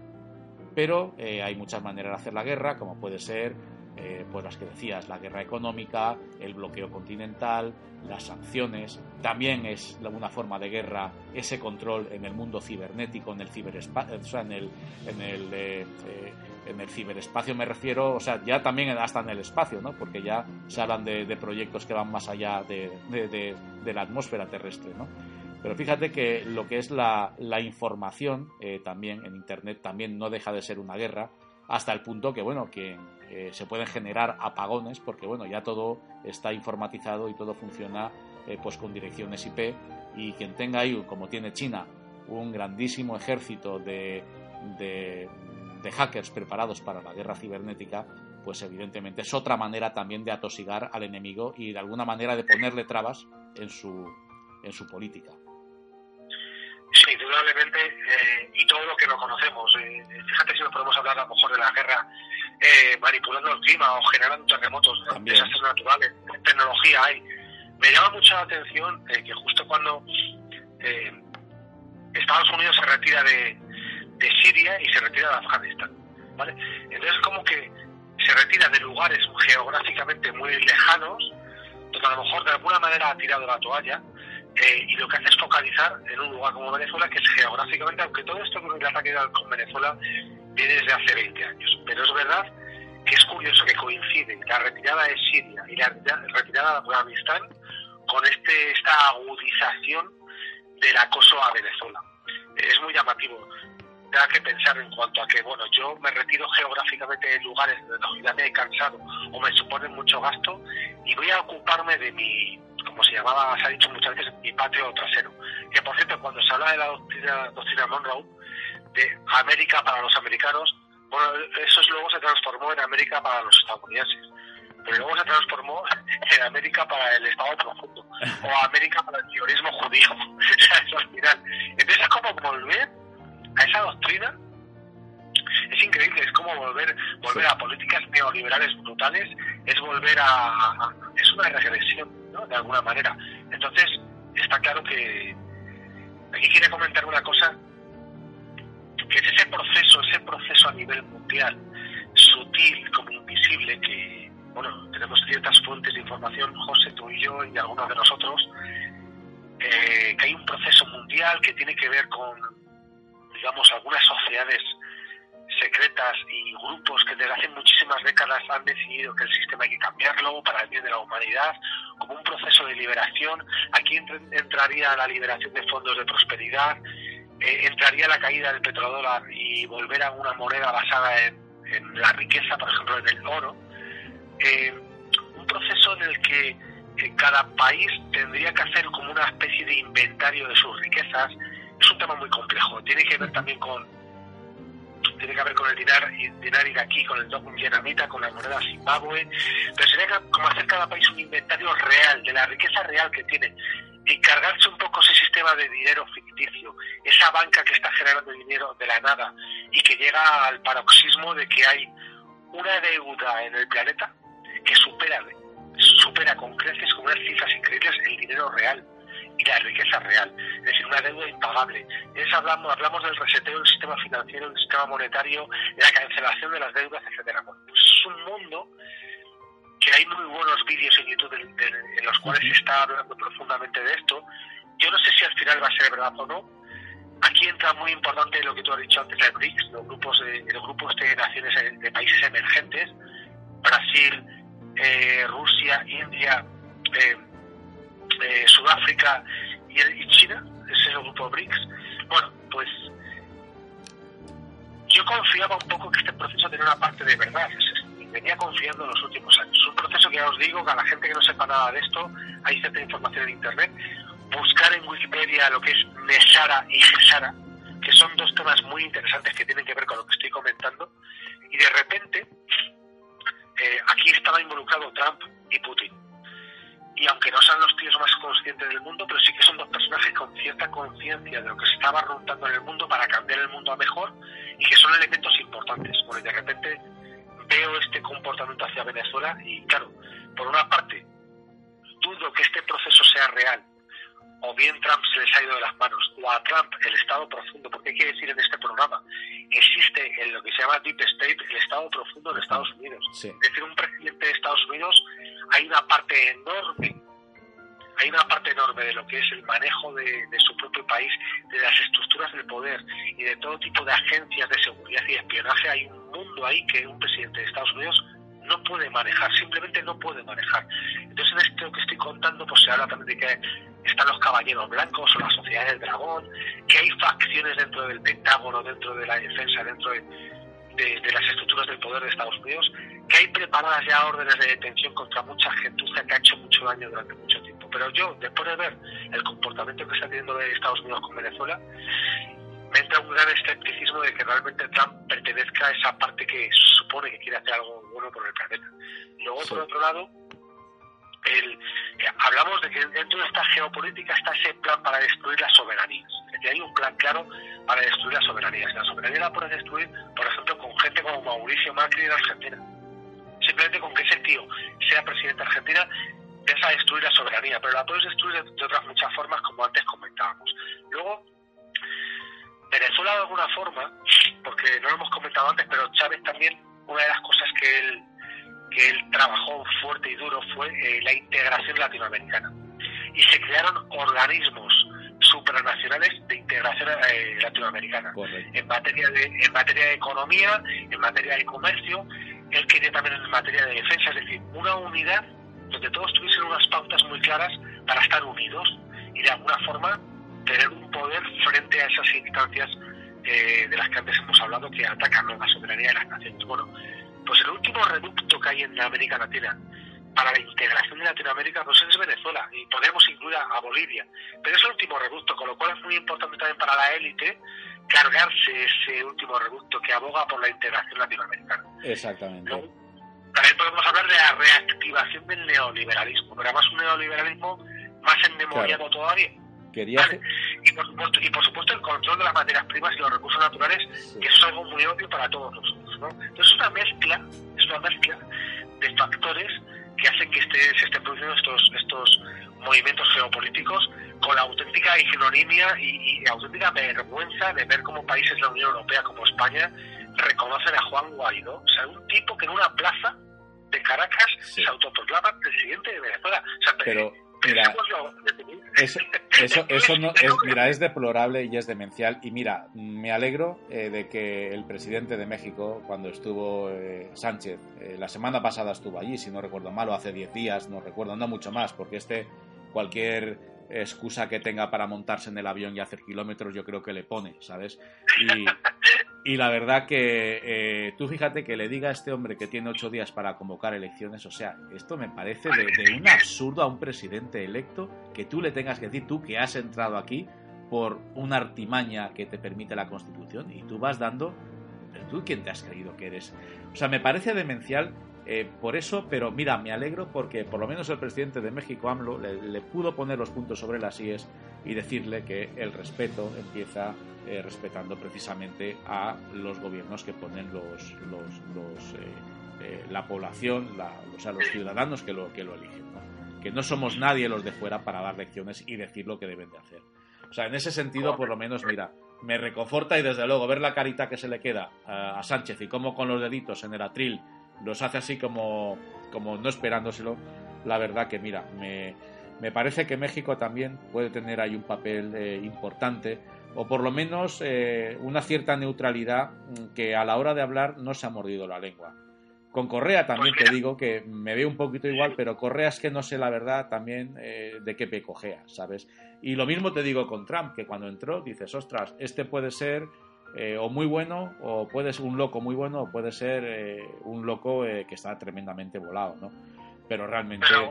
pero eh, hay muchas maneras de hacer la guerra, como puede ser Eh, pues las que decías, la guerra económica, el bloqueo continental, las sanciones. También es una forma de guerra ese control en el mundo cibernético, en el ciberespacio, o sea, en el, en el, eh, eh, en el ciberespacio me refiero, o sea, ya también hasta en el espacio, ¿no? Porque ya se hablan de, de proyectos que van más allá de, de, de, de la atmósfera terrestre, ¿no? Pero fíjate que lo que es la, la información eh, también en Internet también no deja de ser una guerra, hasta el punto que, bueno, que eh, se pueden generar apagones porque, bueno, ya todo está informatizado y todo funciona eh, pues con direcciones I P, y quien tenga ahí, como tiene China, un grandísimo ejército de, de, de hackers preparados para la guerra cibernética, pues evidentemente es otra manera también de atosigar al enemigo y de alguna manera de ponerle trabas en su, en su política. Sí, indudablemente, eh, y todo lo que no conocemos. Eh, fíjate si nos podemos hablar a lo mejor de la guerra eh, manipulando el clima o generando terremotos, ¿no? Desastres naturales, tecnología hay. Me llama mucho la atención eh, que justo cuando eh, Estados Unidos se retira de, de Siria y se retira de Afganistán, ¿vale? Entonces como que se retira de lugares geográficamente muy lejanos, donde a lo mejor de alguna manera ha tirado la toalla. Eh, y lo que hace es focalizar en un lugar como Venezuela, que es geográficamente, aunque todo esto con el ataque con Venezuela viene desde hace veinte años, pero es verdad que es curioso que coincide la retirada de Siria y la retirada de Afganistán con este esta agudización del acoso a Venezuela. Eh, es muy llamativo. Da que pensar en cuanto a que, bueno, yo me retiro geográficamente de lugares donde ya me he cansado o me suponen mucho gasto y voy a ocuparme de mi, como se llamaba, se ha dicho muchas veces, mi patio trasero. Que por cierto, cuando se habla de la doctrina, doctrina Monroe, de América para los americanos, bueno, eso luego se transformó en América para los estadounidenses, pero luego se transformó en América para el Estado profundo, o América para el terrorismo judío. Eso al final. Entonces es como volver a esa doctrina. Es increíble, es como volver volver a políticas neoliberales brutales, es volver a, a es una regresión, ¿no? De alguna manera. Entonces está claro que aquí quiero comentar una cosa, que es ese proceso, ese proceso a nivel mundial, sutil como invisible, que, bueno, tenemos ciertas fuentes de información, José, tú y yo y algunos de nosotros, eh, que hay un proceso mundial que tiene que ver con, digamos, algunas sociedades secretas y grupos que desde hace muchísimas décadas han decidido que el sistema hay que cambiarlo para el bien de la humanidad, como un proceso de liberación. Aquí entraría la liberación de fondos de prosperidad, eh, entraría la caída del petrodólar y volver a una moneda basada en, en la riqueza, por ejemplo en el oro. Eh, un proceso en el que eh, cada país tendría que hacer como una especie de inventario de sus riquezas. Es un tema muy complejo, tiene que ver también con tiene que ver con el dinar, dinar iraquí, con el dólar vietnamita, con la moneda Zimbabue, pero sería como hacer cada país un inventario real, de la riqueza real que tiene, y cargarse un poco ese sistema de dinero ficticio, esa banca que está generando dinero de la nada, y que llega al paroxismo de que hay una deuda en el planeta que supera, supera con creces, con unas cifras increíbles, el dinero real y la riqueza real, es decir, una deuda impagable. Es, hablamos, hablamos del reseteo del sistema financiero, del sistema monetario, la cancelación de las deudas, etcétera. Bueno, pues es un mundo que hay muy buenos vídeos en YouTube de, de, en los cuales se está hablando profundamente de esto. Yo no sé si al final va a ser verdad o no. Aquí entra muy importante lo que tú has dicho antes, el BRICS, los grupos de, los grupos de naciones, de países emergentes, Brasil, eh, Rusia, India, eh, eh, Sudáfrica y, y China, ese es el grupo BRICS. Bueno, pues yo confiaba un poco que este proceso tenía una parte de verdad, y venía confiando en los últimos años. Es un proceso que ya os digo, que a la gente que no sepa nada de esto, hay cierta información en Internet, buscar en Wikipedia lo que es Nesara y Gesara, que son dos temas muy interesantes que tienen que ver con lo que estoy comentando, y de repente eh, aquí estaba involucrado Trump y Putin. Y aunque no sean los tíos más conscientes del mundo, pero sí que son dos personajes con cierta conciencia de lo que se estaba rondando en el mundo para cambiar el mundo a mejor, y que son elementos importantes. Bueno, y de repente veo este comportamiento hacia Venezuela y, claro, por una parte, dudo que este proceso sea real, o bien Trump se les ha ido de las manos, o a Trump el Estado profundo, porque hay que decir en este programa, existe en lo que se llama Deep State el Estado profundo en Estados Unidos. Sí. Es decir, un presidente de Estados Unidos, hay una parte enorme, hay una parte enorme de lo que es el manejo de, de su propio país, de las estructuras del poder y de todo tipo de agencias de seguridad y espionaje. Hay un mundo ahí que un presidente de Estados Unidos no puede manejar, simplemente no puede manejar. Entonces, en esto que estoy contando, pues se habla también de que están los caballeros blancos o la sociedad del dragón, que hay facciones dentro del Pentágono, dentro de la defensa, dentro de, de, de las estructuras del poder de Estados Unidos, que hay preparadas ya órdenes de detención contra mucha gentuza que ha hecho mucho daño durante mucho tiempo. Pero yo, después de ver el comportamiento que está teniendo Estados Unidos con Venezuela, me entra un gran escepticismo de que realmente Trump pertenezca a esa parte que supone que quiere hacer algo bueno por el planeta. Y luego, sí, por otro lado, el, eh, hablamos de que dentro de esta geopolítica está ese plan para destruir las soberanías. Es decir, hay un plan claro para destruir las soberanías. La soberanía la puedes destruir, por ejemplo, con gente como Mauricio Macri en Argentina. Simplemente con que ese tío sea presidente de Argentina, vas a destruir la soberanía, pero la puedes destruir de, de otras muchas formas, como antes comentábamos. Luego, Venezuela, de alguna forma, porque no lo hemos comentado antes, pero Chávez también, una de las cosas que él que él trabajó fuerte y duro fue eh, la integración latinoamericana. Y se crearon organismos supranacionales de integración eh, latinoamericana. Correcto. En materia de en materia de economía, en materia de comercio, él quería también en materia de defensa, es decir, una unidad donde todos tuviesen unas pautas muy claras para estar unidos y de alguna forma tener un poder frente a esas instancias eh, de las que antes hemos hablado, que atacan a la soberanía de las naciones. Bueno, pues el último reducto que hay en América Latina para la integración de Latinoamérica, pues es Venezuela, y podemos incluir a, a Bolivia, pero es el último reducto, con lo cual es muy importante también para la élite cargarse ese último reducto que aboga por la integración latinoamericana. Exactamente. Luego, también podemos hablar de la reactivación del neoliberalismo, pero además un neoliberalismo más endemoniado, claro, todavía. Quería... Vale. Y, por supuesto, y por supuesto el control de las materias primas y los recursos naturales, sí, que eso es algo muy obvio para todos nosotros, ¿no? Entonces es una mezcla, es una mezcla de factores que hacen que esté, se estén produciendo estos, estos movimientos geopolíticos con la auténtica ignominia y, y auténtica vergüenza de ver cómo países de la Unión Europea como España reconocen a Juan Guaidó, o sea, un tipo que en una plaza de Caracas, sí, se autoproclama presidente de Venezuela. O sea, pero mira, eso, eso, eso no es, mira, es deplorable y es demencial. Y mira, me alegro eh, de que el presidente de México, cuando estuvo eh, Sánchez, eh, la semana pasada estuvo allí, si no recuerdo mal, o hace diez días, no recuerdo, no mucho más, porque este, cualquier excusa que tenga para montarse en el avión y hacer kilómetros, yo creo que le pone, ¿sabes? Y, y la verdad que eh, tú fíjate que le diga a este hombre que tiene ocho días para convocar elecciones, o sea, esto me parece de, de un absurdo a un presidente electo, que tú le tengas que decir, tú que has entrado aquí por una artimaña que te permite la Constitución, y tú vas dando, pero tú quién te has creído que eres. O sea, me parece demencial. Eh, por eso, pero mira, me alegro porque por lo menos el presidente de México, AMLO, le, le pudo poner los puntos sobre las íes y decirle que el respeto empieza eh, respetando precisamente a los gobiernos que ponen los, los, los, eh, eh, la población, la, o sea, los ciudadanos que lo, que lo eligen, ¿no? Que no somos nadie los de fuera para dar lecciones y decir lo que deben de hacer. O sea, en ese sentido, por lo menos, mira, me reconforta y desde luego ver la carita que se le queda a, a Sánchez y cómo con los deditos en el atril los hace así como, como no esperándoselo, la verdad que mira, me, me parece que México también puede tener ahí un papel eh, importante, o por lo menos eh, una cierta neutralidad que a la hora de hablar no se ha mordido la lengua. Con Correa también te digo que me veo un poquito igual, pero Correa es que no sé la verdad también eh, de qué pecojea, ¿sabes? Y lo mismo te digo con Trump, que cuando entró dices, ostras, este puede ser eh, o muy bueno, o puede ser un loco muy bueno, o puede ser eh, un loco eh, que está tremendamente volado, ¿no? Pero realmente... Pero,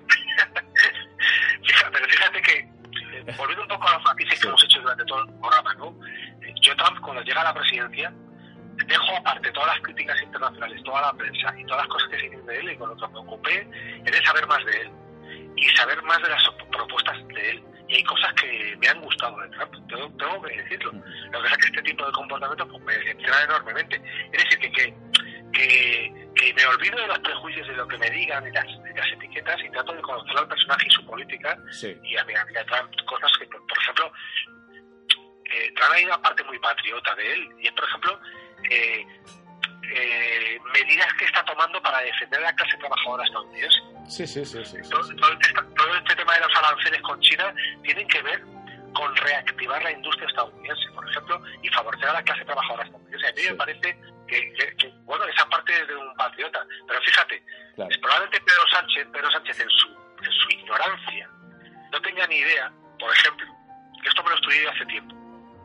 pero fíjate que, eh, volviendo un poco a los matices que hemos hecho durante todo el programa, ¿no? Yo, Trump, cuando llega a la presidencia, dejo aparte todas las críticas internacionales, toda la prensa y todas las cosas que se dicen de él, y con lo que me ocupé es de saber más de él y saber más de las propuestas de él. Y hay cosas que me han gustado de Trump, tengo, tengo que decirlo. Lo que pasa es que este tipo de comportamiento pues, me decepciona enormemente. Es decir, que, que, que, que me olvido de los prejuicios de lo que me digan y las, de las etiquetas y trato de conocer al personaje y su política. Sí. Y a mí, a mí a Trump cosas que, por, por ejemplo, eh, Trump hay una parte muy patriota de él, y es, por ejemplo, Eh, eh, medidas que está tomando para defender a la clase trabajadora estadounidense. Sí, sí, sí. sí, sí, todo, sí. todo, este, todo este tema de los aranceles con China tienen que ver con reactivar la industria estadounidense, por ejemplo, y favorecer a la clase trabajadora estadounidense. A mí sí. me parece que, que, que, bueno, esa parte es de un patriota. Pero fíjate, claro. es probablemente Pedro Sánchez, Pedro Sánchez en su, en su ignorancia, no tenga ni idea, por ejemplo, que esto me lo estudié hace tiempo,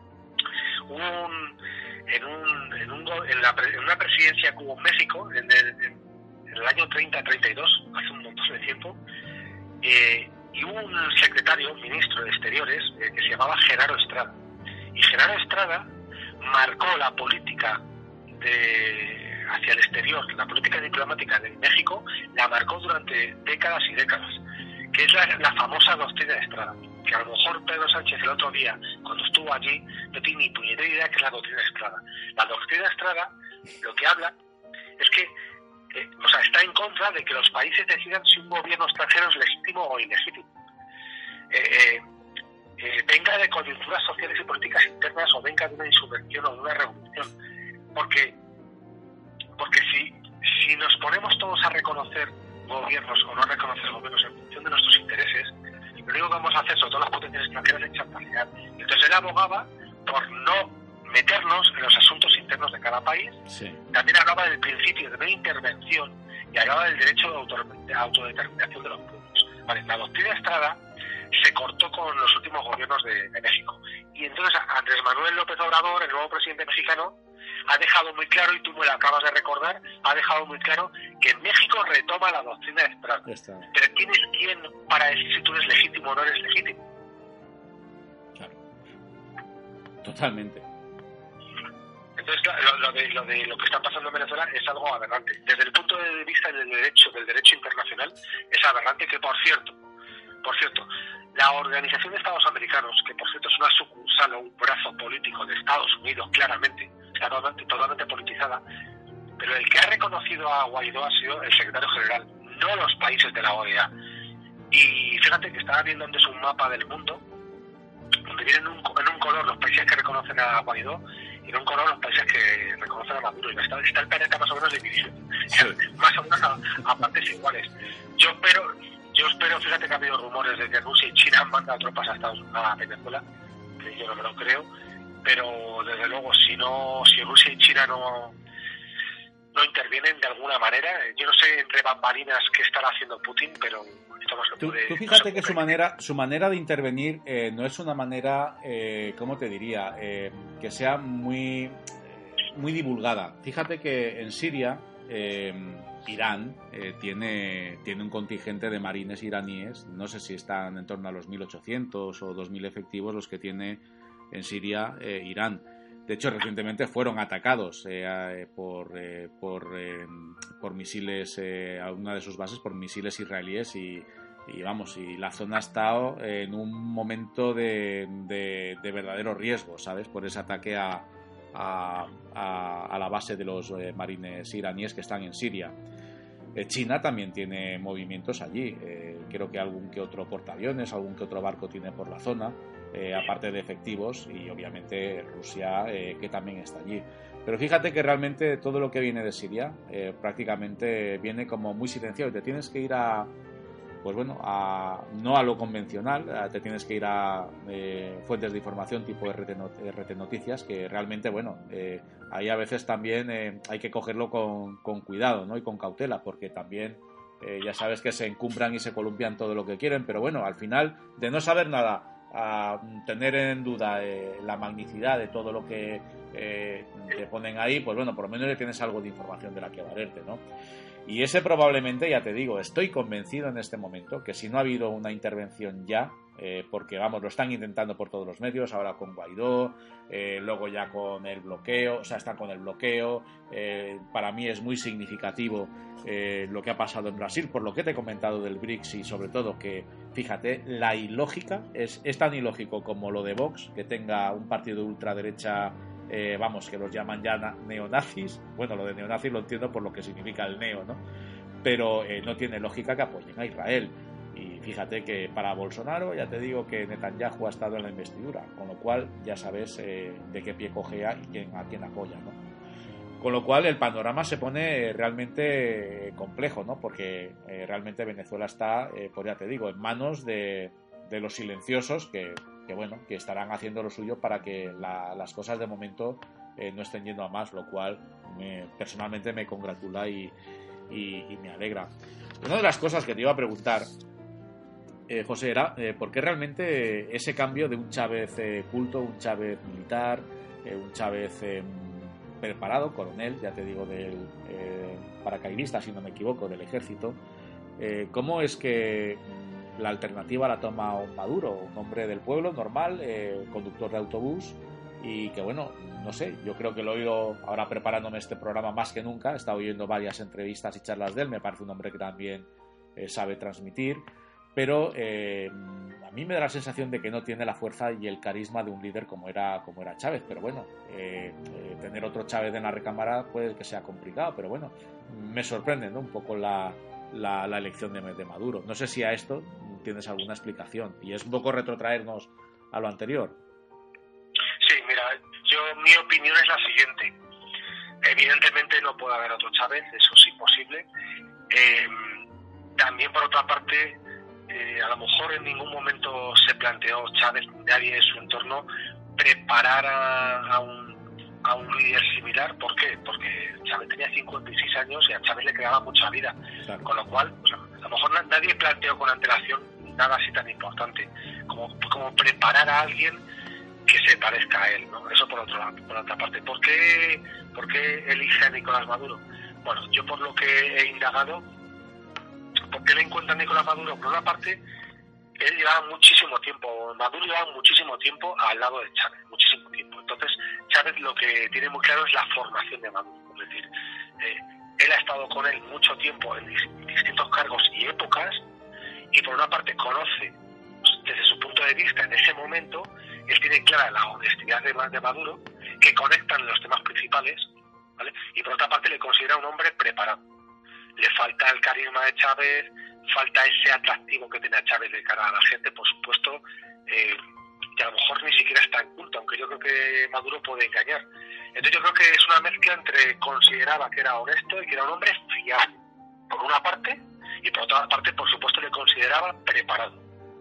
un... En, un, en, un, en, la, en una presidencia que hubo en México en el, en, en el año treinta treinta y dos, hace un montón de tiempo, eh, y hubo un secretario, un ministro de Exteriores, eh, que se llamaba Genaro Estrada. Y Genaro Estrada marcó la política de, hacia el exterior, la política diplomática de México, la marcó durante décadas y décadas, que es la, la famosa doctrina de Estrada. Que a lo mejor Pedro Sánchez el otro día, cuando estuvo allí, no tiene ni puñetera idea que es la doctrina Estrada. La doctrina Estrada lo que habla es que, eh, o sea, está en contra de que los países decidan si un gobierno extranjero es legítimo o ilegítimo. Eh, eh, eh, venga de coyunturas sociales y políticas internas o venga de una insurrección o de una revolución. Porque, porque si, si nos ponemos todos a reconocer gobiernos o no reconocer gobiernos en función de nuestros intereses, lo único que vamos a hacer, sobre todo las potencias extranjeras, es chantajear. Entonces él abogaba por no meternos en los asuntos internos de cada país. Sí. También hablaba del principio de no intervención y hablaba del derecho de, auto, de autodeterminación de los pueblos. Vale, la doctrina Estrada se cortó con los últimos gobiernos de, de México. Y entonces Andrés Manuel López Obrador, el nuevo presidente mexicano, ha dejado muy claro, y tú me lo acabas de recordar, ha dejado muy claro que en México retoma la doctrina de Estrada. Está. Pero ¿quién es quién para decir si tú eres legítimo o no eres legítimo? Claro. Totalmente. Entonces, lo, lo, de, lo de lo que está pasando en Venezuela es algo aberrante. Desde el punto de vista del derecho, del derecho internacional, es aberrante que, por cierto, por cierto, la Organización de Estados Americanos, que por cierto es una sucursal o un brazo político de Estados Unidos, claramente, está totalmente, totalmente politizada, pero el que ha reconocido a Guaidó ha sido el secretario general, no los países de la O E A. Y fíjate que estaba viendo donde es un mapa del mundo, donde vienen en un, en un color los países que reconocen a Guaidó y en un color los países que reconocen a Maduro. Y está, está el planeta más o menos dividido, sí. más o menos a, a partes iguales. Yo espero, yo espero, fíjate que ha habido rumores de que Rusia y China han mandado tropas a, Estados, a Venezuela, que yo no me lo creo, pero desde luego si no, si Rusia y China no no intervienen de alguna manera, yo no sé entre bambalinas qué estará haciendo Putin, pero esto no se tú, puede, tú fíjate no que su manera su manera de intervenir eh, no es una manera eh, ¿cómo te diría? Eh, que sea muy muy divulgada. Fíjate que en Siria eh, Irán eh, tiene tiene un contingente de marines iraníes, no sé si están en torno a los mil ochocientos o dos mil efectivos los que tiene en Siria eh, Irán. De hecho, recientemente fueron atacados eh, por, eh, por, eh, por misiles, eh, a una de sus bases, por misiles israelíes y, y vamos, y la zona ha estado en un momento de, de, de verdadero riesgo, ¿sabes? Por ese ataque a, a, a, a la base de los eh, marines iraníes que están en Siria. China también tiene movimientos allí. Eh, creo que algún que otro portaaviones, algún que otro barco tiene por la zona, eh, aparte de efectivos, y obviamente Rusia, eh, que también está allí. Pero fíjate que realmente todo lo que viene de Siria eh, prácticamente viene como muy silenciado. Te tienes que ir a, pues bueno, a, no a lo convencional, a, te tienes que ir a eh, fuentes de información tipo R T, Not- R T Noticias, que realmente, bueno, eh, ahí a veces también eh, hay que cogerlo con, con cuidado, ¿no? Y con cautela, porque también eh, ya sabes que se encumbran y se columpian todo lo que quieren, pero bueno, al final, de no saber nada a tener en duda eh, la magnicidad de todo lo que eh, te ponen ahí, pues bueno, por lo menos ya tienes algo de información de la que valerte, ¿no? Y ese probablemente, ya te digo, estoy convencido en este momento que si no ha habido una intervención ya, eh, porque vamos, lo están intentando por todos los medios, ahora con Guaidó, eh, luego ya con el bloqueo, o sea, están con el bloqueo, eh, para mí es muy significativo eh, lo que ha pasado en Brasil, por lo que te he comentado del BRICS y sobre todo que, fíjate, la ilógica, es, es tan ilógico como lo de Vox, que tenga un partido de ultraderecha, Eh, vamos, que los llaman ya na- neonazis. Bueno, lo de neonazis lo entiendo por lo que significa el neo, ¿no? Pero eh, no tiene lógica que apoyen a Israel. Y fíjate que para Bolsonaro ya te digo que Netanyahu ha estado en la investidura, con lo cual ya sabes eh, de qué pie cojea y quién, a quién apoya, ¿no? Con lo cual el panorama se pone realmente complejo, ¿no? Porque eh, realmente Venezuela está, eh, pues ya te digo, en manos de, de los silenciosos que... que bueno, que estarán haciendo lo suyo para que la, las cosas de momento eh, no estén yendo a más, lo cual me, personalmente me congratula y, y, y me alegra. Una de las cosas que te iba a preguntar, eh, José, era eh, ¿por qué realmente ese cambio de un Chávez eh, culto, un Chávez militar, eh, un Chávez eh, preparado, coronel, ya te digo, del eh, paracaidista, si no me equivoco, del ejército, eh, ¿cómo es que la alternativa la toma un Maduro, un hombre del pueblo normal, eh, conductor de autobús, y que bueno, no sé, yo creo que lo he oído ahora preparándome este programa más que nunca, he estado oyendo varias entrevistas y charlas de él, me parece un hombre que también eh, sabe transmitir, pero eh, a mí me da la sensación de que no tiene la fuerza y el carisma de un líder como era, como era Chávez, pero bueno, eh, eh, tener otro Chávez en la recámara puede que sea complicado, pero bueno, me sorprende, ¿no? Un poco la La, la elección de, de Maduro. No sé si a esto tienes alguna explicación y es un poco retrotraernos a lo anterior. Sí, mira, yo mi opinión es la siguiente. Evidentemente no puede haber otro Chávez, eso es imposible. Eh, también por otra parte, eh, a lo mejor en ningún momento se planteó Chávez, nadie en su entorno, preparar a, a un a un líder similar. ¿Por qué? Porque Chávez tenía cincuenta y seis años y a Chávez le quedaba mucha vida, claro. Con lo cual, pues, a lo mejor nadie planteó con antelación nada así tan importante como, como preparar a alguien que se parezca a él, ¿no? Eso por otro lado, por otra parte. ¿Por qué, ¿Por qué elige a Nicolás Maduro? Bueno, yo por lo que he indagado, ¿por qué le encuentra a Nicolás Maduro? Por una parte, él llevaba muchísimo tiempo, Maduro llevaba muchísimo tiempo al lado de Chávez, muchísimo tiempo. Entonces, Chávez lo que tiene muy claro es la formación de Maduro. Es decir, eh, él ha estado con él mucho tiempo en distintos cargos y épocas, y por una parte conoce, desde su punto de vista en ese momento, él tiene clara la honestidad de, de Maduro, que conectan los temas principales, ¿vale? Y por otra parte le considera un hombre preparado. Le falta el carisma de Chávez, falta ese atractivo que tenía Chávez de cara a la gente, por supuesto, eh, que a lo mejor ni siquiera está en culto, aunque yo creo que Maduro puede engañar. Entonces yo creo que es una mezcla entre consideraba que era honesto y que era un hombre fiable, por una parte, y por otra parte, por supuesto, le consideraba preparado.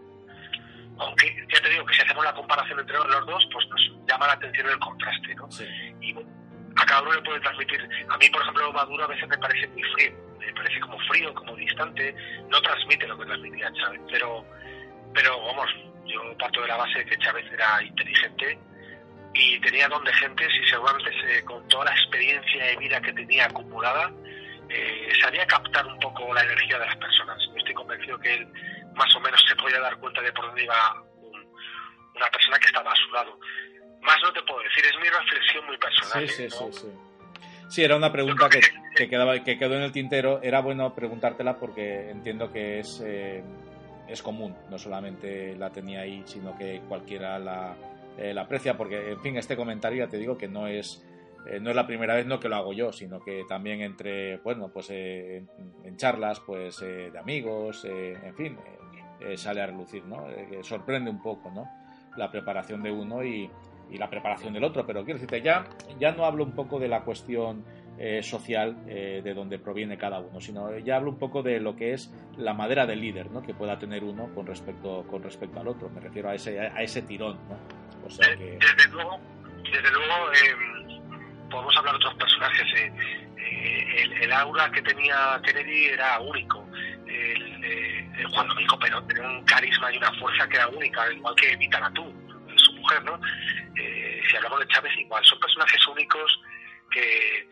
Aunque, ya te digo, que si hacemos la comparación entre los dos, pues nos llama la atención el contraste, ¿no? Sí. Y a cada uno le puede transmitir. A mí, por ejemplo, Maduro a veces me parece muy frío, me parece como frío, como distante, no transmite lo que transmitía Chávez, pero, pero vamos, yo parto de la base de que Chávez era inteligente y tenía don de gentes y seguramente se, con toda la experiencia de vida que tenía acumulada, eh, sabía captar un poco la energía de las personas. Yo estoy convencido que él más o menos se podía dar cuenta de por dónde iba un, una persona que estaba a su lado. Más no te puedo decir, es mi reflexión muy personal. Sí, sí, ¿no? sí, sí. Sí, era una pregunta que, que, quedaba, que quedó en el tintero. Era bueno preguntártela porque entiendo que es, eh, es común. No solamente la tenía ahí, sino que cualquiera la, eh, la aprecia. Porque, en fin, este comentario ya te digo que no es eh, no es la primera vez no que lo hago yo, sino que también entre, bueno, pues eh, en, en charlas pues eh, de amigos, eh, en fin, eh, eh, sale a relucir, ¿no? Eh, sorprende un poco, ¿no? La preparación de uno y, y la preparación del otro, pero quiero decirte, ya, ya no hablo un poco de la cuestión eh, social eh, de donde proviene cada uno, sino ya hablo un poco de lo que es la madera del líder, ¿no? Que pueda tener uno con respecto con respecto al otro. Me refiero a ese a ese tirón, ¿no? O sea que... Desde luego, desde luego eh, podemos hablar de otros personajes. Eh, eh, el, el aura que tenía Kennedy era único. El, eh, el Juan Domingo Perón tenía un carisma y una fuerza que era única, igual que Evita Latú, su mujer, ¿no? Eh, si hablamos de Chávez, igual. Son personajes únicos que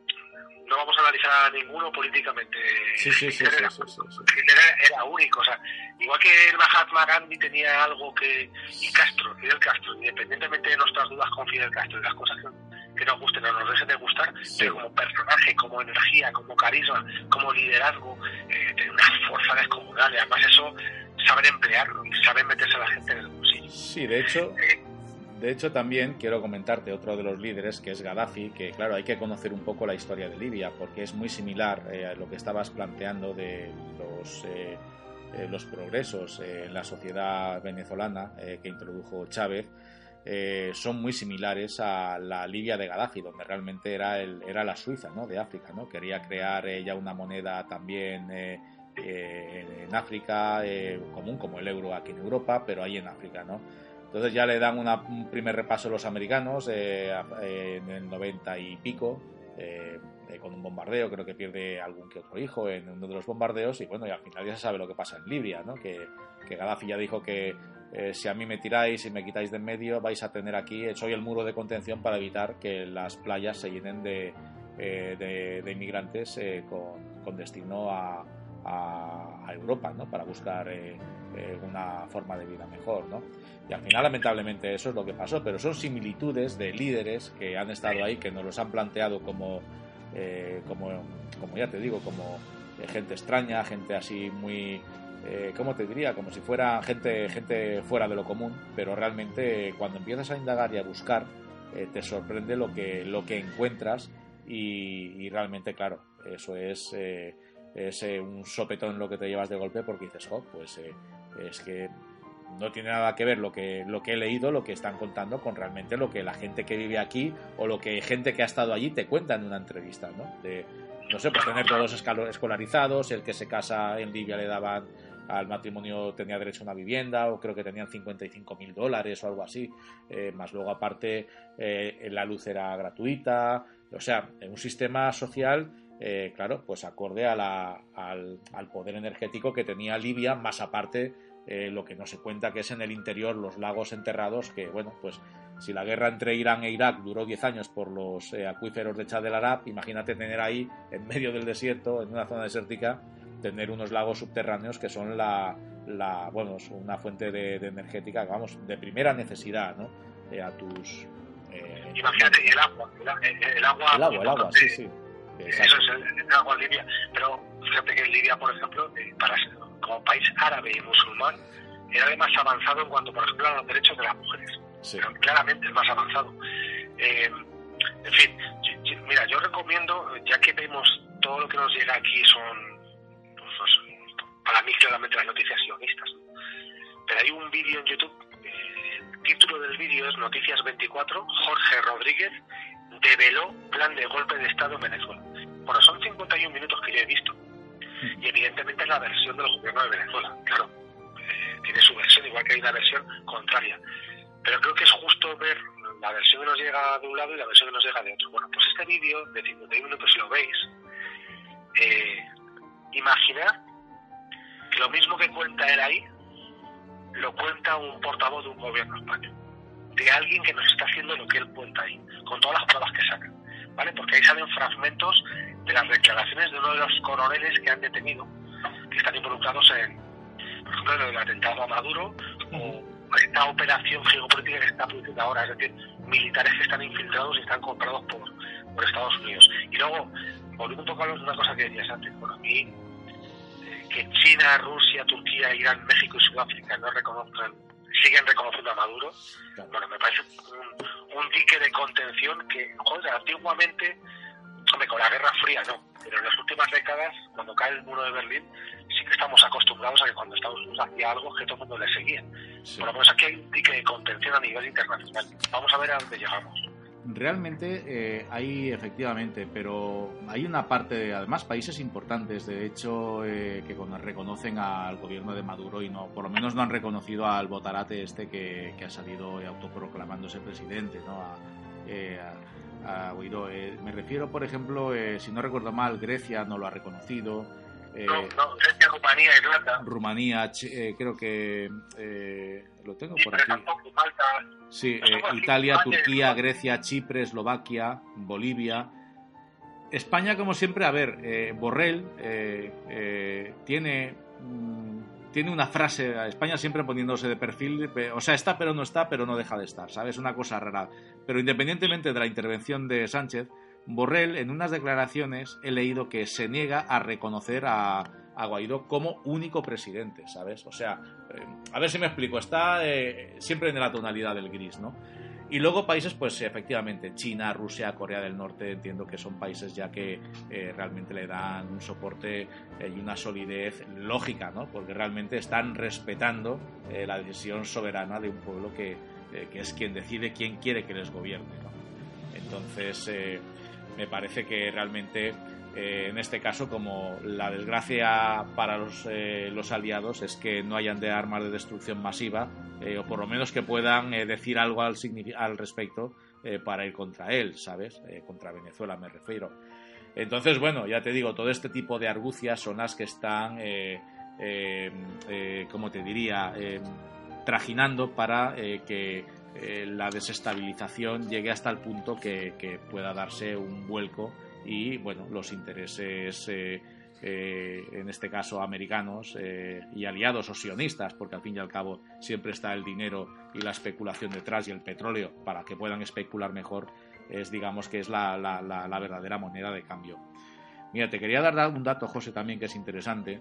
no vamos a analizar a ninguno políticamente. Sí, sí, sí, era, sí, sí, sí, sí. Era, era único, o sea, igual que el Mahatma Gandhi tenía algo que... Y Castro, Fidel Castro, independientemente de nuestras dudas con Fidel Castro y las cosas que, que nos gusten o nos dejen de gustar, sí. Pero como personaje, como energía, como carisma, como liderazgo, eh, tiene una fuerza descomunal y además eso saben emplearlo y saben meterse a la gente en el bolsillo. Sí, de hecho... Eh, De hecho, también quiero comentarte otro de los líderes, que es Gaddafi, que claro, hay que conocer un poco la historia de Libia, porque es muy similar eh, a lo que estabas planteando de los, eh, eh, los progresos eh, en la sociedad venezolana eh, que introdujo Chávez. Eh, son muy similares a la Libia de Gaddafi, donde realmente era, el, era la Suiza, ¿no? De África, ¿no? Quería crear eh, ya una moneda también eh, eh, en África, eh, común como el euro aquí en Europa, pero ahí en África, ¿no? Entonces ya le dan una, un primer repaso los americanos eh, eh, en el noventa y pico, eh, eh, con un bombardeo, creo que pierde algún que otro hijo en uno de los bombardeos y bueno, y al final ya se sabe lo que pasa en Libia, ¿no? Que, que Gaddafi ya dijo que eh, si a mí me tiráis y me quitáis de en medio vais a tener aquí, soy el muro de contención para evitar que las playas se llenen de, eh, de, de inmigrantes eh, con, con destino a, a, a Europa, ¿no? Para buscar eh, eh, una forma de vida mejor, ¿no? Y al final, lamentablemente, eso es lo que pasó, pero son similitudes de líderes que han estado ahí, que nos los han planteado como, eh, como, como ya te digo, como eh, gente extraña, gente así muy, eh, ¿cómo te diría? Como si fuera gente, gente fuera de lo común, pero realmente cuando empiezas a indagar y a buscar, eh, te sorprende lo que, lo que encuentras y, y realmente, claro, eso es, eh, es eh, un sopetón lo que te llevas de golpe porque dices, oh, pues eh, es que no tiene nada que ver lo que, lo que he leído, lo que están contando con realmente lo que la gente que vive aquí o lo que gente que ha estado allí te cuenta en una entrevista, ¿no? De, no sé, pues tener todos escolarizados, el que se casa en Libia le daban al matrimonio, tenía derecho a una vivienda o creo que tenían cincuenta y cinco mil dólares o algo así, eh, más luego aparte eh, la luz era gratuita, o sea, en un sistema social, eh, claro, pues acorde a la, al, al poder energético que tenía Libia, más aparte Eh, lo que no se cuenta que es en el interior los lagos enterrados que, bueno, pues si la guerra entre Irán e Irak duró diez años por los eh, acuíferos de Chad el Arab, imagínate tener ahí, en medio del desierto, en una zona desértica, tener unos lagos subterráneos que son la, la bueno, una fuente de, de energética, vamos, de primera necesidad, ¿no? Eh, a tus... Eh, imagínate, y el agua, el, el agua... El agua, el agua, sí, sí. Exacto. Eso es el, el agua en Libia, pero fíjate que en Libia, por ejemplo, eh, para como país árabe y musulmán, era el más avanzado en cuanto, por ejemplo, a los derechos de las mujeres. Sí. Pero claramente el más avanzado. Eh, en fin, yo, yo, mira, yo recomiendo, ya que vemos todo lo que nos llega aquí son, pues, pues, para mí claramente las noticias sionistas, ¿no? Pero hay un vídeo en YouTube, eh, el título del vídeo es Noticias veinticuatro, Jorge Rodríguez develó plan de golpe de Estado en Venezuela. Bueno, son cincuenta y un minutos que yo he visto. Y evidentemente es la versión del gobierno de Venezuela, claro, eh, tiene su versión, igual que hay una versión contraria, pero creo que es justo ver la versión que nos llega de un lado y la versión que nos llega de otro. Bueno, pues este vídeo de cincuenta y un minutos, si lo veis, eh, imaginad que lo mismo que cuenta él ahí lo cuenta un portavoz de un gobierno español, de alguien que nos está haciendo lo que él cuenta ahí, con todas las pruebas que saca, ¿vale? Porque ahí salen fragmentos de las declaraciones de uno de los coroneles que han detenido, que están involucrados en, por ejemplo, en el atentado a Maduro, o esta operación geopolítica que se está produciendo ahora, es decir, militares que están infiltrados y están comprados por, por Estados Unidos. Y luego, volviendo un poco a una cosa que decías antes, bueno, a mí, eh, que China, Rusia, Turquía, Irán, México y Sudáfrica no reconozcan, siguen reconociendo a Maduro. Claro. Bueno, me parece un, un dique de contención que, joder, antiguamente, hombre, con la Guerra Fría no, pero en las últimas décadas, cuando cae el muro de Berlín, sí que estamos acostumbrados a que cuando Estados Unidos hacía algo, que todo el mundo le seguía. Sí. Por lo menos aquí hay un dique de contención a nivel internacional. Vamos a ver a dónde llegamos. Realmente eh, hay, efectivamente, pero hay una parte, además, países importantes, de hecho, eh, que con, reconocen al gobierno de Maduro y no, por lo menos no han reconocido al botarate este que, que ha salido autoproclamándose presidente, ¿no? A, eh, a, a Guaidó. Eh, me refiero, por ejemplo, eh, si no recuerdo mal, Grecia no lo ha reconocido. Eh, no, no, Grecia, Rumanía, Irlanda. Rumanía, eh, creo que eh, lo tengo sí, por aquí. Tampoco falta. Sí, eh, Italia, Turquía, Grecia, Chipre, Eslovaquia, Bolivia. España, como siempre, a ver, eh, Borrell eh, eh, tiene mm, tiene una frase, a España siempre poniéndose de perfil, o sea, está pero no está, pero no deja de estar, ¿sabes? Una cosa rara. Pero independientemente de la intervención de Sánchez, Borrell, en unas declaraciones, he leído que se niega a reconocer a, a Guaidó como único presidente, ¿sabes? O sea, eh, a ver si me explico, está eh, siempre en la tonalidad del gris, ¿no? Y luego países, pues efectivamente, China, Rusia, Corea del Norte, entiendo que son países ya que eh, realmente le dan un soporte eh, y una solidez lógica, ¿no? Porque realmente están respetando eh, la decisión soberana de un pueblo que, eh, que es quien decide quién quiere que les gobierne, ¿no? Entonces, eh, me parece que realmente, eh, en este caso, como la desgracia para los, eh, los aliados es que no hayan de armas de destrucción masiva, eh, o por lo menos que puedan eh, decir algo al, al respecto eh, para ir contra él, ¿sabes? Eh, contra Venezuela me refiero. Entonces, bueno, ya te digo, todo este tipo de argucias son las que están, eh, eh, eh, ¿cómo te diría?, eh, trajinando para eh, que eh, la desestabilización llegue hasta el punto que, que pueda darse un vuelco y, bueno, los intereses, eh, eh, en este caso americanos eh, y aliados o sionistas, porque al fin y al cabo siempre está el dinero y la especulación detrás y el petróleo para que puedan especular mejor, es, digamos, que es la, la, la, la verdadera moneda de cambio. Mira, te quería dar un dato, José, también que es interesante.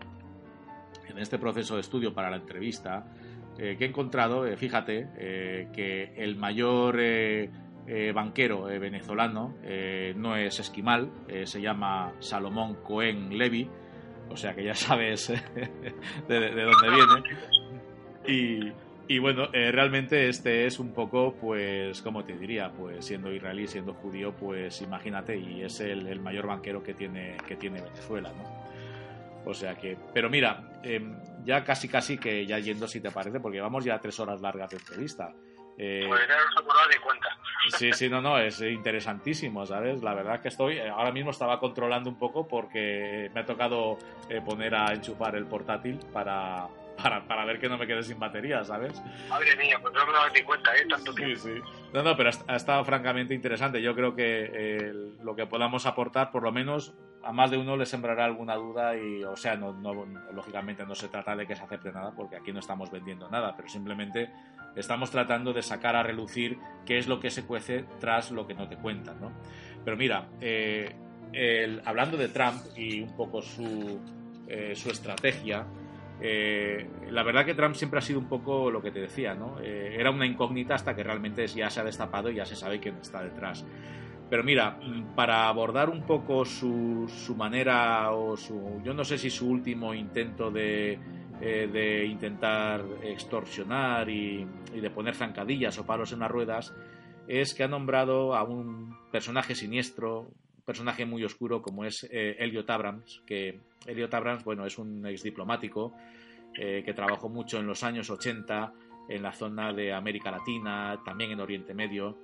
En este proceso de estudio para la entrevista, eh, que he encontrado, eh, fíjate, eh, que el mayor eh, eh, banquero eh, venezolano eh, no es Esquimal, eh, se llama Salomón Cohen Levy, o sea que ya sabes de, de dónde viene. Y... Y bueno, eh, realmente este es un poco, pues, ¿cómo te diría? Pues siendo israelí, siendo judío, pues imagínate, y es el, el mayor banquero que tiene, que tiene Venezuela, ¿no? O sea que, pero mira, eh, ya casi casi que ya yendo, si te parece, porque vamos ya tres horas largas de entrevista. Eh, pues ya no se acuerda ni cuenta. Sí, sí, no, no, es interesantísimo, ¿sabes? La verdad que estoy, ahora mismo estaba controlando un poco porque me ha tocado eh, poner a enchufar el portátil para... Para, para ver que no me quede sin batería, ¿sabes? Madre mía, pues no me daba ni cuenta, ¿eh? Tanto tiempo. Sí, sí. No, no, pero ha, ha estado francamente interesante. Yo creo que eh, lo que podamos aportar, por lo menos, a más de uno le sembrará alguna duda y, o sea, no, no, lógicamente no se trata de que se acepte nada, porque aquí no estamos vendiendo nada, pero simplemente estamos tratando de sacar a relucir qué es lo que se cuece tras lo que no te cuentan, ¿no? Pero mira, eh, el, hablando de Trump y un poco su, eh, su estrategia, Eh, la verdad que Trump siempre ha sido un poco lo que te decía, ¿no? Eh, era una incógnita hasta que realmente ya se ha destapado y ya se sabe quién está detrás. Pero mira, para abordar un poco su, su manera o su, yo no sé si su último intento de, eh, de intentar extorsionar y, y de poner zancadillas o palos en las ruedas, es que ha nombrado a un personaje siniestro, personaje muy oscuro como es eh, Elliot Abrams, que Elliot Abrams, bueno, es un exdiplomático eh, que trabajó mucho en los años ochenta en la zona de América Latina, también en Oriente Medio,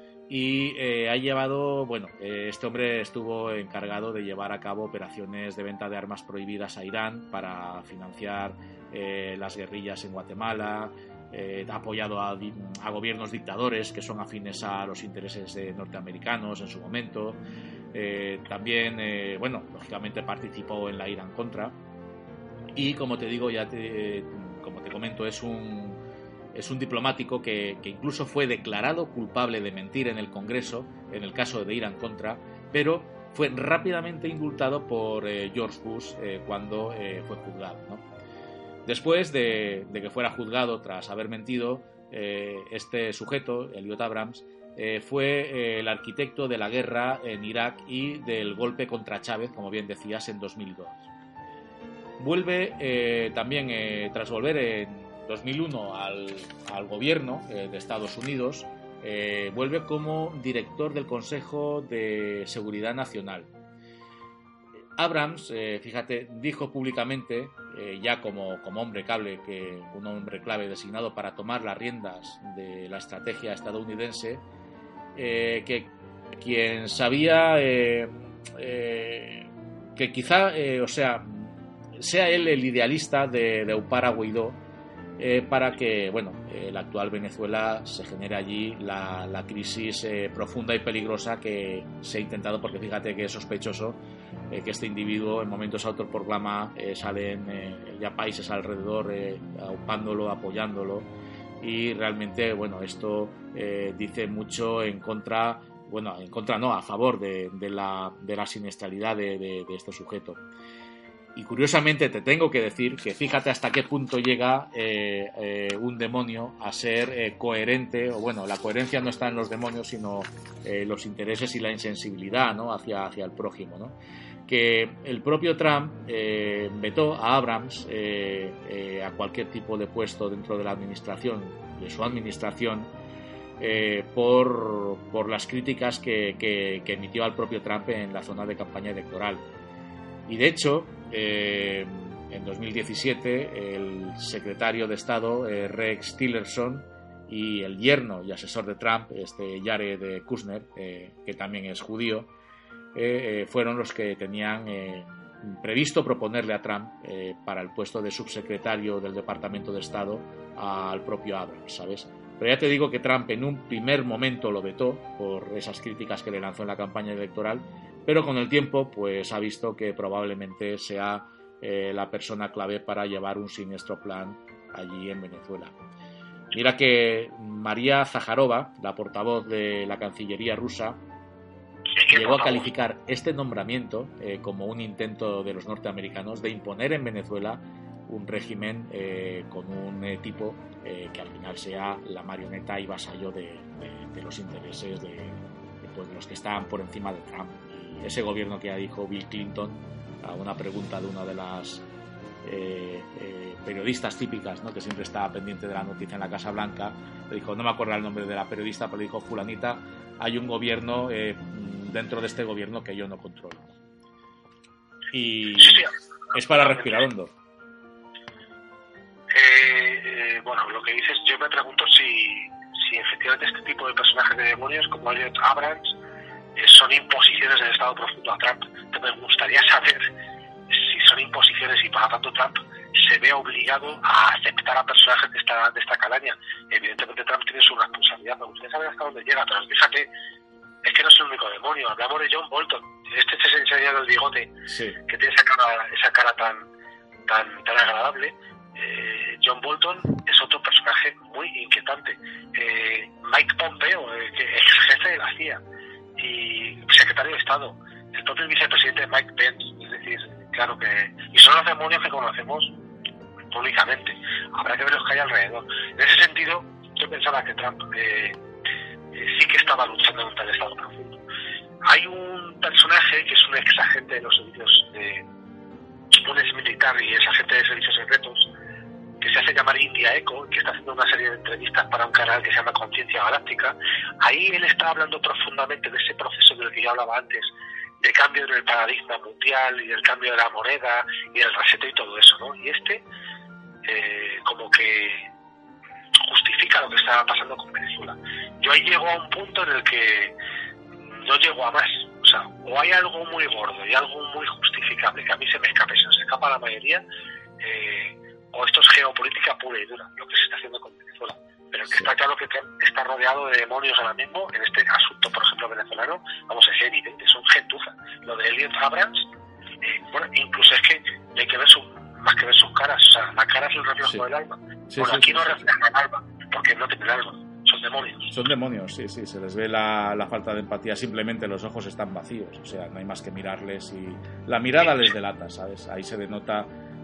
y eh, ha llevado, bueno, eh, este hombre estuvo encargado de llevar a cabo operaciones de venta de armas prohibidas a Irán para financiar eh, las guerrillas en Guatemala. Eh, ha apoyado a, a gobiernos dictadores que son afines a los intereses eh, norteamericanos en su momento. Eh, también, eh, bueno, lógicamente participó en la Irán Contra y, como te digo, ya te, eh, como te comento, es un, es un diplomático que, que incluso fue declarado culpable de mentir en el Congreso en el caso de Irán Contra, pero fue rápidamente indultado por eh, George Bush eh, cuando eh, fue juzgado, ¿no? Después de, de que fuera juzgado tras haber mentido, eh, este sujeto, Elliot Abrams, eh, fue eh, el arquitecto de la guerra en Irak y del golpe contra Chávez, como bien decías, en dos mil dos. Vuelve eh, también, eh, tras volver en dos mil uno al, al gobierno eh, de Estados Unidos, eh, vuelve como director del Consejo de Seguridad Nacional. Abrams, eh, fíjate, dijo públicamente, eh, ya como, como hombre clave, que un hombre clave designado para tomar las riendas de la estrategia estadounidense, eh, que quien sabía eh, eh, que quizá, eh, o sea, sea él el idealista de, de aupar a Guaidó eh, para que, bueno, eh, la actual Venezuela se genere allí la, la crisis eh, profunda y peligrosa que se ha intentado, porque fíjate que es sospechoso Eh, que este individuo en momentos autoproclama, eh, salen eh, ya países alrededor eh, aupándolo, apoyándolo, y realmente, bueno, esto eh, dice mucho en contra, bueno, en contra no, a favor de, de, la, de la siniestralidad de, de, de este sujeto. Y curiosamente te tengo que decir que fíjate hasta qué punto llega eh, eh, un demonio a ser eh, coherente, o bueno, la coherencia no está en los demonios, sino eh, los intereses y la insensibilidad, ¿no?, hacia, hacia el prójimo, ¿no? Que el propio Trump eh, vetó a Abrams eh, eh, a cualquier tipo de puesto dentro de la administración, de su administración, eh, por, por las críticas que, que, que emitió al propio Trump en la zona de campaña electoral. Y de hecho, eh, en dos mil diecisiete, el secretario de Estado, eh, Rex Tillerson, y el yerno y asesor de Trump, este Jared Kushner, eh, que también es judío, eh, eh, fueron los que tenían eh, previsto proponerle a Trump eh, para el puesto de subsecretario del Departamento de Estado al propio Abrams, ¿sabes? Pero ya te digo que Trump en un primer momento lo vetó por esas críticas que le lanzó en la campaña electoral, pero con el tiempo pues ha visto que probablemente sea eh, la persona clave para llevar un siniestro plan allí en Venezuela. Mira que María Zaharova, la portavoz de la Cancillería rusa, llegó a calificar este nombramiento eh, como un intento de los norteamericanos de imponer en Venezuela un régimen eh, con un eh, tipo eh, que al final sea la marioneta y vasallo de, de, de los intereses de, de, pues, de los que están por encima de Trump. Y ese gobierno que ya dijo Bill Clinton a una pregunta de una de las eh, eh, periodistas típicas, ¿no?, que siempre está pendiente de la noticia en la Casa Blanca, le dijo, no me acuerdo el nombre de la periodista, pero dijo, fulanita, hay un gobierno eh, dentro de este gobierno que yo no controlo. Y es para respirar hondo. Eh, eh, bueno, lo que dices, yo me pregunto si, si efectivamente este tipo de personajes de demonios como Elliot Abrams eh, son imposiciones del Estado profundo a Trump. Te me gustaría saber si son imposiciones y por lo tanto Trump se ve obligado a aceptar a personajes de esta, de esta calaña. Evidentemente Trump tiene su responsabilidad, me gustaría saber hasta dónde llega, pero fíjate, es que no es el único demonio. Hablamos de John Bolton, este es el señor del bigote, sí, que tiene esa cara, esa cara tan, tan, tan agradable. Eh, John Bolton es otro personaje muy inquietante. Eh, Mike Pompeo, eh, que ex jefe de la C I A y secretario de Estado, el propio vicepresidente Mike Pence, es decir, claro que, y son los demonios que conocemos públicamente. Habrá que ver los que hay alrededor. En ese sentido, yo pensaba que Trump eh, eh, sí que estaba luchando contra el Estado profundo. Hay un personaje que es un ex agente de los servicios de un ex militar y ex agente de servicios secretos, que se hace llamar India Echo, que está haciendo una serie de entrevistas para un canal que se llama Conciencia Galáctica. Ahí él está hablando profundamente de ese proceso del que yo hablaba antes, de cambio en el paradigma mundial y del cambio de la moneda y del reseteo y todo eso, ¿no? Y este eh, como que justifica lo que está pasando con Venezuela. Yo ahí llego a un punto en el que no llego a más. O sea, o hay algo muy gordo y algo muy justificable que a mí se me escape, se nos escapa a la mayoría, eh, o esto es geopolítica pura y dura, lo que se está haciendo con Venezuela. Pero que está claro que está rodeado de demonios ahora mismo, en este asunto, por ejemplo, venezolano, vamos, es evidente, son gentuza. Lo de Elliot Abrams, eh, bueno, incluso es que hay que ver su, más que ver sus caras, o sea, la cara es el reflejo sí. del alma. Sí, bueno, sí, aquí sí, no sí, refleja sí. el alma, porque no tienen alma, son demonios. Son demonios, sí, sí, se les ve la, la falta de empatía, simplemente los ojos están vacíos, o sea, no hay más que mirarles y la mirada sí, les delata, ¿sabes? Ahí se denota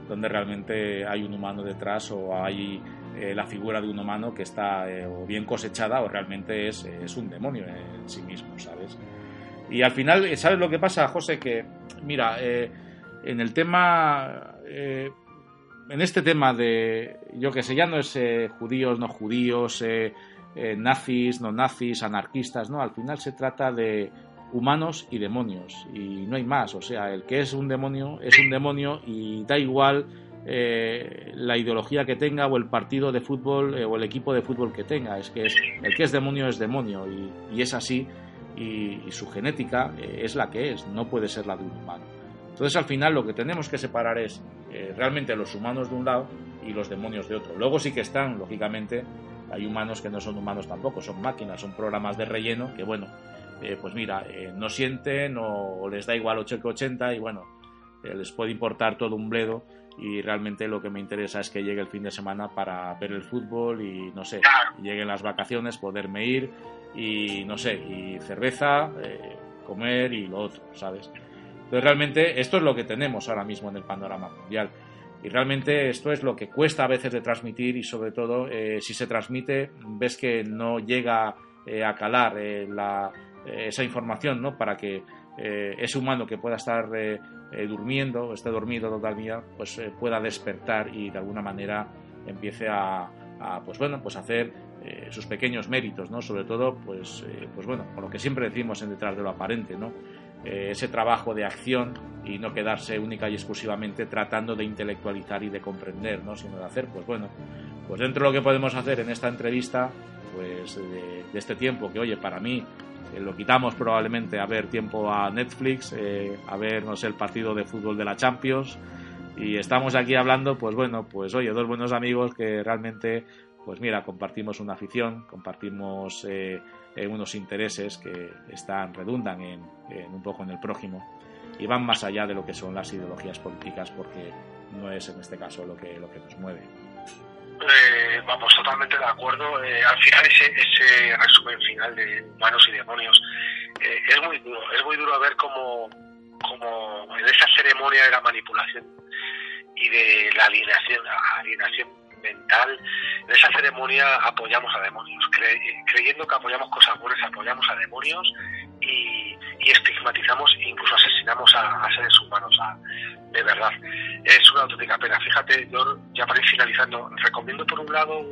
donde realmente hay un humano detrás o hay eh, la figura de un humano que está eh, o bien cosechada o realmente es, es un demonio en sí mismo, ¿sabes? Y al final, ¿sabes lo que pasa, José? Que, mira, eh, en el tema, eh, en este tema de, yo que sé, ya no es eh, judíos, no judíos, eh, eh, nazis, no nazis, anarquistas, ¿no? Al final se trata de humanos y demonios, y no hay más. O sea, el que es un demonio es un demonio y da igual eh, la ideología que tenga o el partido de fútbol eh, o el equipo de fútbol que tenga. Es que es, el que es demonio es demonio y, y es así, y, y su genética eh, es la que es, no puede ser la de un humano. Entonces al final lo que tenemos que separar es eh, realmente los humanos de un lado y los demonios de otro. Luego sí que están, lógicamente, hay humanos que no son humanos tampoco, son máquinas, son programas de relleno que, bueno, Eh, pues mira, eh, no sienten o, o les da igual ocho que ochenta y bueno, eh, les puede importar todo un bledo, y realmente lo que me interesa es que llegue el fin de semana para ver el fútbol y no sé, lleguen las vacaciones, poderme ir y no sé, y cerveza, eh, comer y lo otro, ¿sabes? Entonces realmente esto es lo que tenemos ahora mismo en el panorama mundial, y realmente esto es lo que cuesta a veces de transmitir, y sobre todo eh, si se transmite ves que no llega eh, a calar eh, la esa información, ¿no? Para que eh, ese humano que pueda estar eh, eh, durmiendo o esté dormido todavía, pues eh, pueda despertar y de alguna manera empiece a, a pues bueno, pues hacer eh, sus pequeños méritos, ¿no? Sobre todo, pues, eh, pues bueno, con lo que siempre decimos en Detrás de lo Aparente, ¿no? Eh, ese trabajo de acción y no quedarse única y exclusivamente tratando de intelectualizar y de comprender, ¿no? Sino de hacer, pues bueno, pues dentro de lo que podemos hacer en esta entrevista, pues de, de este tiempo que, oye, para mí Eh, lo quitamos probablemente a ver tiempo a Netflix, eh, a ver, no sé, el partido de fútbol de la Champions, y estamos aquí hablando, pues bueno, pues oye, dos buenos amigos que realmente, pues mira, compartimos una afición, compartimos eh, eh, unos intereses que están, redundan en, en un poco en el prójimo y van más allá de lo que son las ideologías políticas, porque no es en este caso lo que, lo que nos mueve. Eh, vamos, totalmente de acuerdo. Eh, al final ese, ese resumen final de humanos y demonios eh, es muy duro, es muy duro ver cómo, cómo en esa ceremonia de la manipulación y de la alienación, alienación mental, en esa ceremonia apoyamos a demonios, cre, creyendo que apoyamos cosas buenas, apoyamos a demonios y, y estigmatizamos e incluso asesinamos a, a seres humanos, a, de verdad. Es una auténtica pena. Fíjate, yo ya para ir finalizando, recomiendo por un lado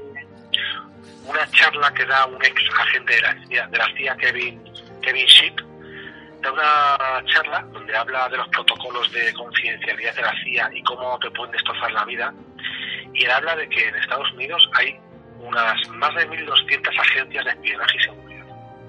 una charla que da un ex agente de la C I A, de la C I A Kevin, Kevin Shipp, da una charla donde habla de los protocolos de confidencialidad de la C I A y cómo te pueden destrozar la vida, y él habla de que en Estados Unidos hay unas más de mil doscientas agencias de espionaje y seguridad,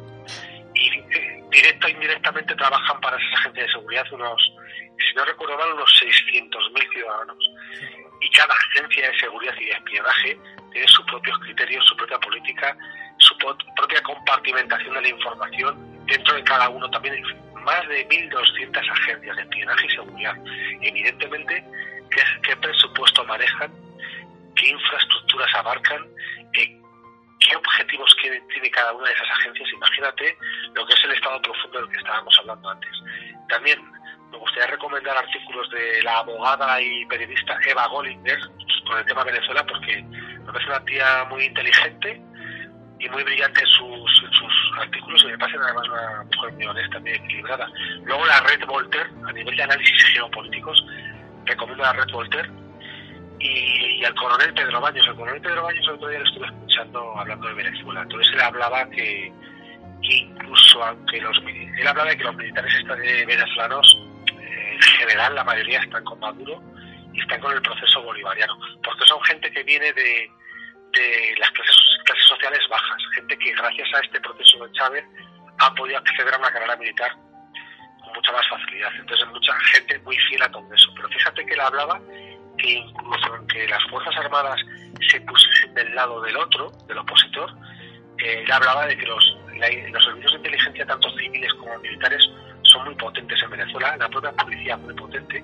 y eh, directa e indirectamente trabajan para esas agencias de seguridad unos, si no recuerdo mal, unos seiscientos mil ciudadanos, y cada agencia de seguridad y de espionaje tiene sus propios criterios, su propia política, su po- propia compartimentación de la información. Dentro de cada uno también hay más de mil doscientas agencias de espionaje y seguridad. Evidentemente, ¿qué, qué presupuesto manejan? ¿Qué infraestructuras abarcan? Eh, ¿Qué objetivos tiene, tiene cada una de esas agencias? Imagínate lo que es el estado profundo del que estábamos hablando antes. También me gustaría recomendar artículos de la abogada y periodista Eva Gollinger con el tema Venezuela, porque me parece una tía muy inteligente y muy brillante en sus, en sus artículos, y me parece además una mujer muy honesta, muy equilibrada. Luego la red Voltaire, a nivel de análisis geopolíticos, recomiendo la red Voltaire, y, y al coronel Pedro Baños. El coronel Pedro Baños el otro día lo estuve escuchando hablando de Venezuela. Entonces él hablaba que, que incluso aunque los él hablaba de que los militares venezolanos eh, en general la mayoría están con Maduro y están con el proceso bolivariano, porque son gente que viene de, de las clases, clases sociales bajas, gente que gracias a este proceso de Chávez ha podido acceder a una carrera militar con mucha más facilidad. Entonces hay mucha gente muy fiel a todo eso. Pero fíjate que él hablaba que incluso aunque las Fuerzas Armadas se pusiesen del lado del otro, del opositor, eh, él hablaba de que los, la, los servicios de inteligencia, tanto civiles como militares, son muy potentes en Venezuela, la propia policía muy potente,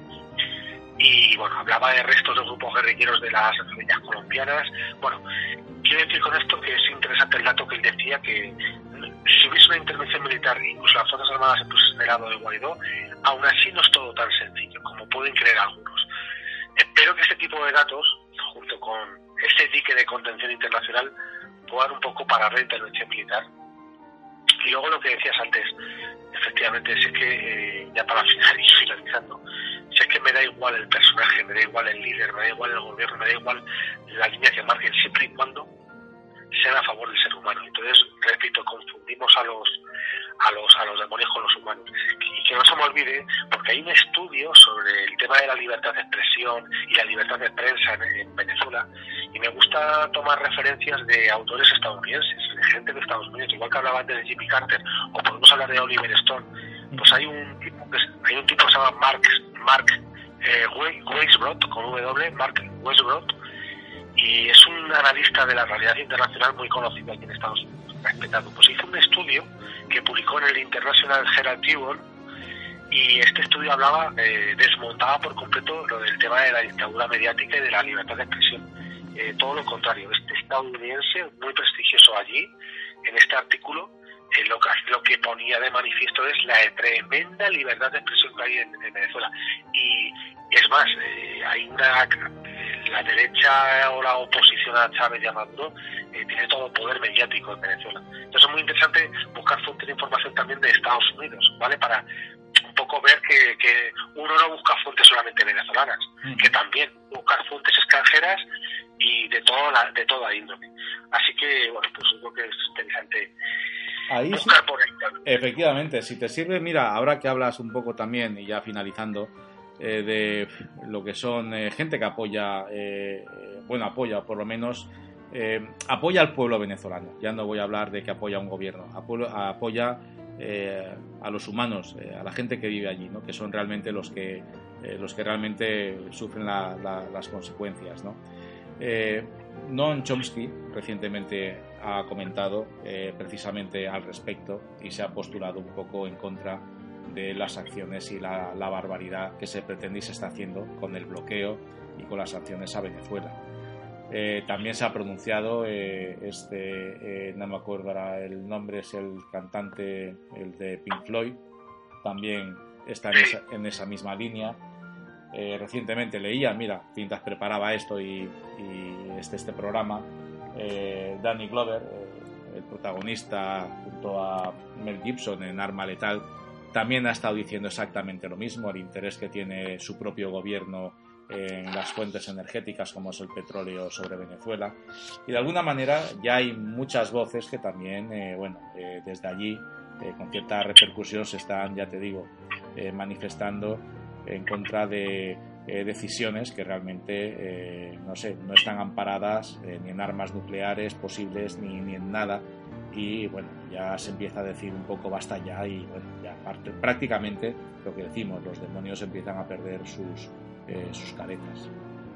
y bueno, hablaba de restos de grupos guerrilleros de las guerrillas colombianas. Bueno, quiero decir con esto que es interesante el dato que él decía, que si hubiese una intervención militar, incluso las Fuerzas Armadas se pusiesen del lado de Guaidó, aún así no es todo tan sencillo como pueden creer algunos. Espero que este tipo de datos, junto con este dique de contención internacional, puedan un poco parar la intervención militar. Y luego lo que decías antes, efectivamente, es que, eh, ya para finalizar, finalizando, si es que me da igual el personaje, me da igual el líder, me da igual el gobierno, me da igual la línea que marquen, siempre y cuando sean a favor del ser humano. Entonces, repito, confundimos a los a los a los demonios con los humanos. Y que no se me olvide, porque hay un estudio sobre el tema de la libertad de expresión y la libertad de prensa en, en Venezuela, y me gusta tomar referencias de autores estadounidenses, de gente de Estados Unidos, igual que hablaba antes de Jimmy Carter, o podemos hablar de Oliver Stone. Pues hay un tipo que, es, hay un tipo que se llama Mark, Mark eh, Weisbrot, con W, Mark Weisbrot, y es un analista de la realidad internacional muy conocido aquí en Estados Unidos, respetado. Pues hizo un estudio que publicó en el International Herald Tribune, y este estudio hablaba, eh, desmontaba por completo lo del tema de la dictadura mediática y de la libertad de expresión. Eh, todo lo contrario, este estadounidense, muy prestigioso allí, en este artículo, eh, lo, que, lo que ponía de manifiesto es la tremenda libertad de expresión que hay en, en Venezuela. Y es más, eh, hay una... la derecha o la oposición a Chávez y a Maduro eh, tiene todo poder mediático en Venezuela. Entonces es muy interesante buscar fuentes de información también de Estados Unidos, ¿vale? Para un poco ver que, que uno no busca fuentes solamente venezolanas, mm. que también buscar fuentes extranjeras y de toda la, de toda índole. Así que, bueno, pues creo que es interesante ahí buscar sí, por ahí. Efectivamente, si te sirve, mira, ahora que hablas un poco también, y ya finalizando, Eh, de lo que son eh, gente que apoya, eh, bueno, apoya, por lo menos, eh, apoya al pueblo venezolano. Ya no voy a hablar de que apoya a un gobierno, apoya, apoya eh, a los humanos, eh, a la gente que vive allí, ¿no? Que son realmente los que, eh, los que realmente sufren la, la, las consecuencias, ¿no? Eh, Noam Chomsky recientemente ha comentado eh, precisamente al respecto y se ha postulado un poco en contra de las acciones y la, la barbaridad que se pretende y se está haciendo con el bloqueo y con las sanciones a Venezuela. Eh, también se ha pronunciado eh, este, eh, no me acuerdo ahora el nombre, es el cantante, el de Pink Floyd, también está en esa, en esa misma línea. Eh, recientemente leía, mira, mientras preparaba esto y, y este, este programa, eh, Danny Glover, eh, el protagonista junto a Mel Gibson en Arma Letal, también ha estado diciendo exactamente lo mismo, el interés que tiene su propio gobierno en las fuentes energéticas como es el petróleo sobre Venezuela. Y de alguna manera ya hay muchas voces que también, eh, bueno, eh, desde allí, eh, con cierta repercusión, se están, ya te digo, eh, manifestando en contra de eh, decisiones que realmente, eh, no sé, no están amparadas eh, ni en armas nucleares posibles ni, ni en nada. Y bueno, ya se empieza a decir un poco basta ya, y bueno, ya parte, prácticamente lo que decimos, los demonios empiezan a perder sus, eh, sus caretas.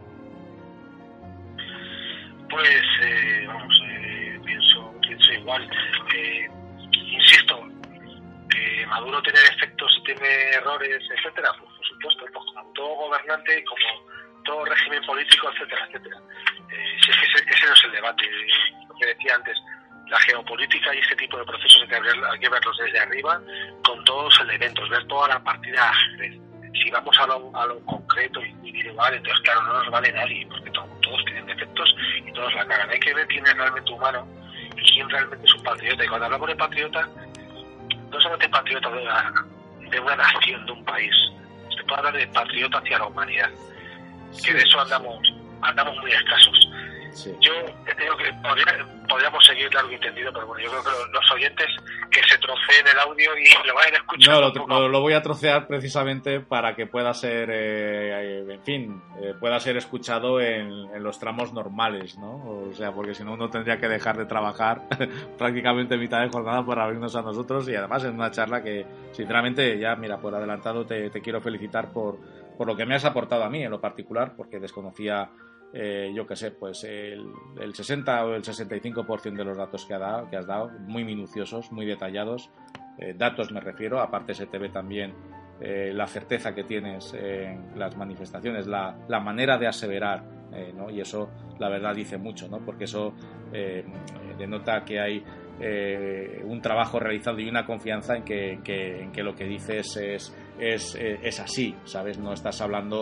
Pues, eh, vamos, eh, pienso, pienso igual. Eh, insisto, que Maduro tiene defectos y tiene errores, etcétera, pues por supuesto, pues como todo gobernante, como todo régimen político, etcétera, etcétera. Eh, si es que ese, ese no es el debate, lo que decía antes. La geopolítica y este tipo de procesos hay que, ver, hay que verlos desde arriba, con todos los elementos, ver toda la partida de ajedrez. Si vamos a lo, a lo concreto y individual, entonces claro, no nos vale nadie, porque to, todos tienen defectos y todos la cagan. Hay que ver quién es realmente humano y quién realmente es un patriota. Y cuando hablamos de patriota, no solamente patriota de una, de una nación, de un país, se puede hablar de patriota hacia la humanidad, que sí, de eso andamos, andamos muy escasos. Sí. Yo creo que podría, podríamos seguir largo y tendido, pero bueno, yo creo que los, los oyentes que se troceen el audio y lo vayan escuchando. No, lo, lo, lo voy a trocear precisamente para que pueda ser, eh, en fin, eh, pueda ser escuchado en, en los tramos normales, ¿no? O sea, porque si no uno tendría que dejar de trabajar prácticamente mitad de jornada para abrirnos a nosotros, y además en una charla que, sinceramente, ya, mira, por adelantado te, te quiero felicitar por, por lo que me has aportado a mí en lo particular, porque desconocía... Eh, yo qué sé, pues el, el sesenta o el sesenta y cinco por ciento de los datos que, ha dado, que has dado, muy minuciosos, muy detallados, eh, datos me refiero, aparte se te ve también eh, la certeza que tienes en las manifestaciones, la, la manera de aseverar, eh, ¿no? Y eso la verdad dice mucho, ¿no? Porque eso eh, denota que hay eh, un trabajo realizado y una confianza en que, que, en que lo que dices es, es, es así, ¿sabes? No estás hablando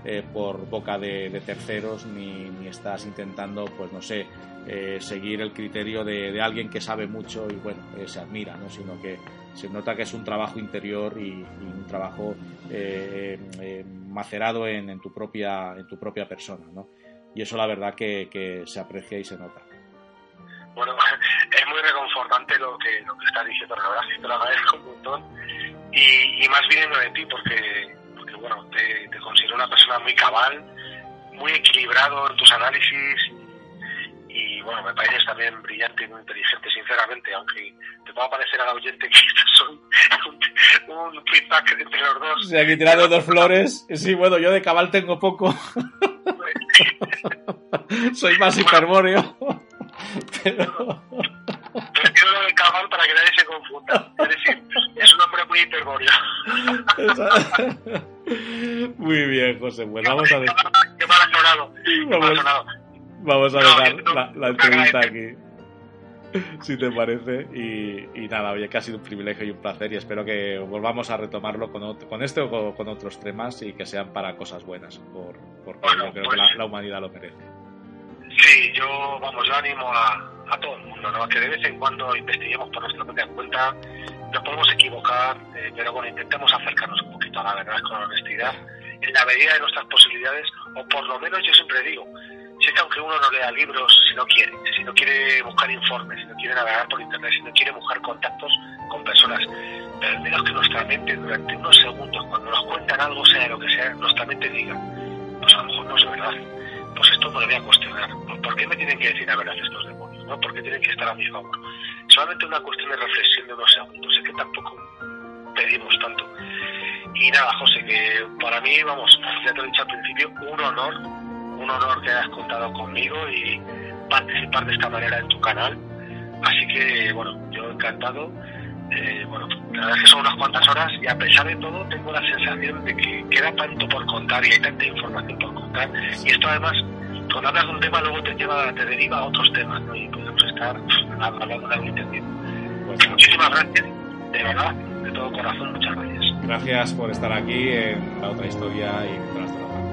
eh, por boca de, de terceros, ni, ni estás intentando, pues no sé, eh, seguir el criterio de, de alguien que sabe mucho y bueno, eh, se admira, ¿no? Sino que se nota que es un trabajo interior y, y un trabajo eh, eh, macerado en, en tu propia en tu propia persona, ¿no? Y eso la verdad que, que se aprecia y se nota. Bueno, es muy reconfortante lo que lo que estás diciendo, la verdad es que te lo agradezco un montón y, y más viniendo de ti porque, porque bueno, te, te considero una persona muy cabal, muy equilibrado en tus análisis y, y bueno, me pareces también brillante y muy inteligente, sinceramente, aunque te pueda parecer al oyente que soy un, un feedback entre los dos. Sí, aquí tirando dos flores, sí, bueno, yo de cabal tengo poco. Soy más hiperbóreo. Pero... Prefiero lo de cabal para que nadie se confunda. Es decir, es un hombre muy hiperbóreo. Muy bien, José. Pues vamos a dejar. Qué mal ha sonado. Qué mal ha sonado. Vamos a No, dejar no, la, la entrevista aquí, si te parece. Y, y nada, oye, que ha sido un privilegio y un placer. Y espero que volvamos a retomarlo con, otro, con este o con, con otros temas y que sean para cosas buenas, por, porque Bueno, yo creo pues- que la, la humanidad lo merece. Sí, yo, vamos, yo animo a, a todo el mundo, ¿no? Que de vez en cuando investiguemos por nuestra propia cuenta, nos podemos equivocar, eh, pero bueno, intentemos acercarnos un poquito a la verdad con honestidad, en la medida de nuestras posibilidades, o por lo menos yo siempre digo, si es que aunque uno no lea libros, si no quiere, si no quiere buscar informes, si no quiere navegar por internet, si no quiere buscar contactos con personas, pero al menos que nuestra mente durante unos segundos, cuando nos cuentan algo, sea lo que sea, nuestra mente diga, pues a lo mejor no es verdad, pues esto me lo voy a cuestionar, ¿por qué me tienen que decir la verdad estos demonios? ¿No? ¿Por qué tienen que estar a mi favor? Solamente una cuestión de reflexión de unos segundos, es que tampoco pedimos tanto. Y nada, José, que para mí, vamos, ya te lo he dicho al principio, un honor, un honor que hayas contado conmigo y participar de esta manera en tu canal. Así que, bueno, yo encantado. Eh, bueno, la verdad es que son unas cuantas horas y a pesar de todo tengo la sensación de que queda tanto por contar y hay tanta información por contar. Y esto además, cuando hablas de un tema luego te lleva, te deriva a otros temas, ¿no? Y podemos estar hablando de algo entendido. Pues muchísimas gracias, de verdad, de todo corazón, muchas gracias. Gracias por estar aquí en La Otra Historia y Detrás de la Pantalla.